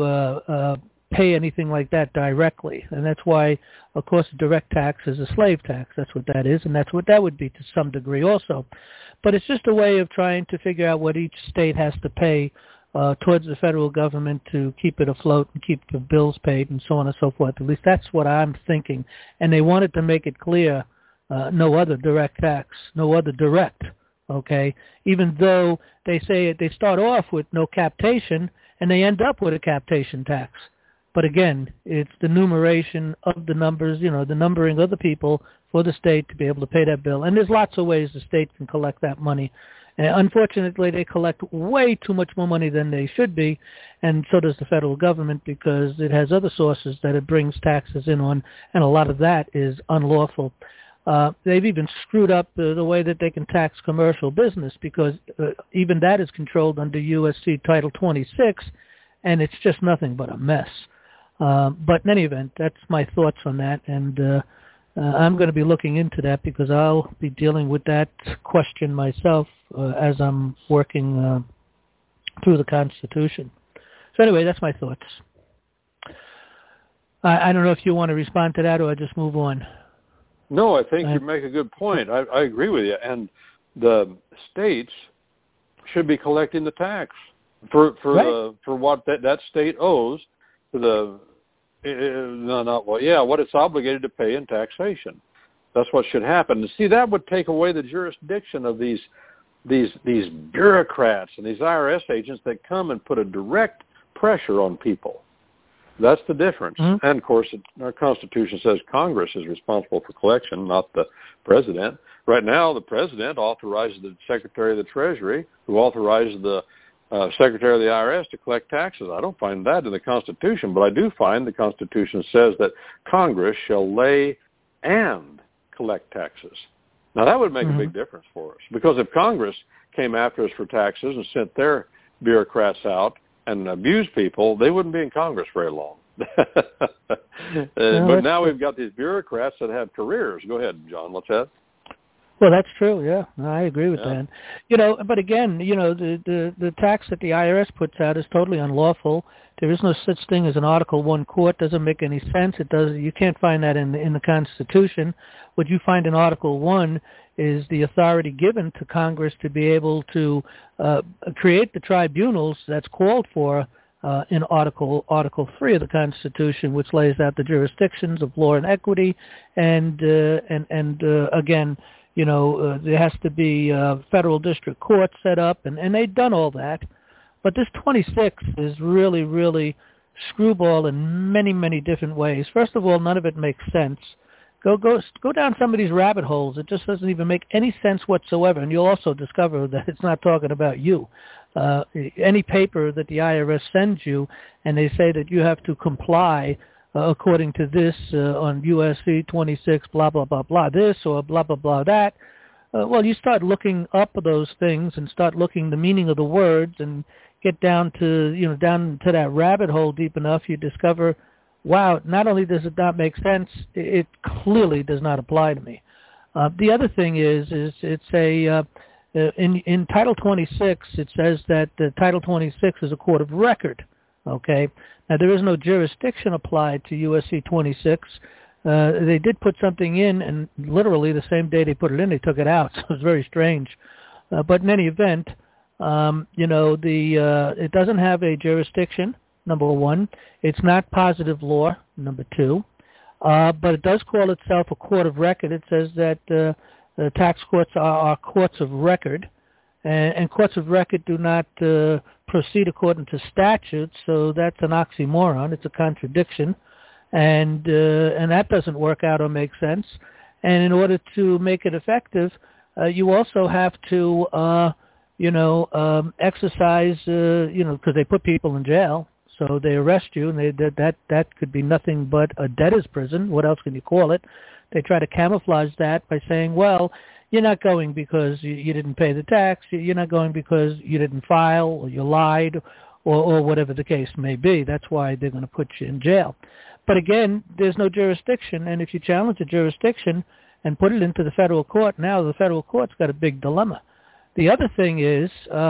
[SPEAKER 2] to pay anything like that directly, and that's why, of course, a direct tax is a slave tax. That's what that is, and that's what that would be to some degree also. But it's just a way of trying to figure out what each state has to pay towards the federal government to keep it afloat and keep the bills paid and so on and so forth. At least that's what I'm thinking. And they wanted to make it clear, no other direct tax, no other direct, okay? Even though they say they start off with no captation and they end up with a captation tax. But again, it's the numeration of the numbers, the numbering of the people for the state to be able to pay that bill. And there's lots of ways the state can collect that money. Unfortunately, they collect way too much more money than they should be, and so does the federal government, because it has other sources that it brings taxes in on, and a lot of that is unlawful. They've even screwed up the way that they can tax commercial business, because even that is controlled under USC Title 26, and it's just nothing but a mess. But in any event, that's my thoughts on that, and I'm going to be looking into that because I'll be dealing with that question myself as I'm working through the Constitution. So anyway, that's my thoughts. I don't know if you want to respond to that or I just move on.
[SPEAKER 4] No, I think you make a good point. I agree with you. And the states should be collecting the tax for what that state owes to the what it's obligated to pay in taxation. That's what should happen. And see, that would take away the jurisdiction of these bureaucrats and these IRS agents that come and put a direct pressure on people. That's the difference. Mm-hmm. And of course, our Constitution says Congress is responsible for collection, not the president. Right now, the president authorizes the Secretary of the Treasury, who authorizes the Secretary of the IRS to collect taxes. I don't find that in the Constitution, but I do find the Constitution says that Congress shall lay and collect taxes. Now, that would make a big difference for us, because if Congress came after us for taxes and sent their bureaucrats out and abused people, they wouldn't be in Congress very long. But now we've got these bureaucrats that have careers. Go ahead, John. What's that?
[SPEAKER 2] Well, that's true. Yeah, I agree with that. But again, the tax that the IRS puts out is totally unlawful. There is no such thing as an Article I court. Doesn't make any sense. It does. You can't find that in the Constitution. What you find in Article I is the authority given to Congress to be able to create the tribunals that's called for in Article 3 of the Constitution, which lays out the jurisdictions of law and equity, and again, there has to be federal district court set up, and they've done all that. But this 26 is really, really screwball in many, many different ways. First of all, none of it makes sense. Go down some of these rabbit holes. It just doesn't even make any sense whatsoever, and you'll also discover that it's not talking about you. Any paper that the IRS sends you, and they say that you have to comply according to this on USC 26, blah, blah, blah, blah, this or blah, blah, blah, that. Well, you start looking up those things and start looking the meaning of the words and get down to that rabbit hole deep enough, you discover, wow, not only does it not make sense, it clearly does not apply to me. The other thing is it's in Title 26, it says that Title 26 is a court of record. Okay. Now, there is no jurisdiction applied to USC 26 They did put something in, and literally the same day they put it in, they took it out. So it was very strange. But in any event, it doesn't have a jurisdiction, number one. It's not positive law, number two. But it does call itself a court of record. It says that the tax courts are courts of record, and courts of record do not proceed according to statute, so that's an oxymoron. It's a contradiction, and that doesn't work out or make sense. And in order to make it effective, you also have to, exercise, because they put people in jail. So they arrest you, and that could be nothing but a debtor's prison. What else can you call it? They try to camouflage that by saying, well, you're not going because you didn't pay the tax. You're not going because you didn't file or you lied or whatever the case may be. That's why they're going to put you in jail. But again, there's no jurisdiction, and if you challenge the jurisdiction and put it into the federal court, now the federal court's got a big dilemma. The other thing is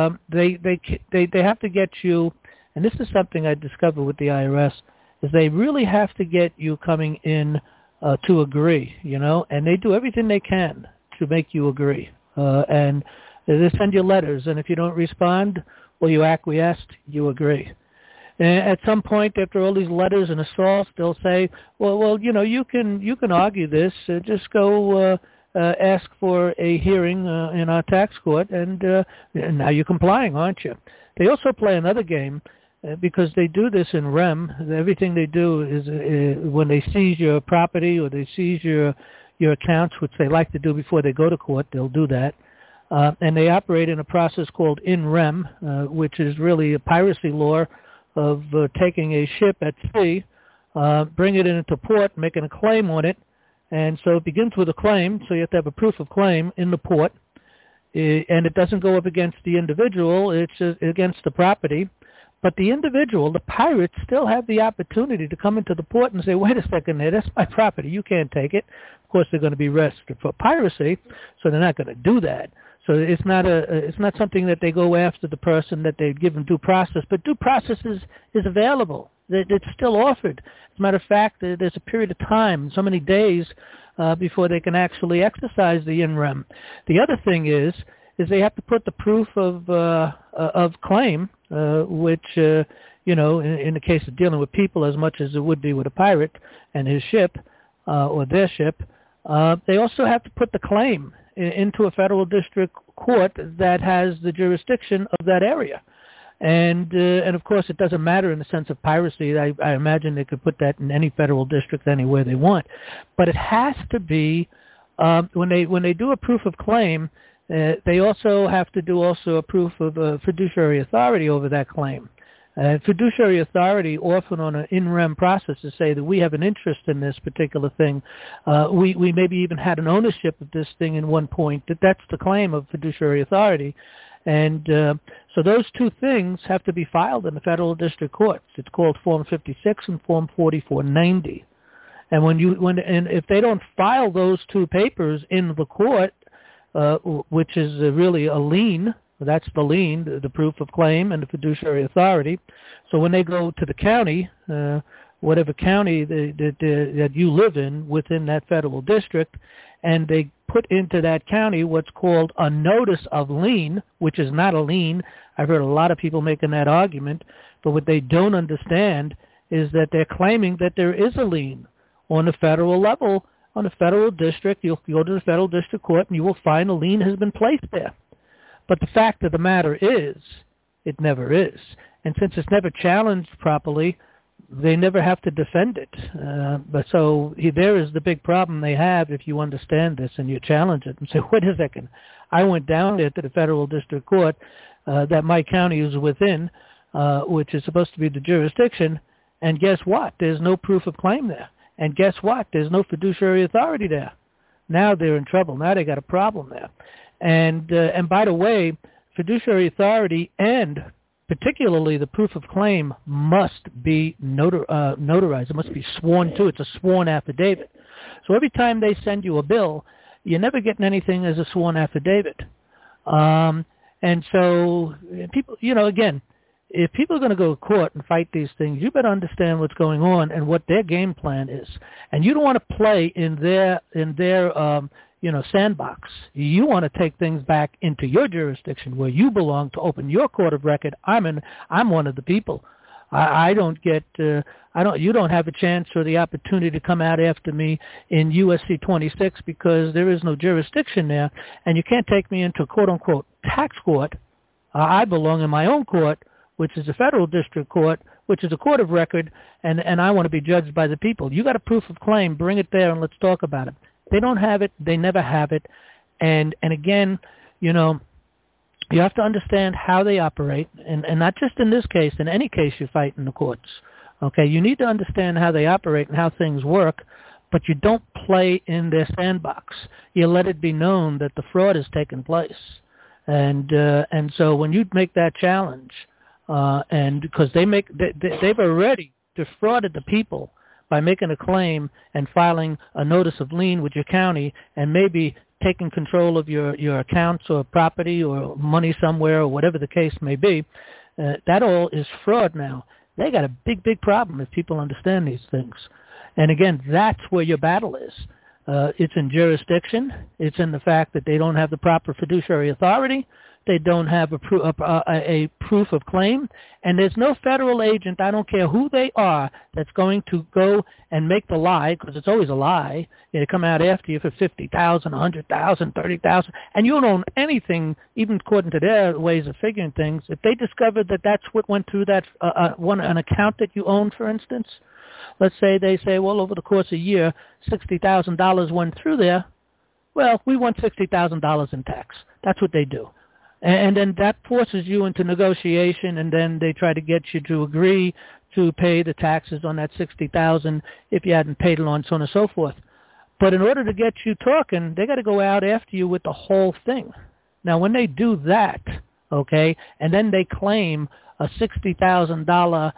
[SPEAKER 2] they have to get you. And this is something I discovered with the IRS, is they really have to get you coming in to agree, and they do everything they can to make you agree. And they send you letters, and if you don't respond, well, you acquiesced, you agree. And at some point, after all these letters and assaults, they'll say, well, you can argue this. Just go ask for a hearing in our tax court, and now you're complying, aren't you? They also play another game. Because they do this in REM, everything they do is when they seize your property or they seize your accounts, which they like to do before they go to court, they'll do that. And they operate in a process called in REM, which is really a piracy law of taking a ship at sea, bringing it into port, making a claim on it. And so it begins with a claim, so you have to have a proof of claim in the port. And it doesn't go up against the individual, it's against the property. But the individual, the pirates, still have the opportunity to come into the port and say, wait a second there, that's my property, you can't take it. Of course, they're going to be arrested for piracy, so they're not going to do that. So it's not something that they go after the person that they've given due process, but due process is available. It's still offered. As a matter of fact, there's a period of time, so many days, before they can actually exercise the in rem. The other thing is they have to put the proof of claim, which, in the case of dealing with people as much as it would be with a pirate and his ship or their ship, they also have to put the claim into a federal district court that has the jurisdiction of that area. And of course, it doesn't matter in the sense of piracy. I imagine they could put that in any federal district anywhere they want. But it has to be, when they do a proof of claim, they also have to do a proof of fiduciary authority over that claim. Fiduciary authority often on an in rem process to say that we have an interest in this particular thing. We maybe even had an ownership of this thing in one point. That's the claim of fiduciary authority. And so those two things have to be filed in the federal district courts. It's called Form 56 and Form 4490. And if they don't file those two papers in the court, which is really a lien. That's the lien, the proof of claim and the fiduciary authority. So when they go to the county, whatever county that you live in within that federal district, and they put into that county what's called a notice of lien, which is not a lien. I've heard a lot of people making that argument, but what they don't understand is that they're claiming that there is a lien on the federal level. On the federal district, you'll go to the federal district court and you will find a lien has been placed there. But the fact of the matter is, it never is. And since it's never challenged properly, they never have to defend it. But so there is the big problem they have if you understand this and you challenge it and say, wait a second, I went down there to the federal district court that my county is within, which is supposed to be the jurisdiction, and guess what? There's no proof of claim there. And guess what? There's no fiduciary authority there. Now they're in trouble. Now they got a problem there. And by the way, fiduciary authority and particularly the proof of claim must be notarized. It must be sworn to. It's a sworn affidavit. So every time they send you a bill, you're never getting anything as a sworn affidavit. And so people, again, if people are going to go to court and fight these things, you better understand what's going on and what their game plan is. And you don't want to play in their sandbox. You want to take things back into your jurisdiction where you belong to open your court of record. I'm one of the people. You don't have a chance or the opportunity to come out after me in USC 26 because there is no jurisdiction there, and you can't take me into a quote-unquote tax court. I belong in my own court, which is a federal district court, which is a court of record, and I want to be judged by the people. You got a proof of claim, bring it there and let's talk about it. They don't have it, they never have it, and again, you have to understand how they operate, and not just in this case, in any case you fight in the courts. Okay, you need to understand how they operate and how things work, but you don't play in their sandbox. You let it be known that the fraud has taken place. And so when you make that challenge, and because they've already defrauded the people by making a claim and filing a notice of lien with your county and maybe taking control of your accounts or property or money somewhere or whatever the case may be, that all is fraud now. They got a big, big problem if people understand these things. And again, that's where your battle is. It's in jurisdiction. It's in the fact that they don't have the proper fiduciary authority. They don't have a proof of claim. And there's no federal agent, I don't care who they are, that's going to go and make the lie, because it's always a lie. They come out after you for $50,000, $100,000, $30,000, and you don't own anything, even according to their ways of figuring things. If they discovered that that's what went through that an account that you own, for instance, let's say they say, well, over the course of a year, $60,000 went through there. Well, we want $60,000 in tax. That's what they do. And then that forces you into negotiation, and then they try to get you to agree to pay the taxes on that $60,000 if you hadn't paid it on, so on and so forth. But in order to get you talking, they got to go out after you with the whole thing. Now, when they do that, okay, and then they claim a $60,000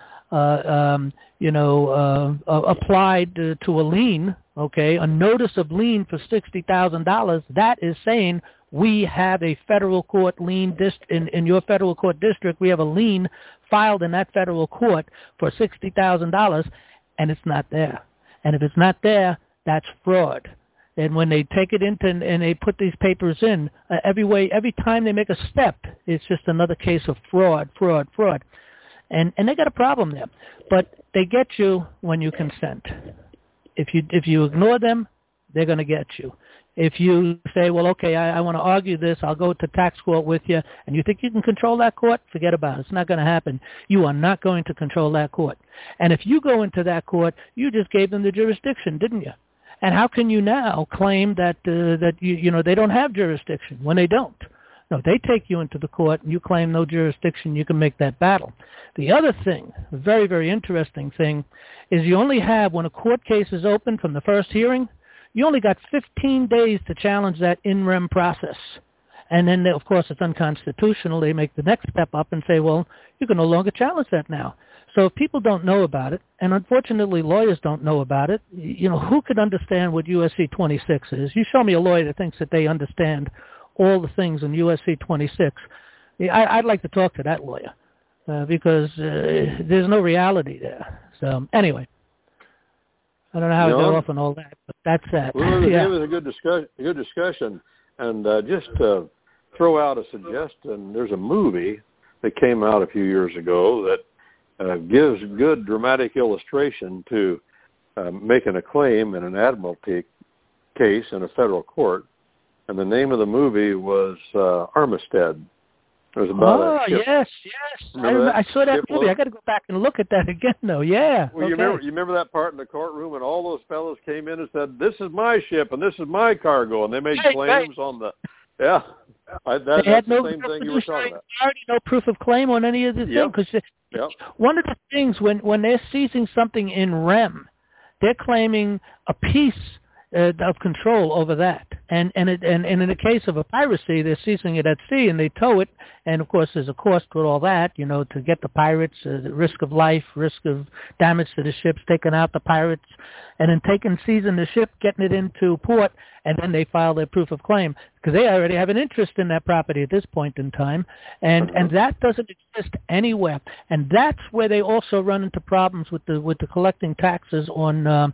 [SPEAKER 2] applied to a lien, okay, a notice of lien for $60,000, that is saying we have a federal court lien in your federal court district. We have a lien filed in that federal court for $60,000, and it's not there. And if it's not there, that's fraud. And when they take it into and they put these papers in, every time they make a step, it's just another case of fraud. And they got a problem there. But they get you when you consent. If you ignore them, they're going to get you. If you say, well, okay, I want to argue this, I'll go to tax court with you, and you think you can control that court, forget about it. It's not going to happen. You are not going to control that court. And if you go into that court, you just gave them the jurisdiction, didn't you? And how can you now claim that they don't have jurisdiction when they don't? No, they take you into the court and you claim no jurisdiction, you can make that battle. The other thing, a very, very interesting thing, is you only have, when a court case is open from the first hearing, you only got 15 days to challenge that in rem process. And then, of course, it's unconstitutional. They make the next step up and say, well, you can no longer challenge that now. So if people don't know about it, and unfortunately lawyers don't know about it, who could understand what USC 26 is? You show me a lawyer that thinks that they understand all the things in USC 26. I'd like to talk to that lawyer because there's no reality there. So anyway, I don't know how to go off on all that, but that's that.
[SPEAKER 4] Well, it was a good discussion. And just to throw out a suggestion, there's a movie that came out a few years ago that gives good dramatic illustration to making a claim in an admiralty case in a federal court. And the name of the movie was Armistead. It was about a ship. Yes.
[SPEAKER 2] I saw that movie. I got to go back and look at that again, though. Yeah.
[SPEAKER 4] Well,
[SPEAKER 2] okay.
[SPEAKER 4] you remember that part in the courtroom, and all those fellows came in and said, "This is my ship, and this is my cargo," and they made claims on the. Yeah. That's the same thing you were talking about.
[SPEAKER 2] No proof of claim on any of the things. Because one of the things when they're seizing something in rem, they're claiming a piece of control over that. And in the case of a piracy, they're seizing it at sea and they tow it. And of course, there's a cost with all that, to get the pirates, the risk of life, risk of damage to the ships, taking out the pirates, and then seizing the ship, getting it into port, and then they file their proof of claim because they already have an interest in that property at this point in time, and that doesn't exist anywhere. And that's where they also run into problems with the collecting taxes on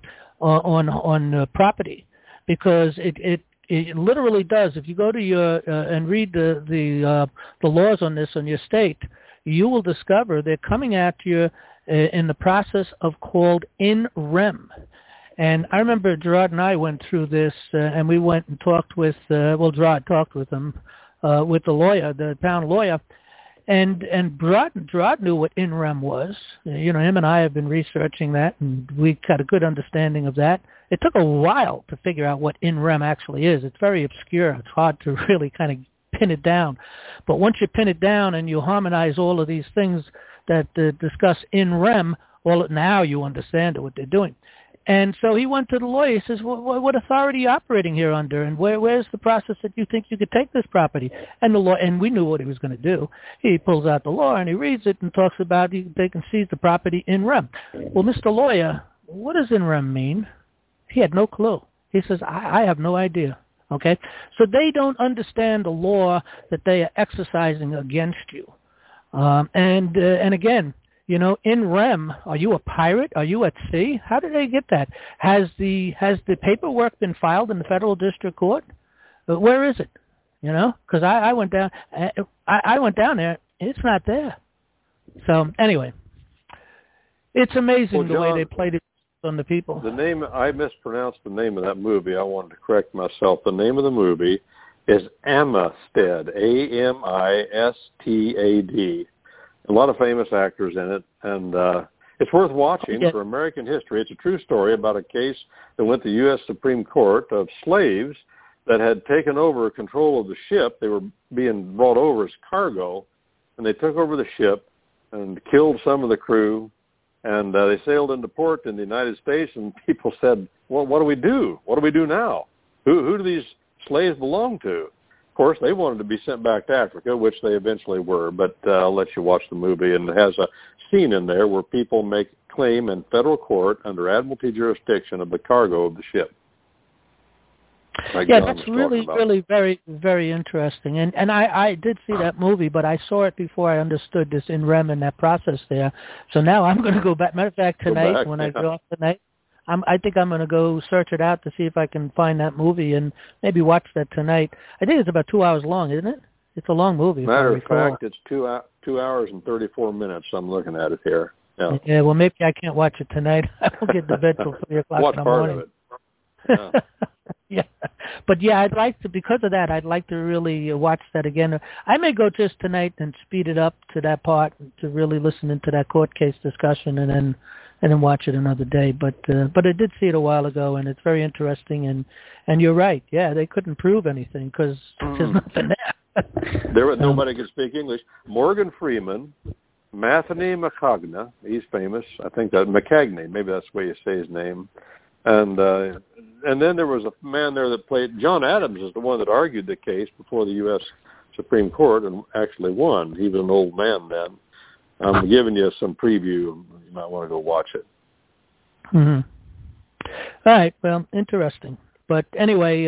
[SPEAKER 2] property, because it literally does. If you go to your and read the laws on this on your state, you will discover they're coming at you in the process of called in rem. And I remember Gerard and I went through this, and we went and talked with Gerard talked with him, with the lawyer, the town lawyer. And Gerard knew what in rem was. Him and I have been researching that, and we got a good understanding of that. It took a while to figure out what in rem actually is. It's very obscure. It's hard to really kind of pin it down. But once you pin it down and you harmonize all of these things that discuss in rem, well, now you understand what they're doing. And so he went to the lawyer. He says, well, what authority are you operating here under? And where's the process that you think you could take this property? And the law, and we knew what he was going to do. He pulls out the law and he reads it and talks about they can seize the property in rem. Well, Mr. Lawyer, what does in rem mean? He had no clue. He says, I have no idea. Okay? So they don't understand the law that they are exercising against you. And again, in rem, are you a pirate? Are you at sea? How did they get that? Has the paperwork been filed in the federal district court? Where is it? Because I went down. I went down there. It's not there. So anyway, it's amazing the way they played it on the people.
[SPEAKER 4] The name, I mispronounced the name of that movie. I wanted to correct myself. The name of the movie is Amistad. Amistad. A lot of famous actors in it, and it's worth watching for American history. It's a true story about a case that went to the U.S. Supreme Court of slaves that had taken over control of the ship. They were being brought over as cargo, and they took over the ship and killed some of the crew, and they sailed into port in the United States, and people said, well, what do we do? What do we do now? Who do these slaves belong to? Of course, they wanted to be sent back to Africa, which they eventually were, but I'll let you watch the movie, and it has a scene in there where people make claim in federal court under admiralty jurisdiction of the cargo of the ship.
[SPEAKER 2] That's really very, very interesting. And I did see that movie, but I saw it before I understood this in rem and that process there. So now I'm going to go back. Matter of fact, tonight, when I go off tonight, I think I'm going to go search it out to see if I can find that movie and maybe watch that tonight. I think it's about 2 hours long, isn't it? It's a long movie.
[SPEAKER 4] Matter of fact, it's 2 hours and 34 minutes. I'm looking at it here.
[SPEAKER 2] Yeah, well, maybe I can't watch it tonight. I won't get to bed till 3 o'clock in the morning.
[SPEAKER 4] What part of it?
[SPEAKER 2] Yeah. But yeah, I'd like to, because of that, I'd like to really watch that again. I may go just tonight and speed it up to that part to really listen into that court case discussion and then watch it another day. But I did see it a while ago, and it's very interesting. And you're right. Yeah, they couldn't prove anything because there's nothing there.
[SPEAKER 4] There was nobody could speak English. Morgan Freeman, Matthew McConaughey, he's famous. I think that McCagney, maybe that's the way you say his name. And then there was a man there that played, John Adams is the one that argued the case before the U.S. Supreme Court and actually won. He was an old man then. I'm giving you some preview. You might want to go watch it.
[SPEAKER 2] Mm-hmm. All right. Well, interesting. But anyway,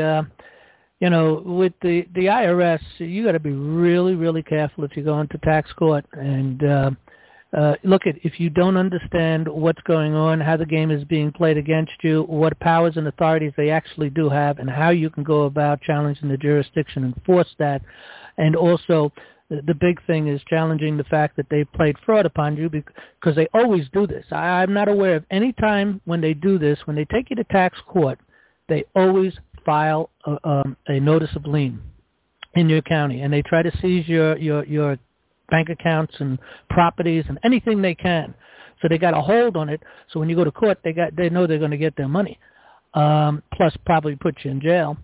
[SPEAKER 2] with the IRS, you got to be really, really careful if you go into tax court. And look, if you don't understand what's going on, how the game is being played against you, what powers and authorities they actually do have, and how you can go about challenging the jurisdiction and force that, and also the big thing is challenging the fact that they've played fraud upon you because they always do this. I'm not aware of any time when they do this, when they take you to tax court, they always file a notice of lien in your county, and they try to seize your bank accounts and properties and anything they can. So they got a hold on it. So when you go to court, they know they're going to get their money, plus probably put you in jail.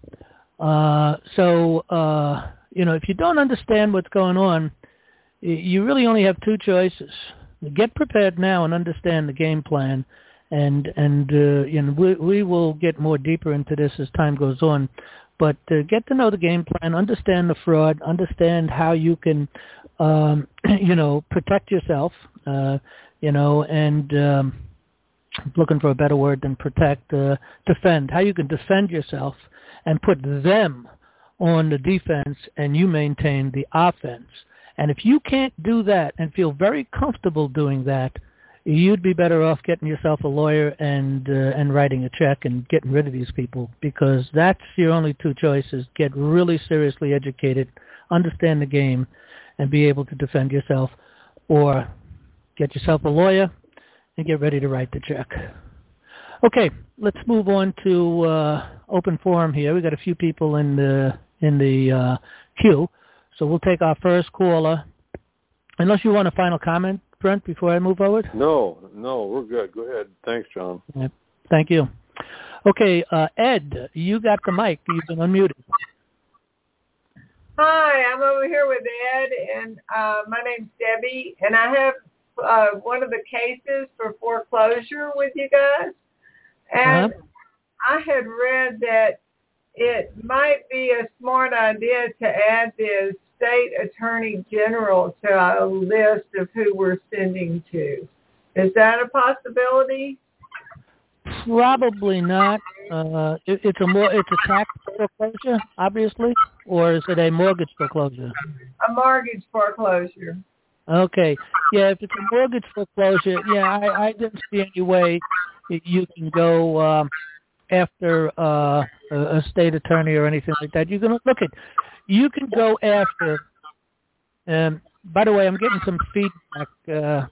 [SPEAKER 2] If you don't understand what's going on, you really only have two choices. Get prepared now and understand the game plan, and we will get more deeper into this as time goes on. but get to know the game plan, understand the fraud, understand how you can, protect yourself, and looking for a better word than protect, defend, how you can defend yourself and put them on the defense and you maintain the offense. And if you can't do that and feel very comfortable doing that, you'd be better off getting yourself a lawyer and writing a check and getting rid of these people, because that's your only two choices. Get really seriously educated, understand the game, and be able to defend yourself, or get yourself a lawyer and get ready to write the check. Okay, let's move on to open forum here. We've got a few people in the queue, so we'll take our first caller. Unless you want a final comment, Brent, before I move forward?
[SPEAKER 4] No, we're good. Go ahead. Thanks, John.
[SPEAKER 2] Yeah, thank you. Okay, Ed, you got the mic. You've been unmuted.
[SPEAKER 5] Hi, I'm over here with Ed, and my name's Debbie, and I have one of the cases for foreclosure with you guys. And I had read that it might be a smart idea to add the state attorney general to a list of who we're sending to. Is that a possibility?
[SPEAKER 2] Probably not. It's a tax foreclosure, obviously, or is it a mortgage foreclosure?
[SPEAKER 5] A mortgage foreclosure.
[SPEAKER 2] Okay. Yeah, if it's a mortgage foreclosure, I didn't see any way you can go after a state attorney or anything like that. You can you can go after. By the way, I'm getting some feedback.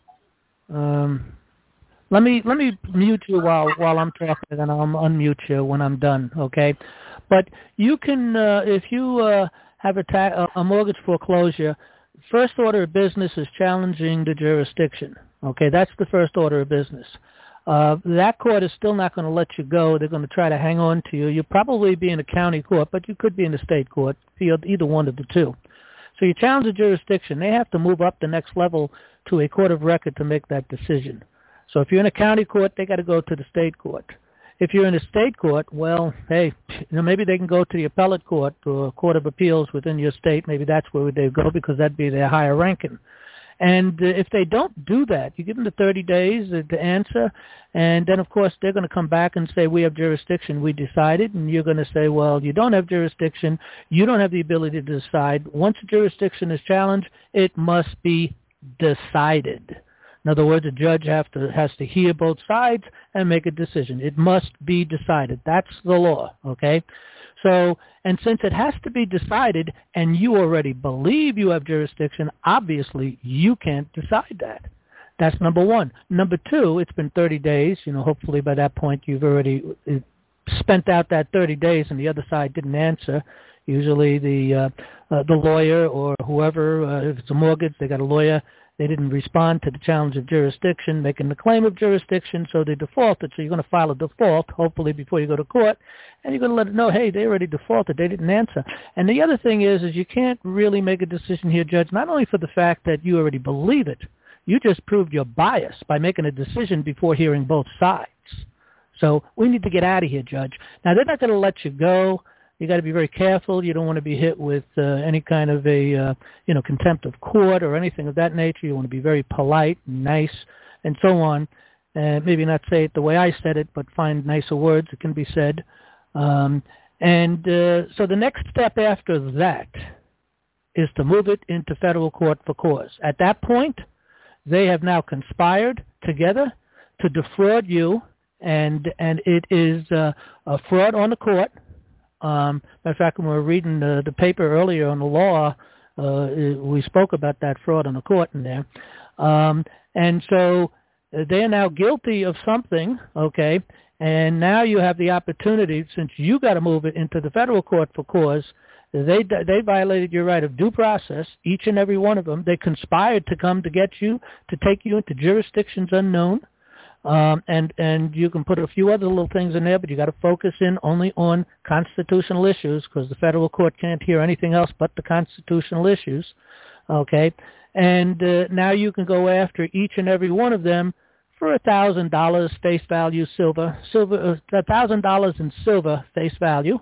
[SPEAKER 2] Let me mute you while I'm talking, and then I'll unmute you when I'm done. Okay, but you can if you have a mortgage foreclosure. First order of business is challenging the jurisdiction. Okay, that's the first order of business. That court is still not going to let you go. They're going to try to hang on to you. You'll probably be in a county court, but you could be in the state court, either one of the two. So you challenge the jurisdiction. They have to move up the next level to a court of record to make that decision. So if you're in a county court, they got to go to the state court. If you're in a state court, well, hey, maybe they can go to the appellate court or court of appeals within your state. Maybe that's where they go, because that'd be their higher ranking. And if they don't do that, you give them the 30 days to answer, and then, of course, they're going to come back and say, we have jurisdiction, we decided, and you're going to say, well, you don't have jurisdiction, you don't have the ability to decide. Once a jurisdiction is challenged, it must be decided. In other words, a judge has to hear both sides and make a decision. It must be decided. That's the law, okay? So, and since it has to be decided and you already believe you have jurisdiction, obviously you can't decide that. That's number one. Number two, it's been 30 days. Hopefully by that point you've already spent out that 30 days and the other side didn't answer. Usually the lawyer or whoever, if it's a mortgage, they got a lawyer. They didn't respond to the challenge of jurisdiction, making the claim of jurisdiction, so they defaulted. So you're going to file a default, hopefully before you go to court, and you're going to let it know, hey, they already defaulted, they didn't answer. And the other thing is you can't really make a decision here, Judge, not only for the fact that you already believe it, you just proved your bias by making a decision before hearing both sides. So we need to get out of here, Judge. Now, they're not going to let you go. You got to be very careful. You don't want to be hit with any kind of a contempt of court or anything of that nature. You want to be very polite and nice and so on. Maybe not say it the way I said it, but find nicer words that can be said. So the next step after that is to move it into federal court for cause. At that point, they have now conspired together to defraud you, and it is a fraud on the court. Matter of fact, when we were reading the paper earlier on the law, we spoke about that fraud on the court in there. And so they are now guilty of something, okay, and now you have the opportunity, since you got to move it into the federal court for cause, they violated your right of due process, each and every one of them. They conspired to come to get you, to take you into jurisdictions unknown. And you can put a few other little things in there, but you got to focus in only on constitutional issues, because the federal court can't hear anything else but the constitutional issues, okay? And now you can go after each and every one of them for $1,000 face value silver, $1,000 in silver face value,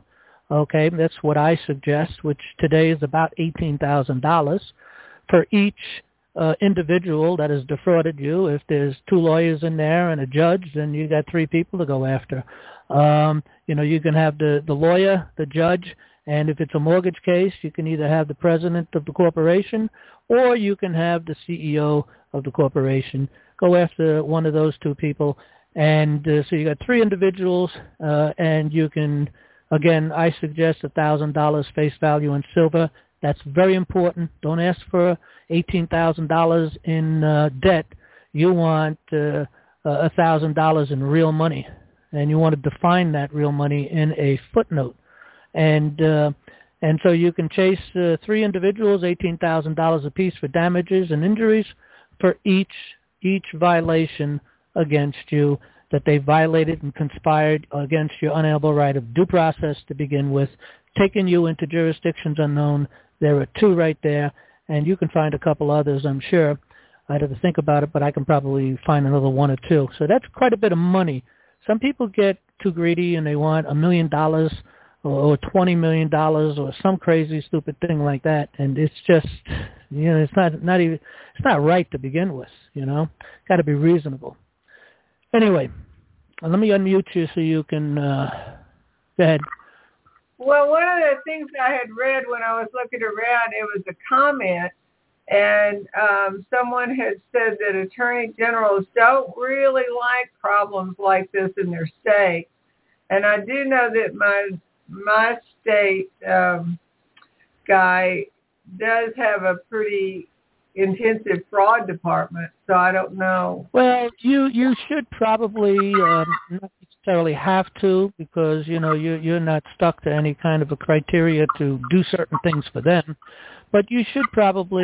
[SPEAKER 2] Okay, that's what I suggest, which today is about $18,000 for each individual that has defrauded you. If there's 2 lawyers in there and a judge, then you got 3 people to go after. You can have the lawyer, the judge, and if it's a mortgage case, you can either have the president of the corporation or you can have the CEO of the corporation. Go after one of those 2 people. And so you got 3 individuals, and you can, again, I suggest $1,000 face value in silver. That's very important. Don't ask for $18,000 in debt. You want $1,000 in real money, and you want to define that real money in a footnote. And so you can chase 3 individuals, $18,000 apiece for damages and injuries for each violation against you that they violated and conspired against your unalienable right of due process to begin with, taking you into jurisdictions unknown. There are 2 right there, and you can find a couple others, I'm sure. I'd have to think about it, but I can probably find another 1 or 2. So that's quite a bit of money. Some people get too greedy and they want $1 million or $20 million or some crazy stupid thing like that, and it's just, it's not right to begin with. Got to be reasonable. Anyway, let me unmute you so you can go ahead.
[SPEAKER 5] Well, one of the things I had read when I was looking around, it was a comment, and someone had said that attorney generals don't really like problems like this in their state. And I do know that my state guy does have a pretty intensive fraud department, so I don't know.
[SPEAKER 2] Well, you should probably not necessarily have to, because you're not stuck to any kind of a criteria to do certain things for them, but you should probably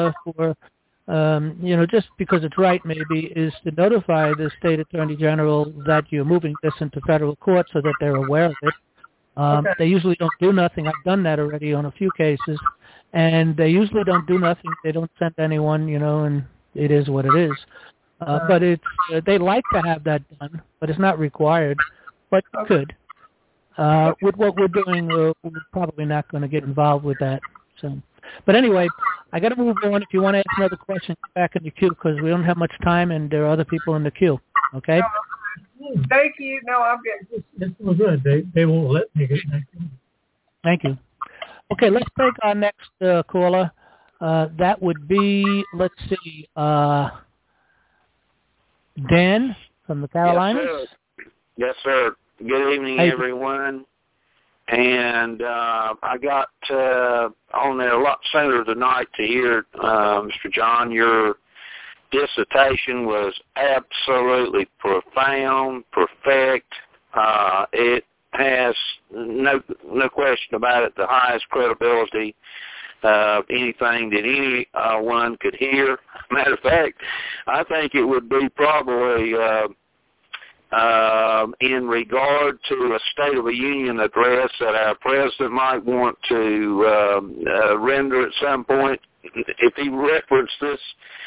[SPEAKER 2] just because it's right maybe, is to notify the state attorney general that you're moving this into federal court so that they're aware of it. Okay. They usually don't do nothing. I've done that already on a few cases. And they usually don't do nothing. They don't send anyone, and it is what it is. But it's they like to have that done, but it's not required. But you could. With what we're doing, we're probably not going to get involved with that. So, but anyway, I got to move on. If you want to ask another question, get back in the queue, because we don't have much time and there are other people in the queue. Okay?
[SPEAKER 5] Thank you. No, I'm good.
[SPEAKER 6] It's all good. They won't let me get back in.
[SPEAKER 2] Thank you. Okay, let's take our next caller. That would be, let's see, Dan from the Carolinas.
[SPEAKER 7] Yes, sir. Good evening, everyone. And I got on there a lot sooner tonight to hear, Mr. John, your dissertation was absolutely profound, perfect. It has no question about it, the highest credibility of anything that anyone could hear. Matter of fact, I think it would be probably in regard to a State of the Union address that our president might want to render at some point. If he referenced this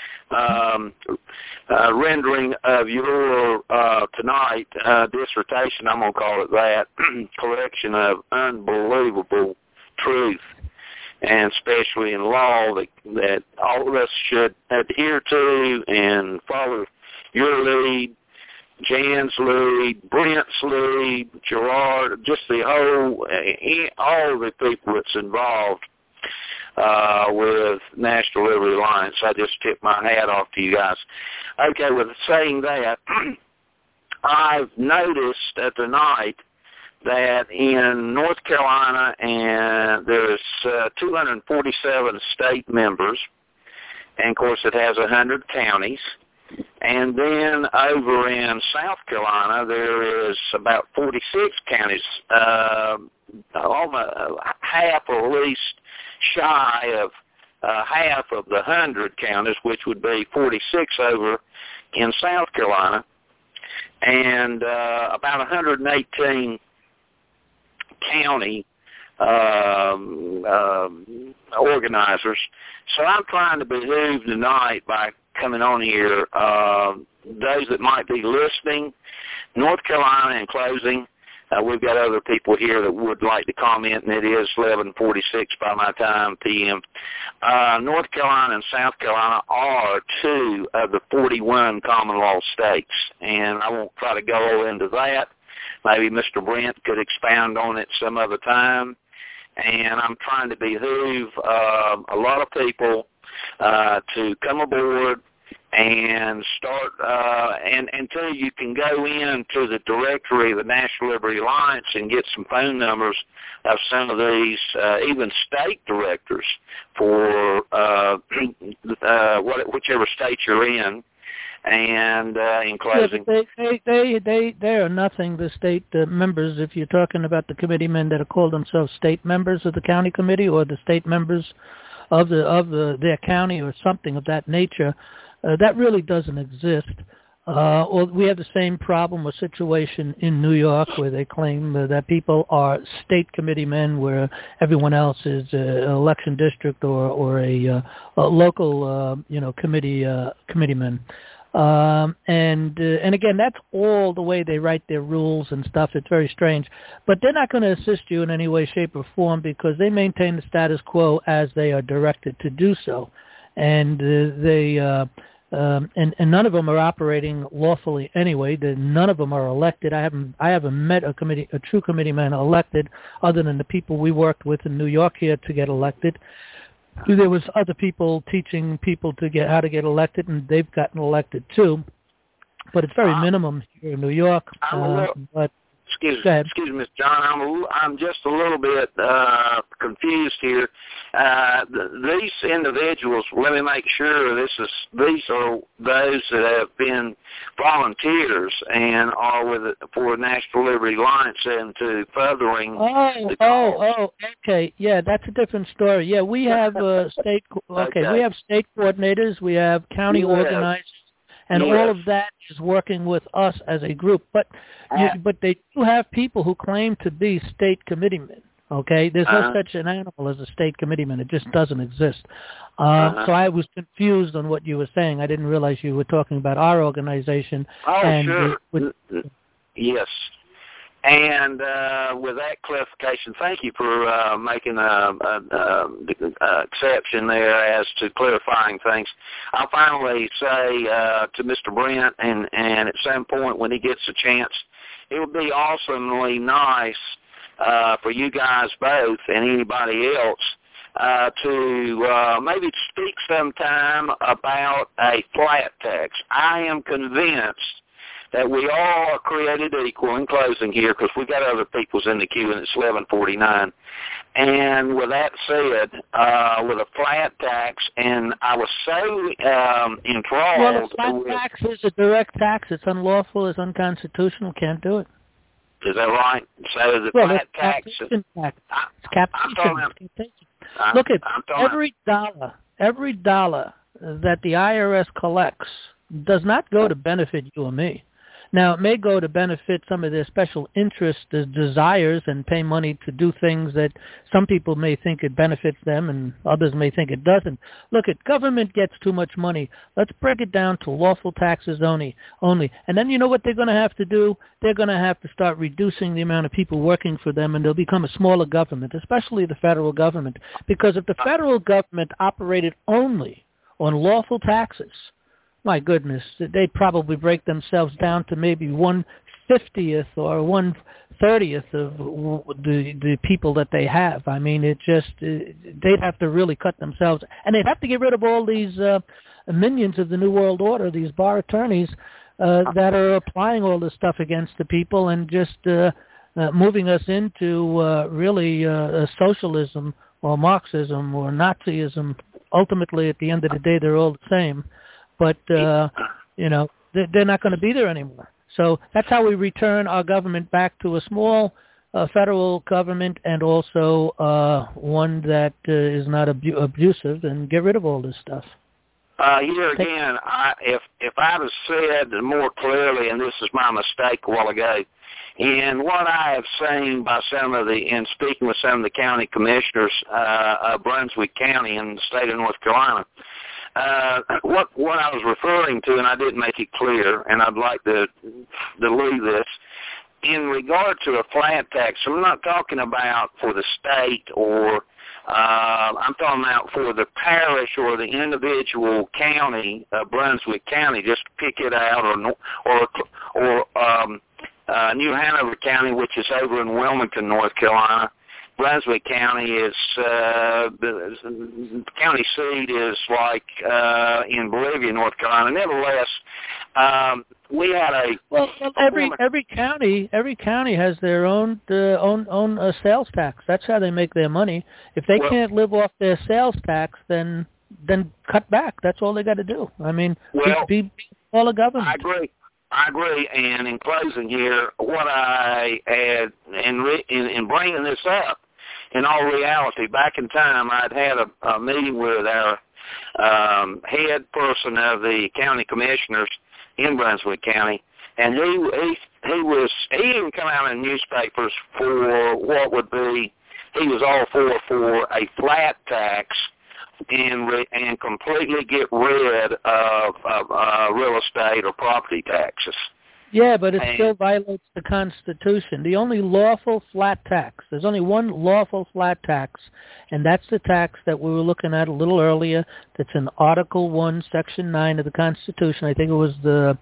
[SPEAKER 7] rendering of your tonight dissertation, I'm going to call it that, collection of unbelievable truth, and especially in law that all of us should adhere to and follow your lead, Jan's lead, Brent's lead, Gerard, just the whole, all the people that's involved with National Liberty Alliance. I just tip my hat off to you guys. Okay, with saying that, I've noticed tonight that in North Carolina, and there's 247 state members, and of course it has 100 counties. And then over in South Carolina, there is about 46 counties, almost half or at least shy of half of the 100 counties, which would be 46 over in South Carolina, and about 118 county organizers. So I'm trying to behoove tonight by coming on here, those that might be listening, North Carolina in closing, we've got other people here that would like to comment, and it is 11:46 by my time p.m. North Carolina and South Carolina are 2 of the 41 common law states, and I won't try to go into that. Maybe Mr. Brent could expound on it some other time. And I'm trying to behoove a lot of people to come aboard and start, and until you can go into the directory of the National Liberty Alliance and get some phone numbers of some of these, even state directors for whichever state you're in. And in closing,
[SPEAKER 2] they are nothing. The state members, if you're talking about the committeemen that call themselves state members of the county committee or the state members of their county or something of that nature, that really doesn't exist. Or we have the same problem or situation in New York where they claim that people are state committeemen where everyone else is an election district or a local committeeman. And again, that's all the way they write their rules and stuff. It's very strange. But they're not going to assist you in any way, shape, or form because they maintain the status quo as they are directed to do so. And and none of them are operating lawfully anyway. None of them are elected. I haven't met a true committeeman elected other than the people we worked with in New York here to get elected. There was other people teaching people how to get elected, and they've gotten elected too. But it's very minimum here in New York.
[SPEAKER 7] Excuse me, Mr. John. I'm just a little bit confused here. These individuals, let me make sure these are those that have been volunteers and are for National Liberty Alliance and to furthering the cause.
[SPEAKER 2] Okay. Yeah, that's a different story. Yeah, we have state. Okay, we have state coordinators. We have county organizers. And all of that is working with us as a group. But they do have people who claim to be state committeemen, okay? There's no such an animal as a state committeeman. It just doesn't exist. So I was confused on what you were saying. I didn't realize you were talking about our organization.
[SPEAKER 7] Sure. Yes. And with that clarification, thank you for making an exception there as to clarifying things. I'll finally say to Mr. Brent, and at some point when he gets a chance, it would be awesomely nice for you guys both and anybody else to maybe speak sometime about a flat tax. I am convinced that we all are created equal in closing here because we've got other people's in the queue and it's 11:49. And with that said, with a flat tax, and I was so enthralled.
[SPEAKER 2] Well, a flat tax is a direct tax. It's unlawful. It's unconstitutional. Can't do it.
[SPEAKER 7] Is that right? So the flat tax.
[SPEAKER 2] It's captation. Look at every dollar that the IRS collects does not go to benefit you or me. Now, it may go to benefit some of their special interests, desires, and pay money to do things that some people may think it benefits them and others may think it doesn't. Look, government gets too much money. Let's break it down to lawful taxes only. And then you know what they're going to have to do? They're going to have to start reducing the amount of people working for them, and they'll become a smaller government, especially the federal government. Because if the federal government operated only on lawful taxes, my goodness, they'd probably break themselves down to maybe 1/50th or 1/30th of the people that they have. I mean, they'd have to really cut themselves, and they'd have to get rid of all these minions of the New World Order, these bar attorneys that are applying all this stuff against the people and just moving us into really socialism or Marxism or Nazism. Ultimately, at the end of the day, they're all the same. But, they're not going to be there anymore. So that's how we return our government back to a small federal government and also one that is not abusive and get rid of all this stuff.
[SPEAKER 7] Here again, if I was said more clearly, and this is my mistake a while ago, and what I have seen in speaking with some of the county commissioners of Brunswick County in the state of North Carolina, what I was referring to, and I didn't make it clear, and I'd like to leave this, in regard to a flat tax, I'm not talking about for the state or I'm talking about for the parish or the individual county, Brunswick County, just pick it out, or New Hanover County, which is over in Wilmington, North Carolina. Brunswick County is the county seat is like in Bolivia, North Carolina. Nevertheless, we had a
[SPEAKER 2] every county has their own sales tax. That's how they make their money. If they can't live off their sales tax, then cut back. That's all they got to do. I mean, be all the government.
[SPEAKER 7] I agree. And in closing here, what I had in bringing this up, in all reality, back in time, I'd had a meeting with our head person of the county commissioners in Brunswick County, and he even come out in newspapers for what would be, he was all for a flat tax and completely get rid of real estate or property taxes.
[SPEAKER 2] Yeah, but it still violates the Constitution. The only lawful flat tax, there's only one lawful flat tax, and that's the tax that we were looking at a little earlier. That's in Article 1, Section 9 of the Constitution. I think it was the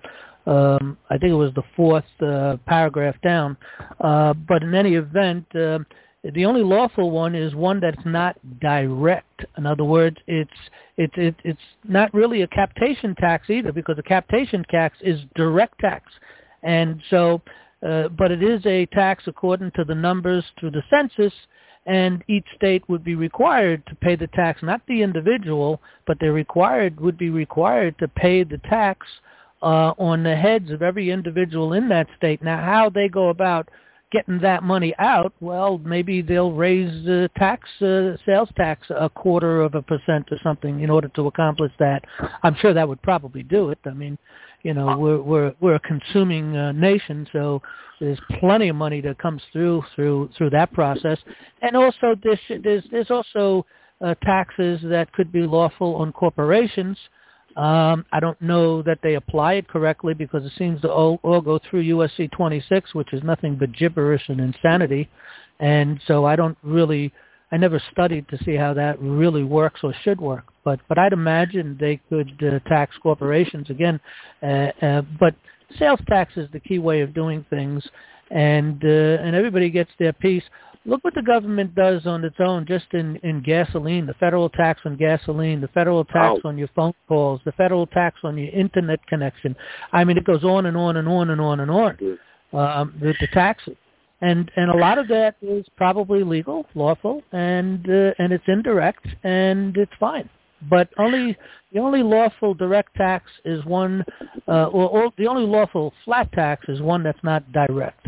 [SPEAKER 2] fourth paragraph down. But in any event, the only lawful one is one that's not direct. In other words, it's not really a captation tax either, because a captation tax is direct tax. And so, but it is a tax according to the numbers through the census, and each state would be required to pay the tax, not the individual, but would be required to pay the tax on the heads of every individual in that state. Now, how they go about getting that money out, well, maybe they'll raise the sales tax 0.25% or something in order to accomplish that. I'm sure that would probably do it. I mean, you know, we're a consuming nation, so there's plenty of money that comes through that process. And also, there's also taxes that could be lawful on corporations. I don't know that they apply it correctly, because it seems to all go through USC 26, which is nothing but gibberish and insanity. And so I never studied to see how that really works or should work. But I'd imagine they could tax corporations again. But sales tax is the key way of doing things, and everybody gets their piece. Look what the government does on its own, just in gasoline, the federal tax on gasoline, the federal tax on your phone calls, the federal tax on your internet connection. I mean, it goes on and on and on and on and on, the taxes. And a lot of that is probably legal, lawful, and it's indirect, and it's fine. But the only lawful direct tax is one, or the only lawful flat tax is one that's not direct.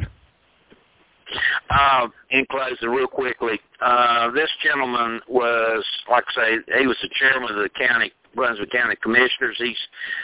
[SPEAKER 7] In closing, real quickly, this gentleman was, like I say, he was the chairman of the Brunswick County Commissioners. He's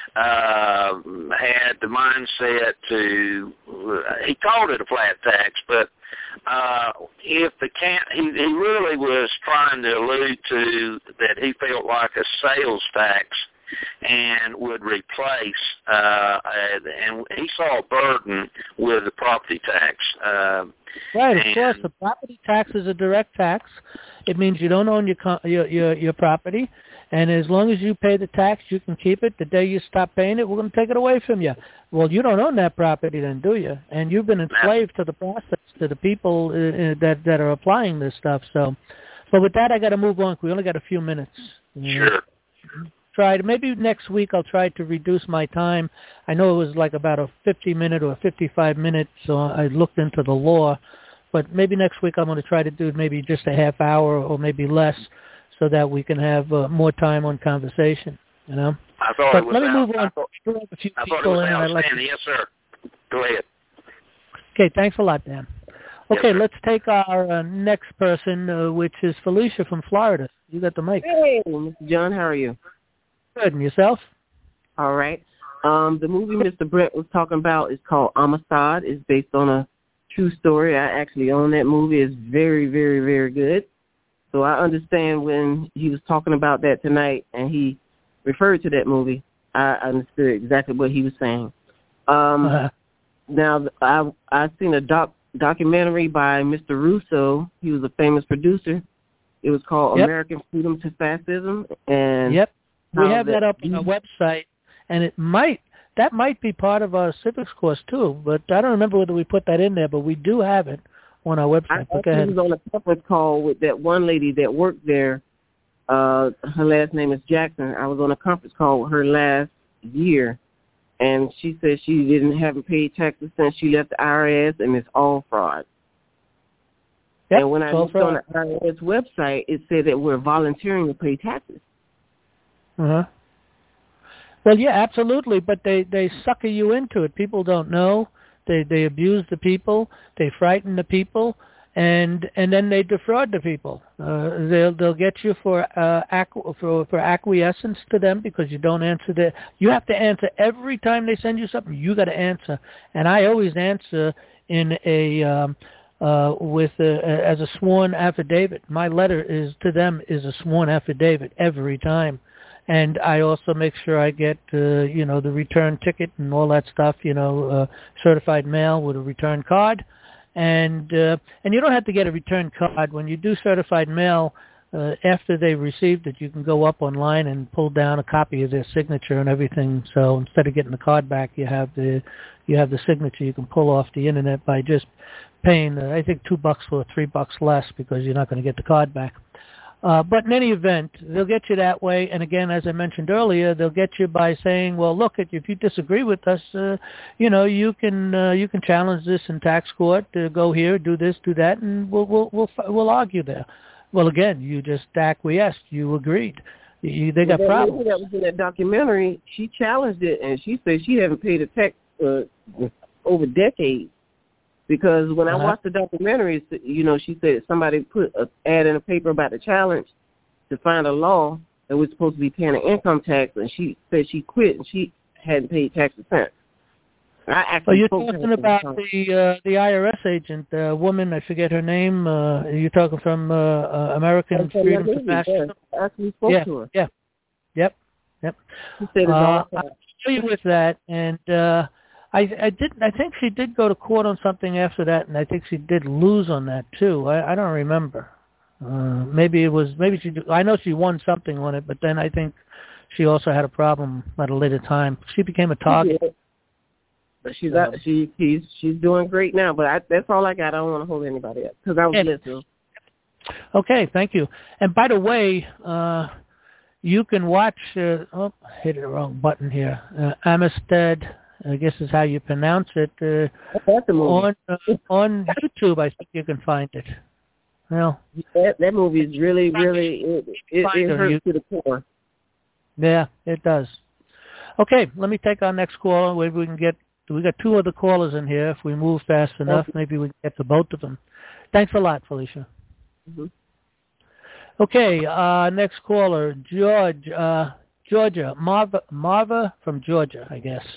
[SPEAKER 7] had the mindset he called it a flat tax, but he really was trying to allude to that he felt like a sales tax and would replace, and he saw a burden with the property tax.
[SPEAKER 2] Right, of course. The property tax is a direct tax. It means you don't own your property, and as long as you pay the tax, you can keep it. The day you stop paying it, we're going to take it away from you. Well, you don't own that property then, do you? And you've been enslaved to the process, to the people that are applying this stuff. So, but with that, I got to move on. We only got a few minutes.
[SPEAKER 7] Sure.
[SPEAKER 2] Maybe next week I'll try to reduce my time. I know it was like about a 50-minute or a 55-minute, so I looked into the law. But maybe next week I'm going to try to do maybe just a half hour or maybe less, so that we can have more time on conversation. You know. Let me move on.
[SPEAKER 7] Yes, sir. Go ahead.
[SPEAKER 2] Okay. Thanks a lot, Dan. Okay, let's take our next person, which is Felicia from Florida. You got the mic.
[SPEAKER 8] Hey, Mr. John, how are you?
[SPEAKER 2] Good, and yourself?
[SPEAKER 8] All right. The movie Mr. Brett was talking about is called Amistad. It's based on a true story. I actually own that movie. It's very, very, very good. So I understand when he was talking about that tonight and he referred to that movie, I understood exactly what he was saying. Now, I've seen a documentary by Mr. Russo. He was a famous producer. It was called American Freedom to Fascism. And
[SPEAKER 2] we have that up on our website, and that might be part of our civics course too. But I don't remember whether we put that in there. But we do have it on our website.
[SPEAKER 8] I was on a conference call with that one lady that worked there. Her last name is Jackson. I was on a conference call with her last year, and she said she haven't paid taxes since she left the IRS, and it's all fraud.
[SPEAKER 2] Yep,
[SPEAKER 8] and when I looked on the IRS website, it said that we're volunteering to pay taxes.
[SPEAKER 2] Uh-huh. Well, yeah, absolutely, but they sucker you into it. People don't know. They abuse the people. They frighten the people, and then they defraud the people. They'll get you for acquiescence to them because you don't answer you have to answer every time they send you something. You got to answer, and I always answer in as a sworn affidavit. My letter to them is a sworn affidavit every time. And I also make sure I get, the return ticket and all that stuff, certified mail with a return card. And you don't have to get a return card. When you do certified mail, after they've received it, you can go up online and pull down a copy of their signature and everything. So instead of getting the card back, you have the signature you can pull off the internet by just paying, I think, $2 or $3 less because you're not going to get the card back. But in any event, they'll get you that way. And again, as I mentioned earlier, they'll get you by saying, well, look, if you disagree with us, you can challenge this in tax court, go here, do this, do that, and we'll argue there. Well, again, you just acquiesced. You agreed. They got problems.
[SPEAKER 8] That was in that documentary. She challenged it, and she said she hadn't paid a tax over decades. Because when I watched the documentary, she said somebody put an ad in a paper about the challenge to find a law that was supposed to be paying an income tax, and she said she quit and she hadn't paid taxes since.
[SPEAKER 2] You're talking about the IRS agent, the woman, I forget her name. You're talking from American Freedom to Fascism?
[SPEAKER 8] I actually spoke to her.
[SPEAKER 2] Yeah. Yep.
[SPEAKER 8] She said
[SPEAKER 2] I'll show you with that, and I think she did go to court on something after that, and I think she did lose on that too. I don't remember. Maybe she. I know she won something on it, but then I think she also had a problem at a later time. She became a target.
[SPEAKER 8] Yeah. But she's doing great now. But that's all I got. I don't want to hold anybody up because I was listening.
[SPEAKER 2] Okay, thank you. And by the way, you can watch. Hit the wrong button here. Amistad, I guess is how you pronounce it. On YouTube, I think you can find it. Well,
[SPEAKER 8] that movie is really it hurts to the core.
[SPEAKER 2] Yeah, it does. Okay, let me take our next caller. Maybe we can get. We got two other callers in here. If we move fast enough, maybe we can get to both of them. Thanks a lot, Felicia.
[SPEAKER 8] Mm-hmm.
[SPEAKER 2] Okay, next caller, Georgia, Marva from Georgia, I guess.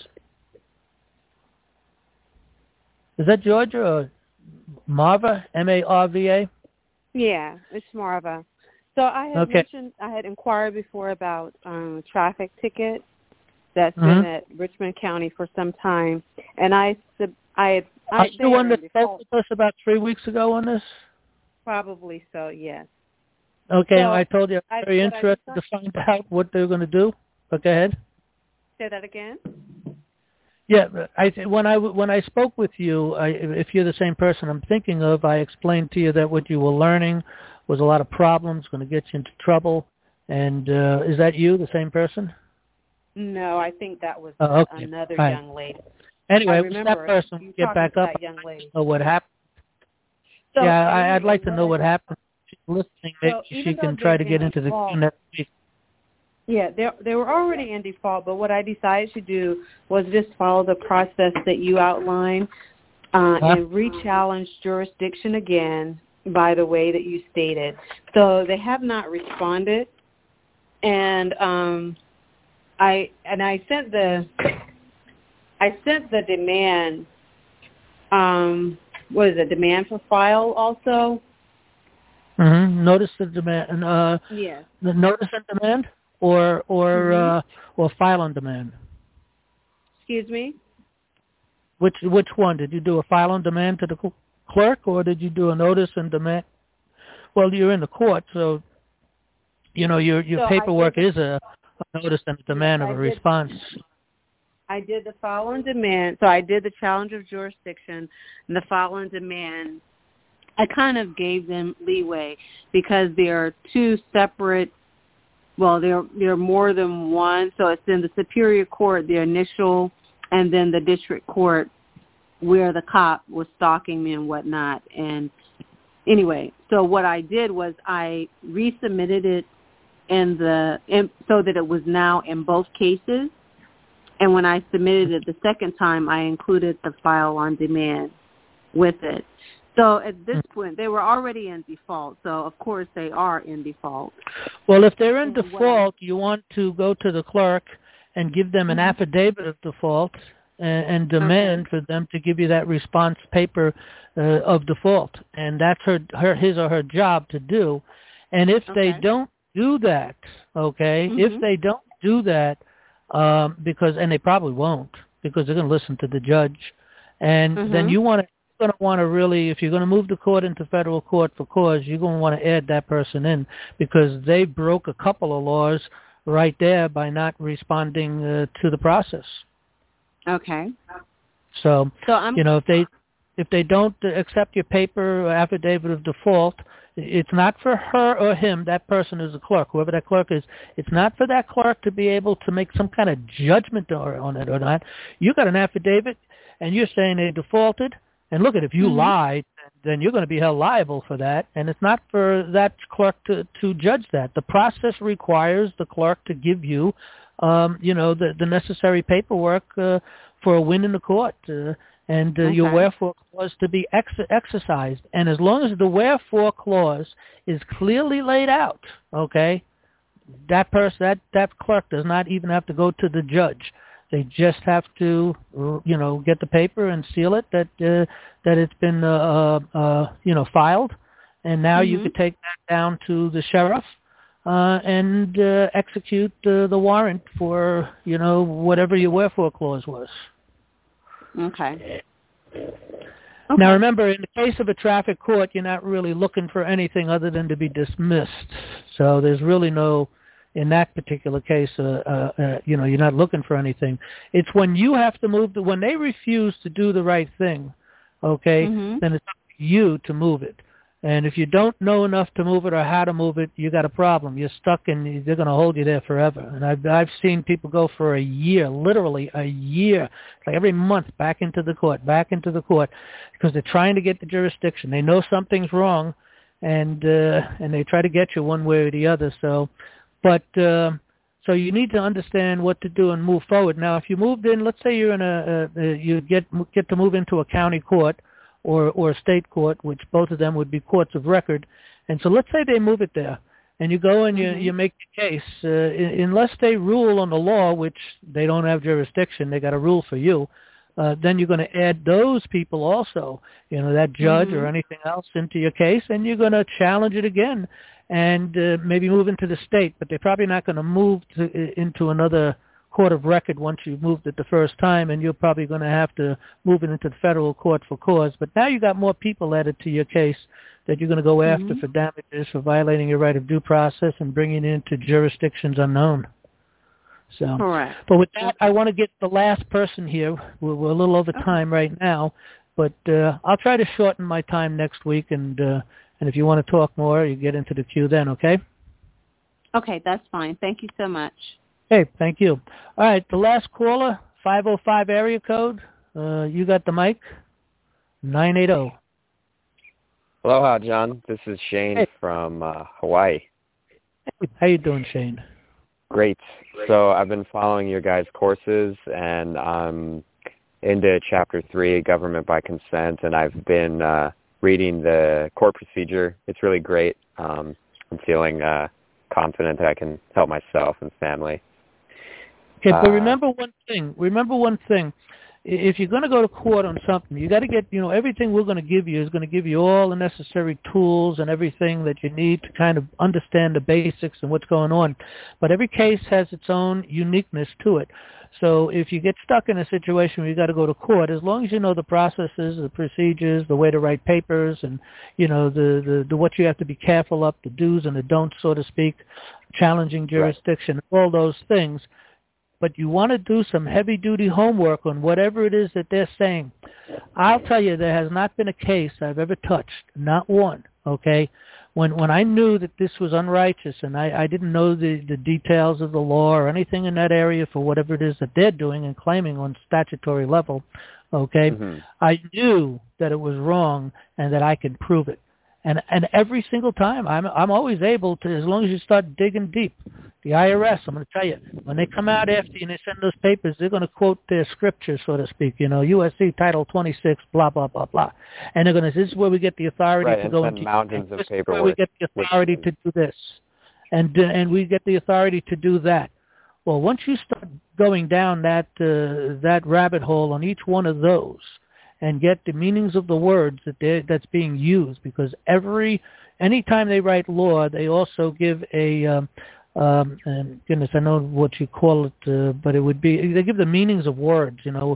[SPEAKER 2] Is that Georgia or Marva, M-A-R-V-A?
[SPEAKER 9] Yeah, it's Marva. So I had mentioned, I had inquired before about a traffic ticket that's been at Richmond County for some time, and I
[SPEAKER 2] Are you the one that spoke with us about 3 weeks ago on this?
[SPEAKER 9] Probably so, yes.
[SPEAKER 2] Okay, so I told you I'm very interested to find out what they're going to do. But go ahead.
[SPEAKER 9] Say that again?
[SPEAKER 2] Yeah, when I spoke with you, if you're the same person I'm thinking of, I explained to you that what you were learning was a lot of problems, going to get you into trouble. And is that you, the same person?
[SPEAKER 9] No, I think that was another young lady.
[SPEAKER 2] Anyway, that person get back up.
[SPEAKER 9] Young lady.
[SPEAKER 2] Know what happened? So, yeah, I'd like to know what happened. She's listening. Maybe she can try to get into the queue next week.
[SPEAKER 9] Yeah, they were already in default, but what I decided to do was just follow the process that you outlined and re-challenge jurisdiction again by the way that you stated. So they have not responded, and I sent the demand. What is it? Demand for file also.
[SPEAKER 2] Notice the demand.
[SPEAKER 9] Yes.
[SPEAKER 2] The notice and demand, or file on demand.
[SPEAKER 9] Excuse me.
[SPEAKER 2] Which one? Did you do a file on demand to the clerk, or did you do a notice and demand? Well, you're in the court, so your paperwork is a notice and a demand of a response.
[SPEAKER 9] I did the file on demand. So I did the challenge of jurisdiction and the file on demand. I kind of gave them leeway because there are two separate. Well, there are more than one. So it's in the Superior Court, the initial, and then the District Court where the cop was stalking me and whatnot. And anyway, so what I did was I resubmitted it so that it was now in both cases. And when I submitted it the second time, I included the file on demand with it. So at this point, they were already in default. So, of course, they are in default.
[SPEAKER 2] Well, if they're in default, you want to go to the clerk and give them an affidavit of default and demand for them to give you that response paper of default. And that's his or her job to do. And if they don't do that, if they don't do that, and they probably won't, because they're going to listen to the judge, and then you're going to want to really, if you're going to move the court into federal court for cause, you're going to want to add that person in, because they broke a couple of laws right there by not responding to the process.
[SPEAKER 9] Okay.
[SPEAKER 2] So if they don't accept your paper or affidavit of default, it's not for her or him. That person is the clerk, whoever that clerk is. It's not for that clerk to be able to make some kind of judgment on it or not. You got an affidavit, and you're saying they defaulted. And look, if you lied, then you're going to be held liable for that. And it's not for that clerk to judge that. The process requires the clerk to give you, the necessary paperwork for a win in the court. Your wherefore clause to be exercised. And as long as the wherefore clause is clearly laid out, that clerk does not even have to go to the judge. They just have to, get the paper and seal it that it's been, filed. And now you could take that down to the sheriff and execute the warrant for, whatever your wherefore clause was.
[SPEAKER 9] Okay.
[SPEAKER 2] Now, remember, in the case of a traffic court, you're not really looking for anything other than to be dismissed. So there's really no, in that particular case, you're not looking for anything. It's when you have to move, when they refuse to do the right thing, then it's up to you to move it. And if you don't know enough to move it or how to move it, you got a problem. You're stuck, and they're going to hold you there forever. And I've seen people go for a year, literally a year, like every month, back into the court, because they're trying to get the jurisdiction. They know something's wrong, and they try to get you one way or the other. So you need to understand what to do and move forward. Now, if you moved in, let's say you're in you get to move into a county court or a state court, which both of them would be courts of record. And so let's say they move it there, and you go and you make the case. Unless they rule on the law, which they don't have jurisdiction, they got a rule for you, then you're going to add those people also, that judge or anything else into your case, and you're going to challenge it again and maybe move into the state. But they're probably not going to move into another court of record once you've moved it the first time, and you're probably going to have to move it into the federal court for cause. But now you got more people added to your case that you're going to go after for damages for violating your right of due process and bringing it into jurisdictions unknown. So,
[SPEAKER 9] correct.
[SPEAKER 2] But with that, I want to get the last person here. We're a little over time right now, but I'll try to shorten my time next week, and if you want to talk more, you get into the queue then, okay?
[SPEAKER 9] Okay, that's fine. Thank you so much.
[SPEAKER 2] Hey, thank you. All right, the last caller, 505 area code. You got the mic. 980.
[SPEAKER 10] Aloha, John. This is Shane from Hawaii.
[SPEAKER 2] Hey, how you doing, Shane?
[SPEAKER 10] Great. So I've been following your guys' courses, and I'm into Chapter 3, Government by Consent, and I've been reading the court procedure. It's really great. I'm feeling confident that I can help myself and family.
[SPEAKER 2] Okay, but remember one thing. If you're going to go to court on something, you got to get, everything we're going to give you is going to give you all the necessary tools and everything that you need to kind of understand the basics and what's going on. But every case has its own uniqueness to it. So if you get stuck in a situation where you got to go to court, as long as you know the processes, the procedures, the way to write papers, and the what you have to be careful of, the do's and the don'ts, so to speak, challenging jurisdiction, all those things. But you want to do some heavy-duty homework on whatever it is that they're saying. I'll tell you, there has not been a case I've ever touched, not one, okay, when I knew that this was unrighteous and I didn't know the details of the law or anything in that area for whatever it is that they're doing and claiming on statutory level, okay, I knew that it was wrong and that I could prove it. And every single time, I'm always able to, as long as you start digging deep. The IRS, I'm going to tell you, when they come out after you and they send those papers, they're going to quote their scripture, so to speak, USC Title 26, blah, blah, blah, blah. And they're going to say, this is where we get the authority to go into
[SPEAKER 10] mountains of paperwork. This is
[SPEAKER 2] where we get the authority to do this. And we get the authority to do that. Well, once you start going down that rabbit hole on each one of those and get the meanings of the words that's being used, because anytime they write law, they also give a and goodness, I know what you call it, but it would be, they give the meanings of words,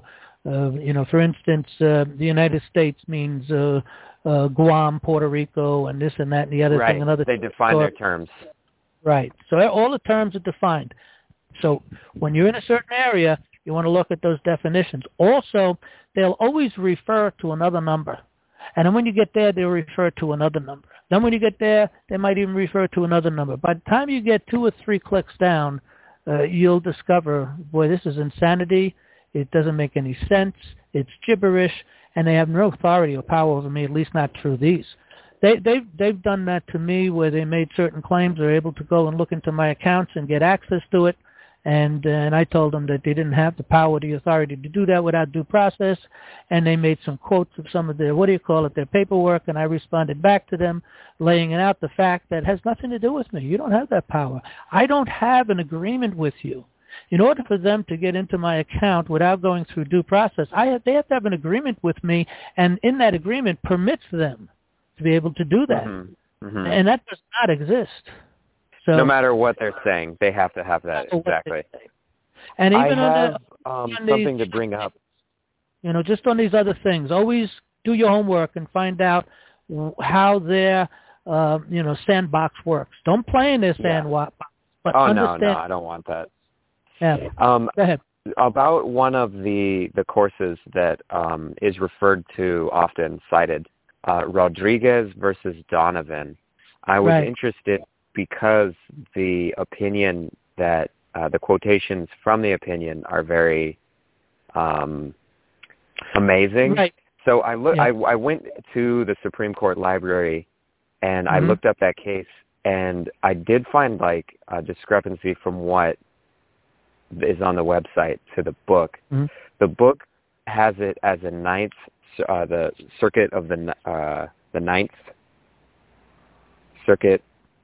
[SPEAKER 2] for instance, the United States means Guam, Puerto Rico, and this and that and the other thing. Another
[SPEAKER 10] they define their terms.
[SPEAKER 2] Right. So all the terms are defined. So when you're in a certain area, you want to look at those definitions. Also, they'll always refer to another number. And then when you get there, they'll refer to another number. Then when you get there, they might even refer to another number. By the time you get 2 or 3 clicks down, you'll discover, boy, this is insanity. It doesn't make any sense. It's gibberish, and they have no authority or power over me, at least not through these. They've done that to me where they made certain claims. They're able to go and look into my accounts and get access to it. And I told them that they didn't have the power or the authority to do that without due process. And they made some quotes of some of their, their paperwork. And I responded back to them, laying out the fact that it has nothing to do with me. You don't have that power. I don't have an agreement with you. In order for them to get into my account without going through due process, they have to have an agreement with me. And in that agreement permits them to be able to do that. And that does not exist. So,
[SPEAKER 10] no matter what they're saying, they have to have that, exactly.
[SPEAKER 2] And even
[SPEAKER 10] I have something to bring up.
[SPEAKER 2] Just on these other things, always do your homework and find out how their, sandbox works. Don't play in their sandbox, but understand.
[SPEAKER 10] No, I don't want that.
[SPEAKER 2] Yeah. Go ahead.
[SPEAKER 10] About one of the courses that is referred to, often cited, Rodriguez versus Donovan. I was interested because the opinion that the quotations from the opinion are very amazing. Right. So I went to the Supreme Court library and I looked up that case, and I did find like a discrepancy from what is on the website to the book. The book has it as a the circuit of the Ninth Circuit,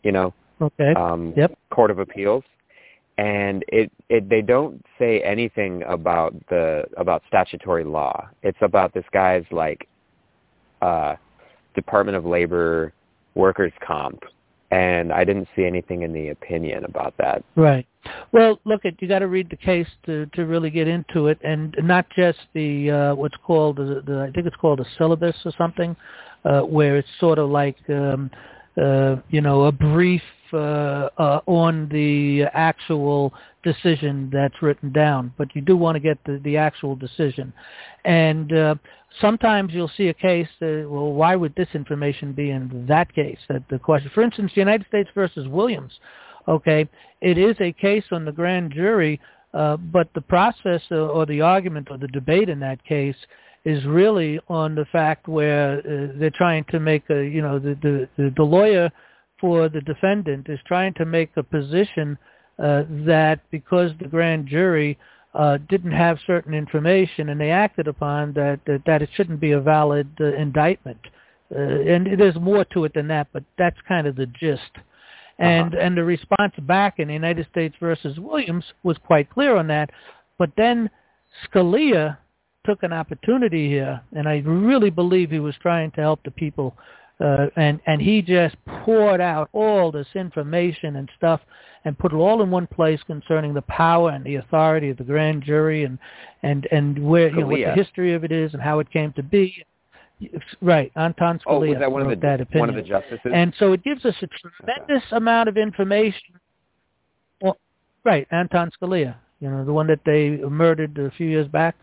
[SPEAKER 10] Court of Appeals, and they don't say anything about statutory law. It's about this guy's like Department of Labor workers' comp, and I didn't see anything in the opinion about that.
[SPEAKER 2] Right. Well, look, you got to read the case to really get into it, and not just the what's called I think it's called a syllabus or something, where it's sort of like a brief on the actual decision that's written down, but you do want to get the actual decision. And sometimes you'll see a case, why would this information be in that case? That the question, for instance, United States versus Williams, it is a case on the grand jury, but the process or the argument or the debate in that case is really on the fact where they're trying to make the lawyer for the defendant is trying to make a position that because the grand jury didn't have certain information and they acted upon that it shouldn't be a valid indictment. And there's more to it than that, but that's kind of the gist. And the response back in the United States versus Williams was quite clear on that. But then Scalia took an opportunity here, and I really believe he was trying to help the people, and he just poured out all this information and stuff and put it all in one place concerning the power and the authority of the grand jury and where, you know, what the history of it is and how it came to be. Right, Anton Scalia.
[SPEAKER 10] Oh, was that one of the justices?
[SPEAKER 2] And so it gives us a tremendous amount of information. Well, right, Anton Scalia, you know, the one that they murdered a few years back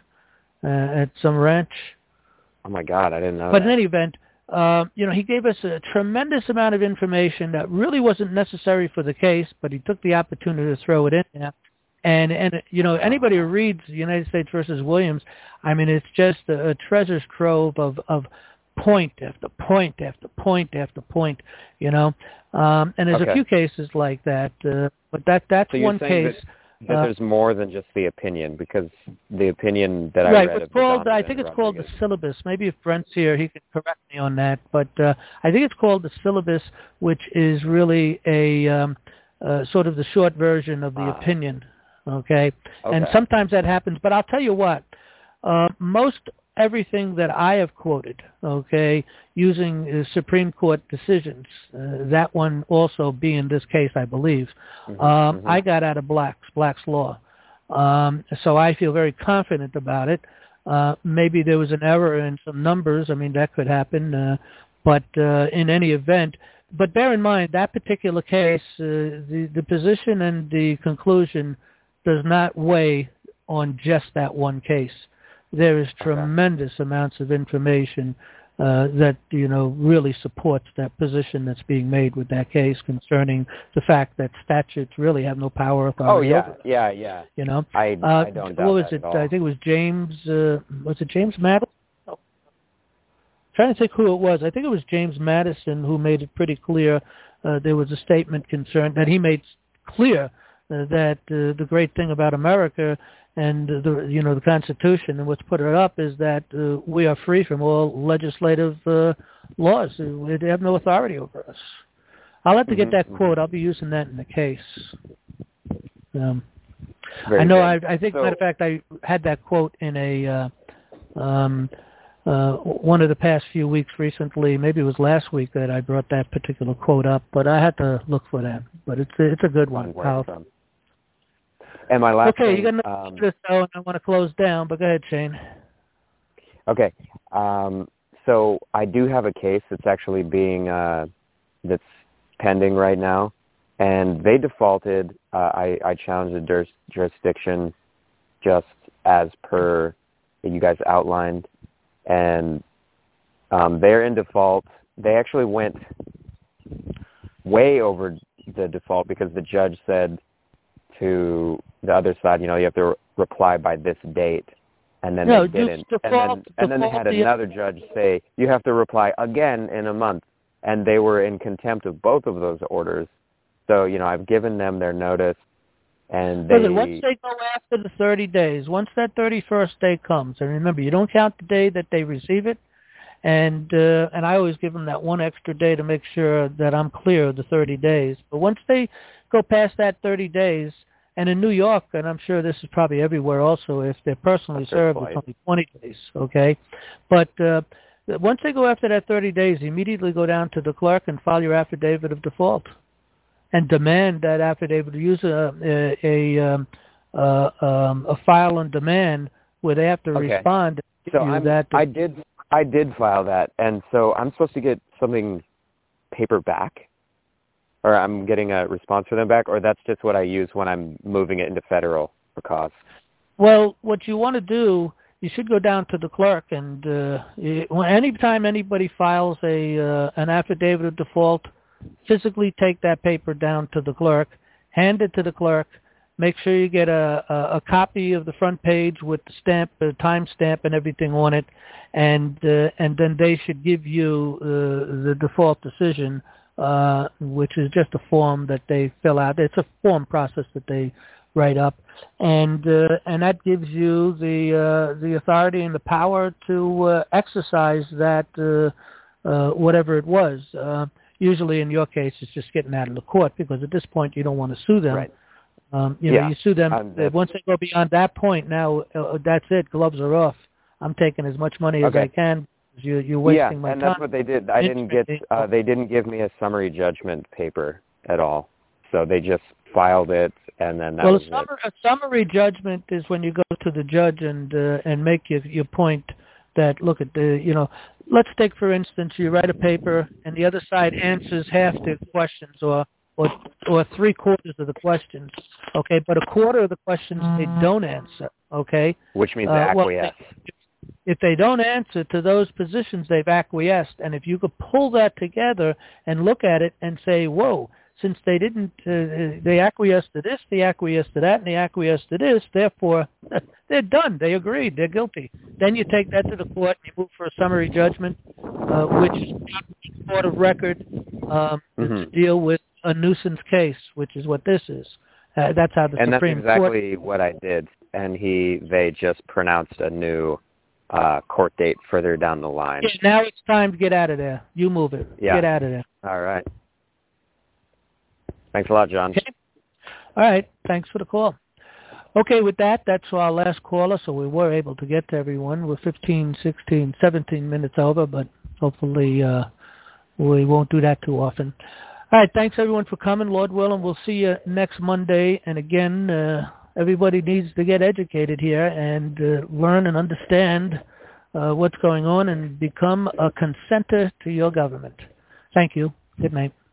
[SPEAKER 2] at some ranch.
[SPEAKER 10] Oh my God, I didn't know.
[SPEAKER 2] But in any event, you know, he gave us a tremendous amount of information that really wasn't necessary for the case, but he took the opportunity to throw it in there. And you know, anybody who reads United States versus Williams, I mean, it's just a treasure trove of point after point after point after point, you know. And there's a few cases like that, but that's
[SPEAKER 10] so
[SPEAKER 2] one case.
[SPEAKER 10] That there's more than just the opinion, because the opinion that I
[SPEAKER 2] read
[SPEAKER 10] read
[SPEAKER 2] it's called, I think it's called the syllabus. Maybe if Brent's here, he can correct me on that. But I think it's called the syllabus, which is really a sort of the short version of the opinion. Okay, and sometimes that happens. But I'll tell you what, most everything that I have quoted, okay, using Supreme Court decisions, that one also being this case, I believe, I got out of Black's Law. So I feel very confident about it. Maybe there was an error in some numbers. I mean, that could happen. But in any event, but bear in mind, that particular case, the position and the conclusion does not weigh on just that one case. There is tremendous amounts of information that, you know, really supports that position that's being made with that case concerning the fact that statutes really have no power or authority over it.
[SPEAKER 10] Yeah.
[SPEAKER 2] You know,
[SPEAKER 10] I don't doubt
[SPEAKER 2] what was
[SPEAKER 10] that
[SPEAKER 2] it?
[SPEAKER 10] at all.
[SPEAKER 2] I think it was James. Was it James Madison? No. I'm trying to think who it was. I think it was James Madison who made it pretty clear. There was a statement concerned that he made clear that the great thing about America and the Constitution and what's put it up is that we are free from all legislative laws. They have no authority over us. I'll have to get that quote. I'll be using that in the case. I know. I think, matter of fact, I had that quote in a one of the past few weeks recently. Maybe it was last week that I brought that particular quote up, but I had to look for that. But it's a good one.
[SPEAKER 10] And my last
[SPEAKER 2] thing, you got
[SPEAKER 10] another
[SPEAKER 2] minute and I want to close down, but go ahead, Shane.
[SPEAKER 10] Okay. So I do have a case that's actually being that's pending right now, and they defaulted. I challenged the jurisdiction just as per you guys outlined, and they're in default. They actually went way over the default because the judge said to the other side, you have to reply by this date, and then they didn't. And then they had another judge say, you have to reply again in a month, and they were in contempt of both of those orders. So, I've given them their notice, and they...
[SPEAKER 2] Once they go after the 30 days, once that 31st day comes, and remember, you don't count the day that they receive it, and I always give them that one extra day to make sure that I'm clear of the 30 days. But once they go past that 30 days, and in New York, and I'm sure this is probably everywhere also, if they're personally served, it's only 20 days, okay? But once they go after that 30 days, immediately go down to the clerk and file your affidavit of default and demand that affidavit. Use a file on demand where they have to respond.
[SPEAKER 10] So I did file that, and so I'm supposed to get something paper back? Or I'm getting a response for them back, or that's just what I use when I'm moving it into federal for costs?
[SPEAKER 2] Well, what you want to do, you should go down to the clerk, and anytime anybody files an affidavit of default, physically take that paper down to the clerk, hand it to the clerk, make sure you get a copy of the front page with the stamp, the time stamp, and everything on it, and then they should give you the default decision. Which is just a form that they fill out. It's a form process that they write up, and that gives you the authority and the power to exercise that whatever it was. Usually, in your case, it's just getting out of the court because at this point you don't want to sue them.
[SPEAKER 10] Right.
[SPEAKER 2] You sue them once they go beyond that point. Now that's it. Gloves are off. I'm taking as much money as I can. You're wasting my
[SPEAKER 10] time.
[SPEAKER 2] time.
[SPEAKER 10] That's what they did. They didn't give me a summary judgment paper at all. So they just filed it, and then that was it.
[SPEAKER 2] A summary judgment is when you go to the judge and make your point that, look at let's take, for instance, you write a paper and the other side answers half the questions or 3/4 of the questions, okay, but 1/4 of the questions they don't answer, okay?
[SPEAKER 10] Which means they acquiesce.
[SPEAKER 2] If they don't answer to those positions, they've acquiesced, and if you could pull that together and look at it and say, whoa, since they didn't, they acquiesced to this, they acquiesced to that, and they acquiesced to this, therefore, they're done. They agreed. They're guilty. Then you take that to the court and you move for a summary judgment, which is court of record to deal with a nuisance case, which is what this is. That's how the Supreme Court...
[SPEAKER 10] And that's exactly what I did. And they just pronounced a new court date further down the line.
[SPEAKER 2] Yeah, now it's time to get out of there. You move it.
[SPEAKER 10] Yeah.
[SPEAKER 2] Get out of there.
[SPEAKER 10] All right. Thanks a lot, John.
[SPEAKER 2] Okay. All right. Thanks for the call. Okay, with that, that's our last caller, so we were able to get to everyone. We're 15, 16, 17 minutes over, but hopefully we won't do that too often. All right, thanks, everyone, for coming. Lord willing, we'll see you next Monday. And again, everybody needs to get educated here and learn and understand what's going on and become a consenter to your government. Thank you. Good night.